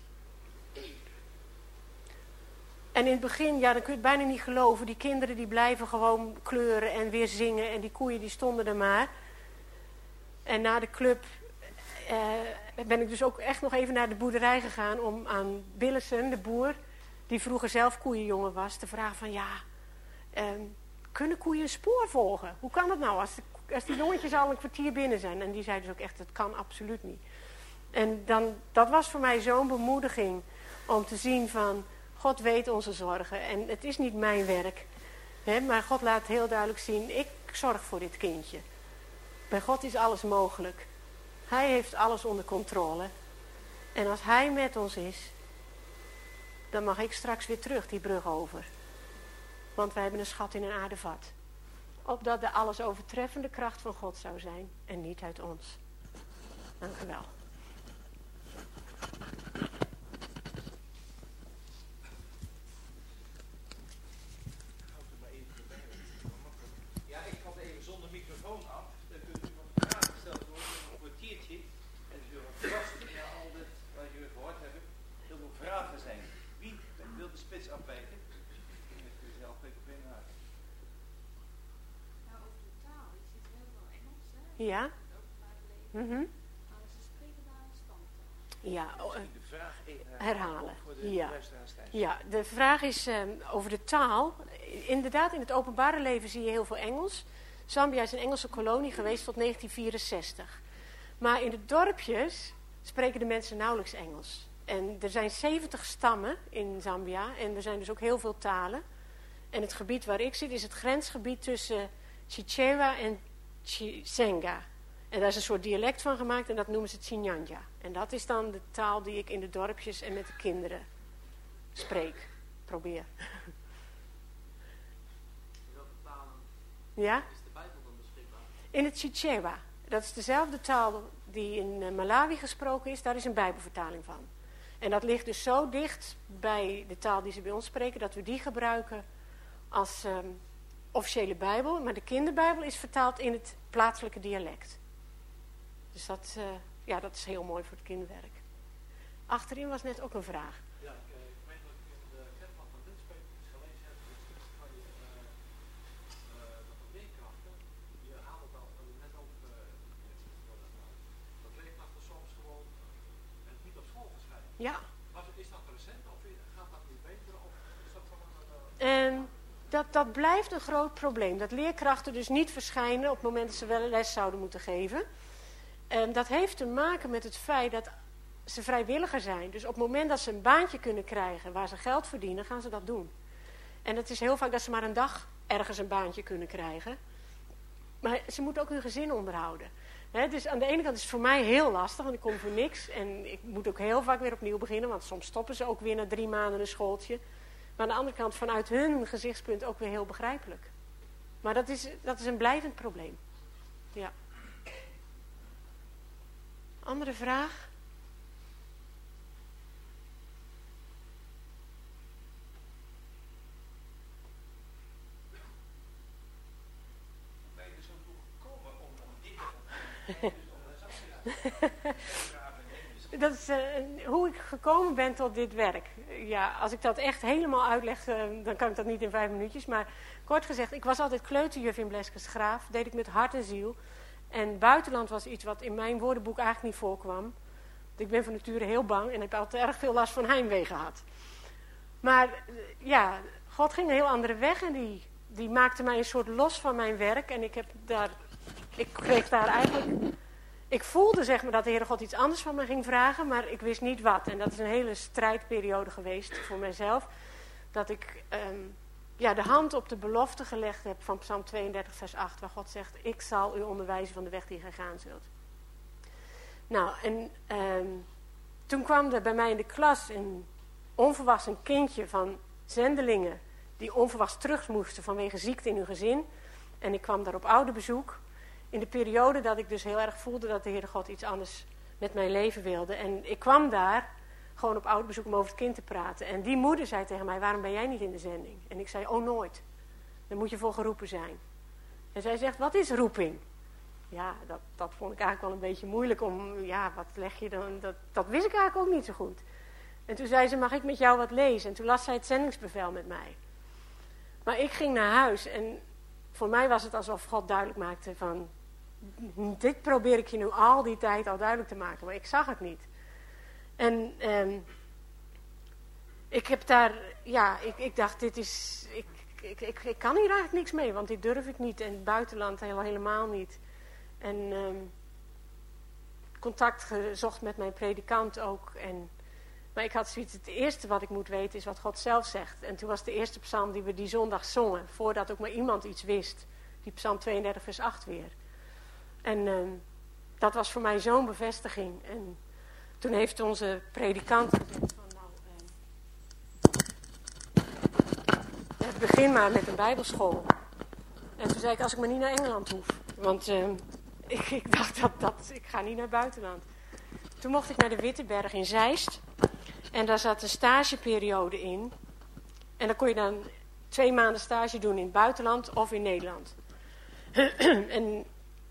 En in het begin, ja, dan kun je het bijna niet geloven. Die kinderen die blijven gewoon kleuren en weer zingen. En die koeien die stonden er maar. En na de club ben ik dus ook echt nog even naar de boerderij gegaan om aan Billessen, de boer, die vroeger zelf koeienjongen was, te vragen van ja, kunnen koeien een spoor volgen? Hoe kan dat nou als die jongetjes al een kwartier binnen zijn? En die zei dus ook echt, dat kan absoluut niet. En dan, dat was voor mij zo'n bemoediging om te zien van, God weet onze zorgen. En het is niet mijn werk. Hè, maar God laat heel duidelijk zien, ik zorg voor dit kindje. Bij God is alles mogelijk. Hij heeft alles onder controle. En als hij met ons is, dan mag ik straks weer terug die brug over. Want wij hebben een schat in een aardevat. Opdat de alles overtreffende kracht van God zou zijn en niet uit ons. Dank u wel. Ja, ik had even zonder microfoon af. Dan kunt u wat vragen gesteld worden in een kwartiertje. En u zult vast na al dit wat jullie gehoord hebben, heel veel vragen zijn. Wie wil de spits afwijken? Dan kun je zelf even binnenhaken. Nou, over de taal, je ziet heel veel Engels, hè? Ja. Maar ze spreken daar een standtaal. Ja. Misschien de vraag herhalen. voor de Ja. luisteraars thuis. Ja, de vraag is over de taal. Inderdaad, in het openbare leven zie je heel veel Engels. Zambia is een Engelse kolonie geweest tot 1964. Maar in de dorpjes spreken de mensen nauwelijks Engels. En er zijn 70 stammen in Zambia en er zijn dus ook heel veel talen. En het gebied waar ik zit is het grensgebied tussen Chichewa en Chisenga. En daar is een soort dialect van gemaakt en dat noemen ze Chinyanja. En dat is dan de taal die ik in de dorpjes en met de kinderen spreek. Probeer. In welke talen Ja? is de Bijbel dan beschikbaar? In het Chichewa. Dat is dezelfde taal die in Malawi gesproken is. Daar is een Bijbelvertaling van. En dat ligt dus zo dicht bij de taal die ze bij ons spreken, dat we die gebruiken als officiële Bijbel. Maar de kinderbijbel is vertaald in het plaatselijke dialect. Dus dat, dat is heel mooi voor het kinderwerk. Achterin was net ook een vraag. Ja, ik meen dat ik in de Kerkman van Linspeet iets gelezen heb. Dat de leerkrachten, je haalt het al net ook, dat leerkrachten soms gewoon niet op school verschijnen. Ja. Is dat recent of gaat dat nu beter? Of is dat gewoon Dat blijft een groot probleem. Dat leerkrachten dus niet verschijnen op het moment dat ze wel les zouden moeten geven. Dat heeft te maken met het feit dat ze vrijwilliger zijn. Dus op het moment dat ze een baantje kunnen krijgen waar ze geld verdienen, gaan ze dat doen. En het is heel vaak dat ze maar een dag ergens een baantje kunnen krijgen. Maar ze moeten ook hun gezin onderhouden. Dus aan de ene kant is het voor mij heel lastig, want ik kom voor niks. En ik moet ook heel vaak weer opnieuw beginnen, want soms stoppen ze ook weer na 3 maanden een schooltje. Maar aan de andere kant, vanuit hun gezichtspunt ook weer heel begrijpelijk. Maar dat is een blijvend probleem. Ja. Andere vraag? Dat is hoe ik gekomen ben tot dit werk. Ja, als ik dat echt helemaal uitleg, dan kan ik dat niet in 5 minuutjes. Maar kort gezegd, ik was altijd kleuterjuf in Bleskensgraaf. Deed ik met hart en ziel. En buitenland was iets wat in mijn woordenboek eigenlijk niet voorkwam. Ik ben van nature heel bang en heb altijd erg veel last van heimwee gehad. Maar ja, God ging een heel andere weg en die maakte mij een soort los van mijn werk. En ik kreeg daar eigenlijk... Ik voelde zeg maar dat de Heere God iets anders van me ging vragen, maar ik wist niet wat. En dat is een hele strijdperiode geweest voor mijzelf. Dat ik de hand op de belofte gelegd heb van Psalm 32 vers 8. Waar God zegt, ik zal u onderwijzen van de weg die gij gaan zult. Nou, en toen kwam er bij mij in de klas een onverwachts een kindje van zendelingen. Die onverwachts terug moesten vanwege ziekte in hun gezin. En ik kwam daar op ouderbezoek. In de periode dat ik dus heel erg voelde dat de Heere God iets anders met mijn leven wilde. En ik kwam daar gewoon op ouderbezoek om over het kind te praten. En die moeder zei tegen mij, waarom ben jij niet in de zending? En ik zei, oh nooit. Daar moet je voor geroepen zijn. En zij zegt, wat is roeping? Ja, dat vond ik eigenlijk wel een beetje moeilijk om, ja, wat leg je dan? Dat wist ik eigenlijk ook niet zo goed. En toen zei ze, mag ik met jou wat lezen? En toen las zij het zendingsbevel met mij. Maar ik ging naar huis en voor mij was het alsof God duidelijk maakte van, dit probeer ik je nu al die tijd al duidelijk te maken, maar ik zag het niet. En ik heb daar, ja, ik dacht, dit is, ik kan hier eigenlijk niks mee, want dit durf ik niet. En het buitenland helemaal niet. En contact gezocht met mijn predikant ook. Maar ik had zoiets, het eerste wat ik moet weten is wat God zelf zegt. En toen was de eerste psalm die we die zondag zongen, voordat ook maar iemand iets wist. Die psalm 32 vers 8 weer. En dat was voor mij zo'n bevestiging. En toen heeft onze predikant gezegd van begin maar met een bijbelschool. En toen zei ik, als ik maar niet naar Engeland hoef. Want ik dacht, ik ga niet naar het buitenland. Toen mocht ik naar de Witteberg in Zeist. En daar zat een stageperiode in. En dan kon je dan 2 maanden stage doen in het buitenland of in Nederland. En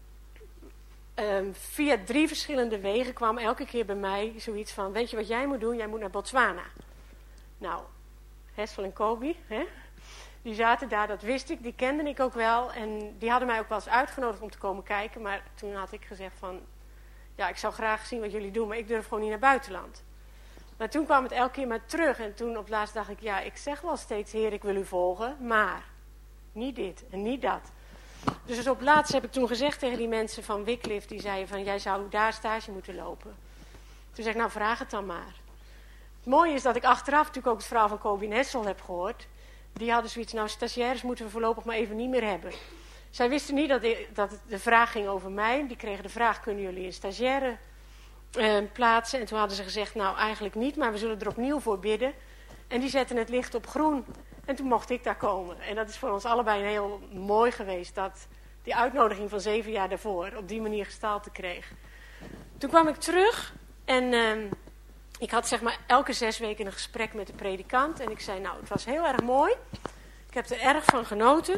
via 3 verschillende wegen kwam elke keer bij mij zoiets van, weet je wat jij moet doen? Jij moet naar Botswana. Nou, Hessel en Kobi, hè? Die zaten daar, dat wist ik, die kende ik ook wel. En die hadden mij ook wel eens uitgenodigd om te komen kijken. Maar toen had ik gezegd van, ja, ik zou graag zien wat jullie doen, maar ik durf gewoon niet naar buitenland. Maar toen kwam het elke keer maar terug. En toen op het laatst dacht ik, ja, ik zeg wel steeds, Heer, ik wil u volgen, maar niet dit en niet dat. Dus op het laatst heb ik toen gezegd tegen die mensen van Wycliffe, die zeiden van, jij zou daar stage moeten lopen. Toen zei ik, nou, vraag het dan maar. Het mooie is dat ik achteraf natuurlijk ook het verhaal van Kobi en Hessel heb gehoord. Die hadden zoiets, nou, stagiaires moeten we voorlopig maar even niet meer hebben. Zij wisten niet dat de vraag ging over mij. Die kregen de vraag, kunnen jullie een stagiaire plaatsen? En toen hadden ze gezegd, nou, eigenlijk niet, maar we zullen er opnieuw voor bidden. En die zetten het licht op groen. En toen mocht ik daar komen. En dat is voor ons allebei heel mooi geweest, dat die uitnodiging van 7 jaar daarvoor op die manier gestalte kreeg. Toen kwam ik terug en ik had zeg maar elke 6 weken een gesprek met de predikant. En ik zei, nou, het was heel erg mooi. Ik heb er erg van genoten.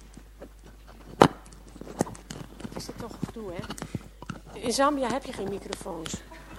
Is dit toch gedoe, hè? In Zambia heb je geen microfoons.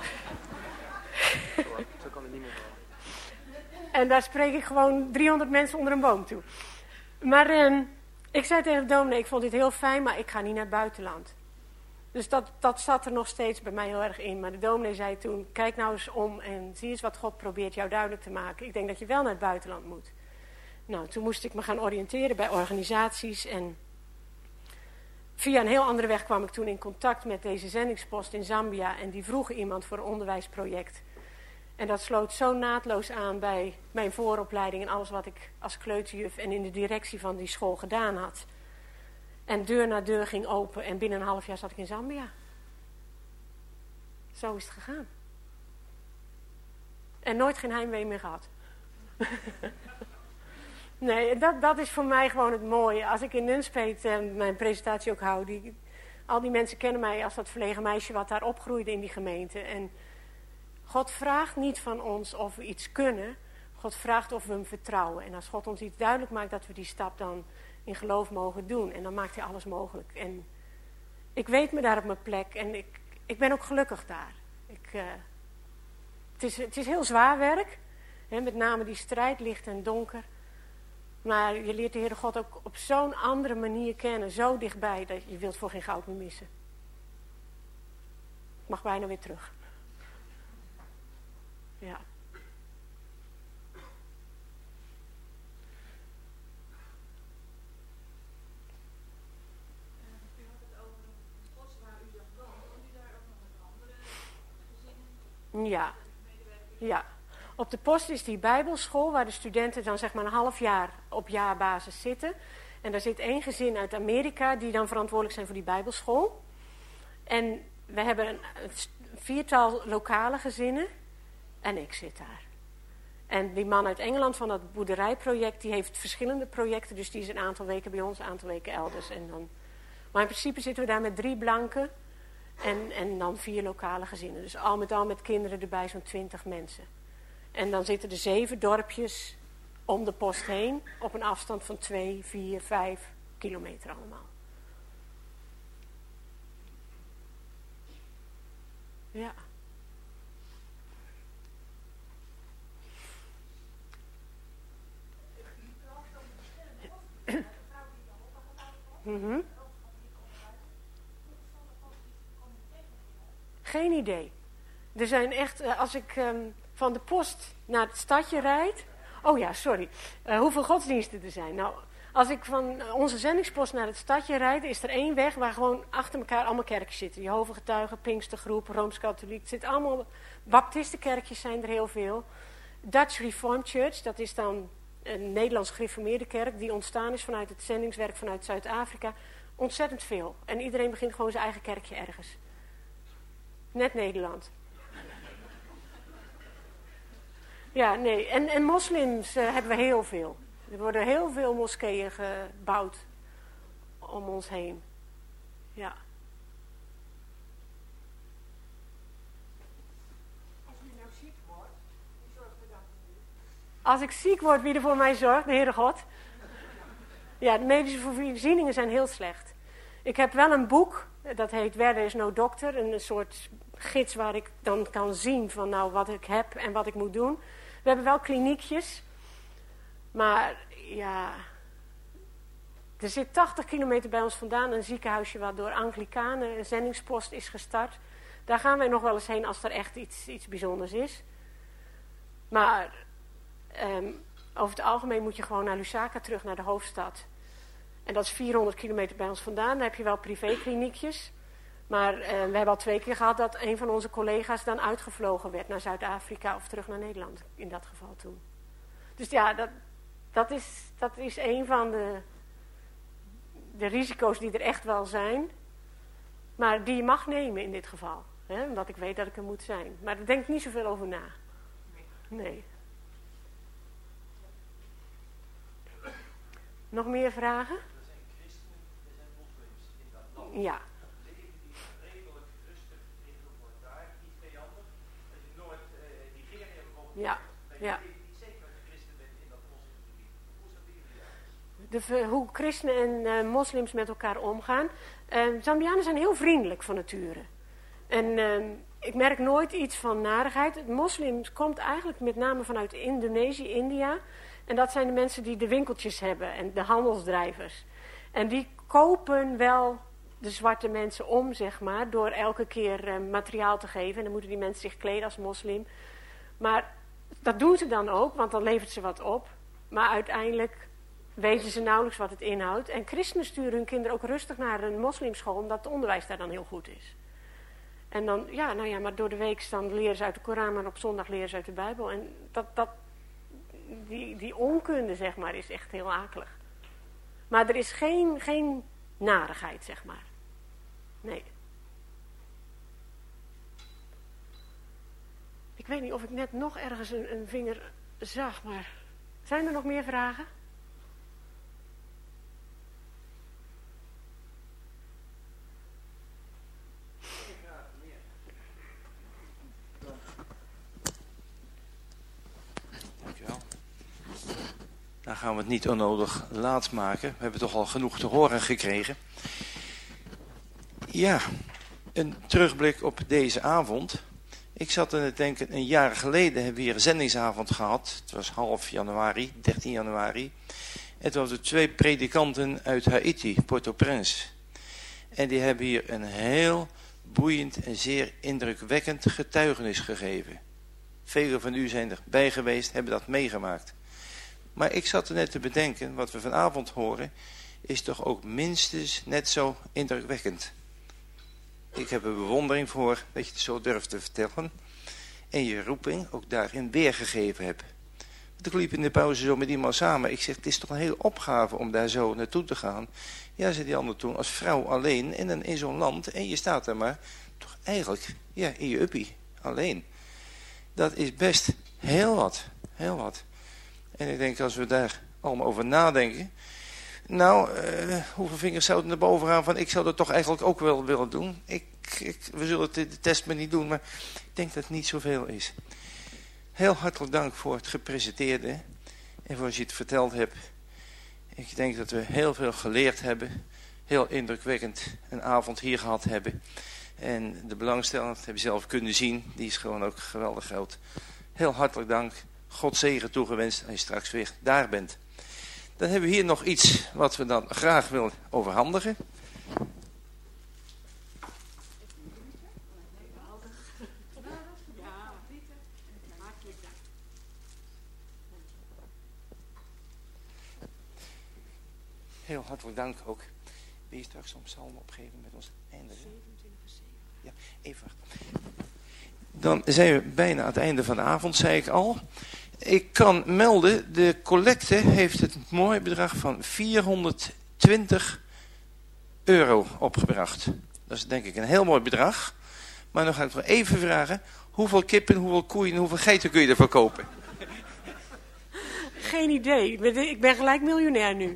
Zo kan het niet meer vallen. En daar spreek ik gewoon 300 mensen onder een boom toe. Maar ik zei tegen de dominee, ik vond dit heel fijn, maar ik ga niet naar het buitenland. Dus dat zat er nog steeds bij mij heel erg in. Maar de dominee zei toen, kijk nou eens om en zie eens wat God probeert jou duidelijk te maken. Ik denk dat je wel naar het buitenland moet. Nou, toen moest ik me gaan oriënteren bij organisaties. En via een heel andere weg kwam ik toen in contact met deze zendingspost in Zambia. En die vroegen iemand voor een onderwijsproject. En dat sloot zo naadloos aan bij mijn vooropleiding en alles wat ik als kleuterjuf en in de directie van die school gedaan had. En deur na deur ging open en binnen een half jaar zat ik in Zambia. Zo is het gegaan. En nooit geen heimwee meer gehad. Nee, dat is voor mij gewoon het mooie. Als ik in Nunspeet mijn presentatie ook hou, al die mensen kennen mij als dat verlegen meisje wat daar opgroeide in die gemeente. En God vraagt niet van ons of we iets kunnen. God vraagt of we hem vertrouwen. En als God ons iets duidelijk maakt dat we die stap dan in geloof mogen doen. En dan maakt hij alles mogelijk. En ik weet me daar op mijn plek en ik ben ook gelukkig daar. Het is heel zwaar werk, hè, met name die strijd, licht en donker. Maar je leert de Heere God ook op zo'n andere manier kennen, zo dichtbij, dat je wilt voor geen goud meer missen. Ik mag bijna weer terug. Ja. U had het over een post waar u dan woont. Woont u daar ook nog met andere gezinnen? Ja. Ja. Op de post is die bijbelschool waar de studenten dan zeg maar een half jaar op jaarbasis zitten. En daar zit 1 gezin uit Amerika die dan verantwoordelijk zijn voor die bijbelschool. En we hebben een 4-tal lokale gezinnen en ik zit daar. En die man uit Engeland van dat boerderijproject, die heeft verschillende projecten. Dus die is een aantal weken bij ons, een aantal weken elders. Maar in principe zitten we daar met 3 blanken en dan 4 lokale gezinnen. Dus al met kinderen erbij, zo'n 20 mensen. En dan zitten er 7 dorpjes om de post heen, op een afstand van 2, 4, 5 kilometer allemaal. Ja. Mm-hmm. Geen idee. Er zijn echt, als ik van de post naar het stadje rijd. Oh ja, sorry. Hoeveel godsdiensten er zijn. Nou, als ik van onze zendingspost naar het stadje rijd, is er 1 weg waar gewoon achter elkaar allemaal kerkjes zitten. Jehovah Getuigen, Pinkstergroep, Rooms-Katholiek. Het zit allemaal, baptistenkerkjes zijn er heel veel. Dutch Reformed Church, dat is dan een Nederlands gereformeerde kerk die ontstaan is vanuit het zendingswerk vanuit Zuid-Afrika. Ontzettend veel. En iedereen begint gewoon zijn eigen kerkje ergens. Net Nederland. Ja, nee. En moslims hebben we heel veel. Er worden heel veel moskeeën gebouwd om ons heen. Ja. Als u nou ziek wordt, wie zorgt er dan voor u? Als ik ziek word, wie er voor mij zorgt? De Heere God. Ja, de medische voorzieningen zijn heel slecht. Ik heb wel een boek, dat heet Where There Is No Doctor. Een soort gids waar ik dan kan zien van nou wat ik heb en wat ik moet doen. We hebben wel kliniekjes. Maar ja, er zit 80 kilometer bij ons vandaan een ziekenhuisje wat door Anglikanen, een zendingspost is gestart. Daar gaan wij nog wel eens heen als er echt iets bijzonders is. Maar over het algemeen moet je gewoon naar Lusaka terug, naar de hoofdstad. En dat is 400 kilometer bij ons vandaan. Daar heb je wel privékliniekjes. Maar we hebben al 2 keer gehad dat een van onze collega's dan uitgevlogen werd naar Zuid-Afrika of terug naar Nederland. In dat geval toen. Dus ja, dat is een van de risico's die er echt wel zijn. Maar die je mag nemen in dit geval. Hè? Omdat ik weet dat ik er moet zijn. Maar daar denk ik niet zoveel over na. Nee. Nog meer vragen? Er zijn christenen, er zijn moslims in dat land. Ja. Leven die redelijk rustig tegenover elkaar, niet vijandig. Als je Noord-Nigeria bijvoorbeeld, Ja. dan Ja. weet je niet zeker dat je christen bent in dat moslimgebied. Hoe is dat bij jullie daar? Hoe christenen en moslims met elkaar omgaan. Zambianen zijn heel vriendelijk van nature. En ik merk nooit iets van narigheid. Het moslims komt eigenlijk met name vanuit Indonesië, India. En dat zijn de mensen die de winkeltjes hebben en de handelsdrijvers. En die kopen wel de zwarte mensen om, zeg maar, door elke keer materiaal te geven. En dan moeten die mensen zich kleden als moslim. Maar dat doen ze dan ook, want dan levert ze wat op. Maar uiteindelijk weten ze nauwelijks wat het inhoudt. En christenen sturen hun kinderen ook rustig naar een moslimschool, omdat het onderwijs daar dan heel goed is. En dan, ja, nou ja, maar door de week dan leren ze uit de Koran en op zondag leren ze uit de Bijbel. En die onkunde, zeg maar, is echt heel akelig. Maar er is geen narigheid, zeg maar. Nee. Ik weet niet of ik net nog ergens een vinger zag, maar zijn er nog meer vragen? Dankjewel. Dan gaan we het niet onnodig laat maken. We hebben toch al genoeg te horen gekregen. Ja, een terugblik op deze avond. Ik zat aan het denken, een jaar geleden hebben we hier een zendingsavond gehad. Het was half januari, 13 januari. Het waren 2 predikanten uit Haiti, Port-au-Prince. En die hebben hier een heel boeiend en zeer indrukwekkend getuigenis gegeven. Velen van u zijn erbij geweest, hebben dat meegemaakt. Maar ik zat er net te bedenken, wat we vanavond horen, is toch ook minstens net zo indrukwekkend. Ik heb er bewondering voor dat je het zo durft te vertellen. En je roeping ook daarin weergegeven hebt. Want ik liep in de pauze zo met iemand samen. Ik zeg, het is toch een hele opgave om daar zo naartoe te gaan. Ja, zei die ander toen, als vrouw alleen in zo'n land. En je staat daar maar, toch eigenlijk, ja, in je uppie, alleen. Dat is best heel wat, heel wat. En ik denk, als we daar allemaal over nadenken. Nou, hoeveel vingers zouden er boven gaan van, ik zou dat toch eigenlijk ook wel willen doen. We zullen de test maar niet doen, maar ik denk dat het niet zoveel is. Heel hartelijk dank voor het gepresenteerde en voor als je het verteld hebt. Ik denk dat we heel veel geleerd hebben. Heel indrukwekkend een avond hier gehad hebben. En de belangstelling, dat heb je zelf kunnen zien, die is gewoon ook geweldig groot. Heel hartelijk dank. God zegen toegewenst als je straks weer daar bent. Dan hebben we hier nog iets wat we dan graag willen overhandigen. Heel hartelijk dank ook. Wil je straks een psalm opgeven met ons einde? 27. Ja, even wachten. Dan zijn we bijna aan het einde van de avond, zei ik al. Ik kan melden, de collecte heeft het mooie bedrag van €420 opgebracht. Dat is denk ik een heel mooi bedrag. Maar dan ga ik nog even vragen, hoeveel kippen, hoeveel koeien, hoeveel geiten kun je ervoor kopen? Geen idee. Ik ben gelijk miljonair nu.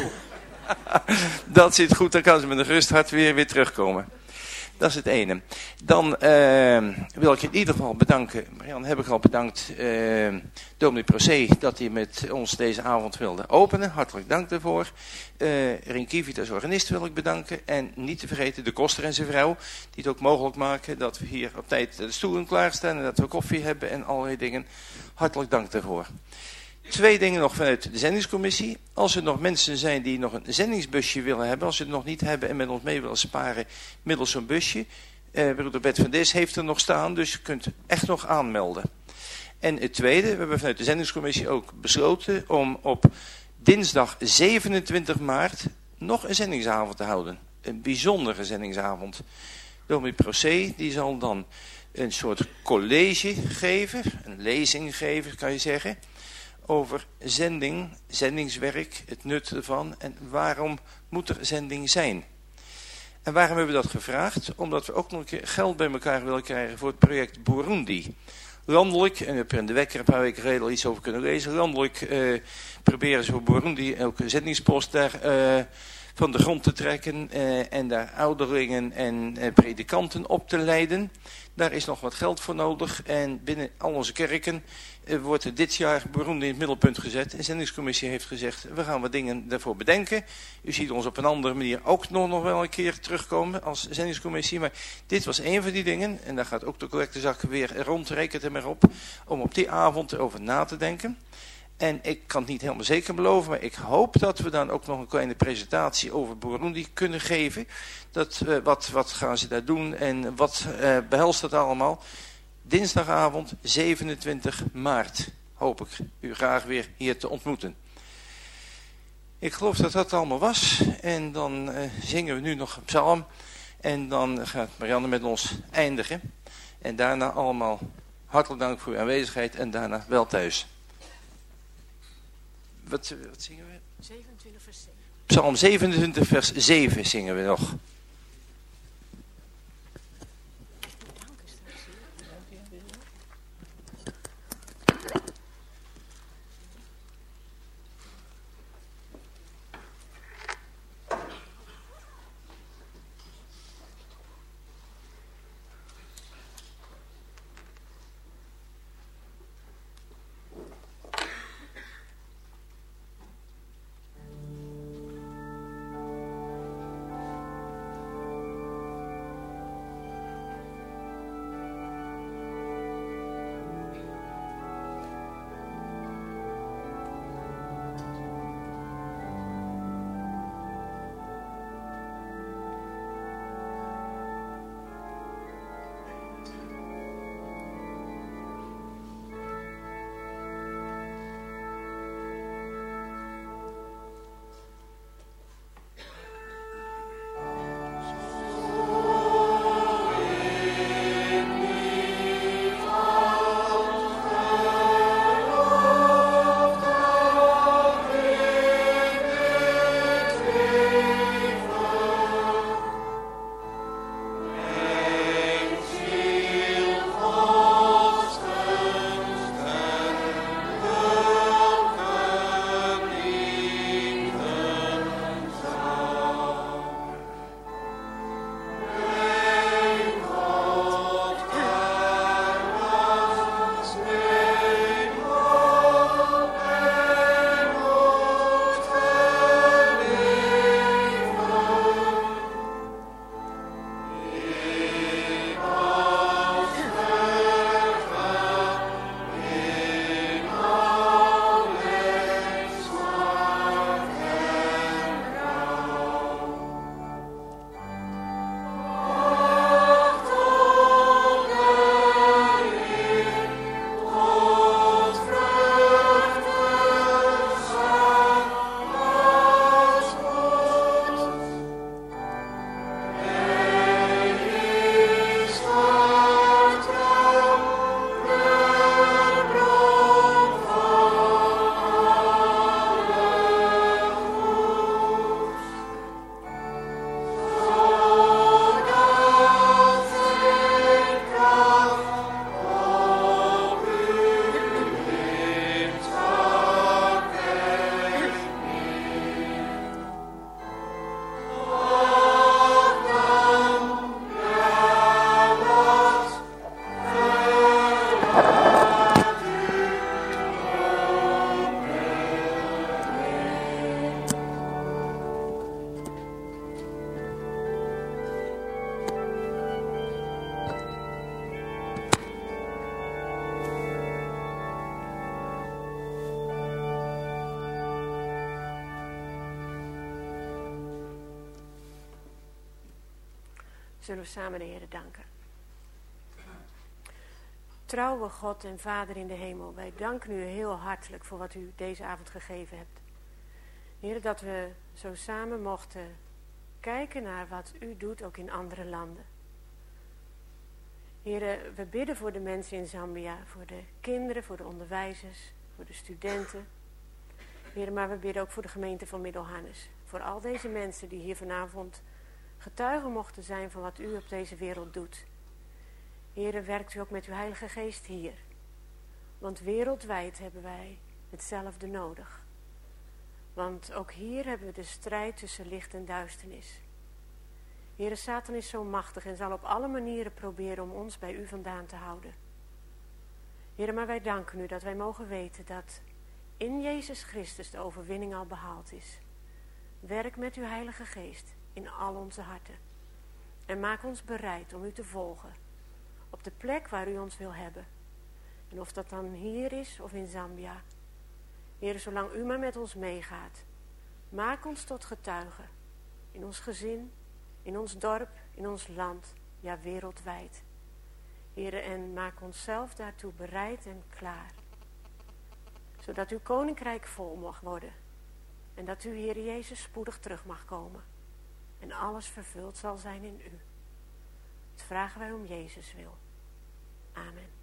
Dat zit goed, dan kan ze met een gerust hart weer terugkomen. Dat is het ene. Dan wil ik je in ieder geval bedanken. Marianne heb ik al bedankt. Dominee Procé dat hij met ons deze avond wilde openen. Hartelijk dank daarvoor. Rien Kievit als organist wil ik bedanken. En niet te vergeten de koster en zijn vrouw. Die het ook mogelijk maken dat we hier op tijd de stoelen klaarstaan. En dat we koffie hebben en allerlei dingen. Hartelijk dank daarvoor. 2 dingen nog vanuit de zendingscommissie. Als er nog mensen zijn die nog een zendingsbusje willen hebben. Als ze het nog niet hebben en met ons mee willen sparen middels zo'n busje. Broeder Bert van Dis heeft er nog staan. Dus je kunt echt nog aanmelden. En het tweede. We hebben vanuit de zendingscommissie ook besloten om op dinsdag 27 maart nog een zendingsavond te houden. Een bijzondere zendingsavond. Dominee Procé die zal dan een soort college geven. Een lezing geven kan je zeggen. Over zending, zendingswerk, het nut ervan en waarom moet er zending zijn. En waarom hebben we dat gevraagd? Omdat we ook nog een keer geld bij elkaar willen krijgen voor het project Burundi. Landelijk, en we hebben in de Wekker een paar weken geleden al iets over kunnen lezen, landelijk proberen ze voor Burundi elke zendingspost daar van de grond te trekken en daar ouderlingen en predikanten op te leiden. Daar is nog wat geld voor nodig en binnen al onze kerken wordt er dit jaar Burundi in het middelpunt gezet. De zendingscommissie heeft gezegd, we gaan wat dingen daarvoor bedenken. U ziet ons op een andere manier ook nog wel een keer terugkomen als zendingscommissie. Maar dit was een van die dingen. En daar gaat ook de collectezak weer rond, rekent er maar op. Om op die avond erover na te denken. En ik kan het niet helemaal zeker beloven, maar ik hoop dat we dan ook nog een kleine presentatie over Burundi kunnen geven. Wat gaan ze daar doen en wat behelst dat allemaal? Dinsdagavond 27 maart hoop ik u graag weer hier te ontmoeten. Ik geloof dat dat allemaal was. En dan zingen we nu nog een psalm. En dan gaat Marianne met ons eindigen. En daarna allemaal hartelijk dank voor uw aanwezigheid en daarna wel thuis. Wat zingen we? 27 vers 7. Psalm 27 vers 7 zingen we nog. Zullen we samen de Heer danken. Trouwe God en Vader in de hemel, wij danken u heel hartelijk voor wat u deze avond gegeven hebt. Heer, dat we zo samen mochten kijken naar wat u doet, ook in andere landen. Heer, we bidden voor de mensen in Zambia, voor de kinderen, voor de onderwijzers, voor de studenten. Heer, maar we bidden ook voor de gemeente van Middelharnis. Voor al deze mensen die hier vanavond getuigen mochten zijn van wat u op deze wereld doet. Heer, werkt u ook met uw Heilige Geest hier. Want wereldwijd hebben wij hetzelfde nodig. Want ook hier hebben we de strijd tussen licht en duisternis. Heere, Satan is zo machtig en zal op alle manieren proberen om ons bij u vandaan te houden. Heere, maar wij danken u dat wij mogen weten dat in Jezus Christus de overwinning al behaald is. Werk met uw Heilige Geest in al onze harten. En maak ons bereid om u te volgen op de plek waar u ons wil hebben. En of dat dan hier is of in Zambia. Heere, zolang u maar met ons meegaat, maak ons tot getuigen. In ons gezin, in ons dorp, in ons land, ja wereldwijd. Heere, en maak onszelf daartoe bereid en klaar. Zodat uw koninkrijk vol mag worden. En dat u, Heere Jezus, spoedig terug mag komen. En alles vervuld zal zijn in u. Dat vragen wij om Jezus wil. Amen.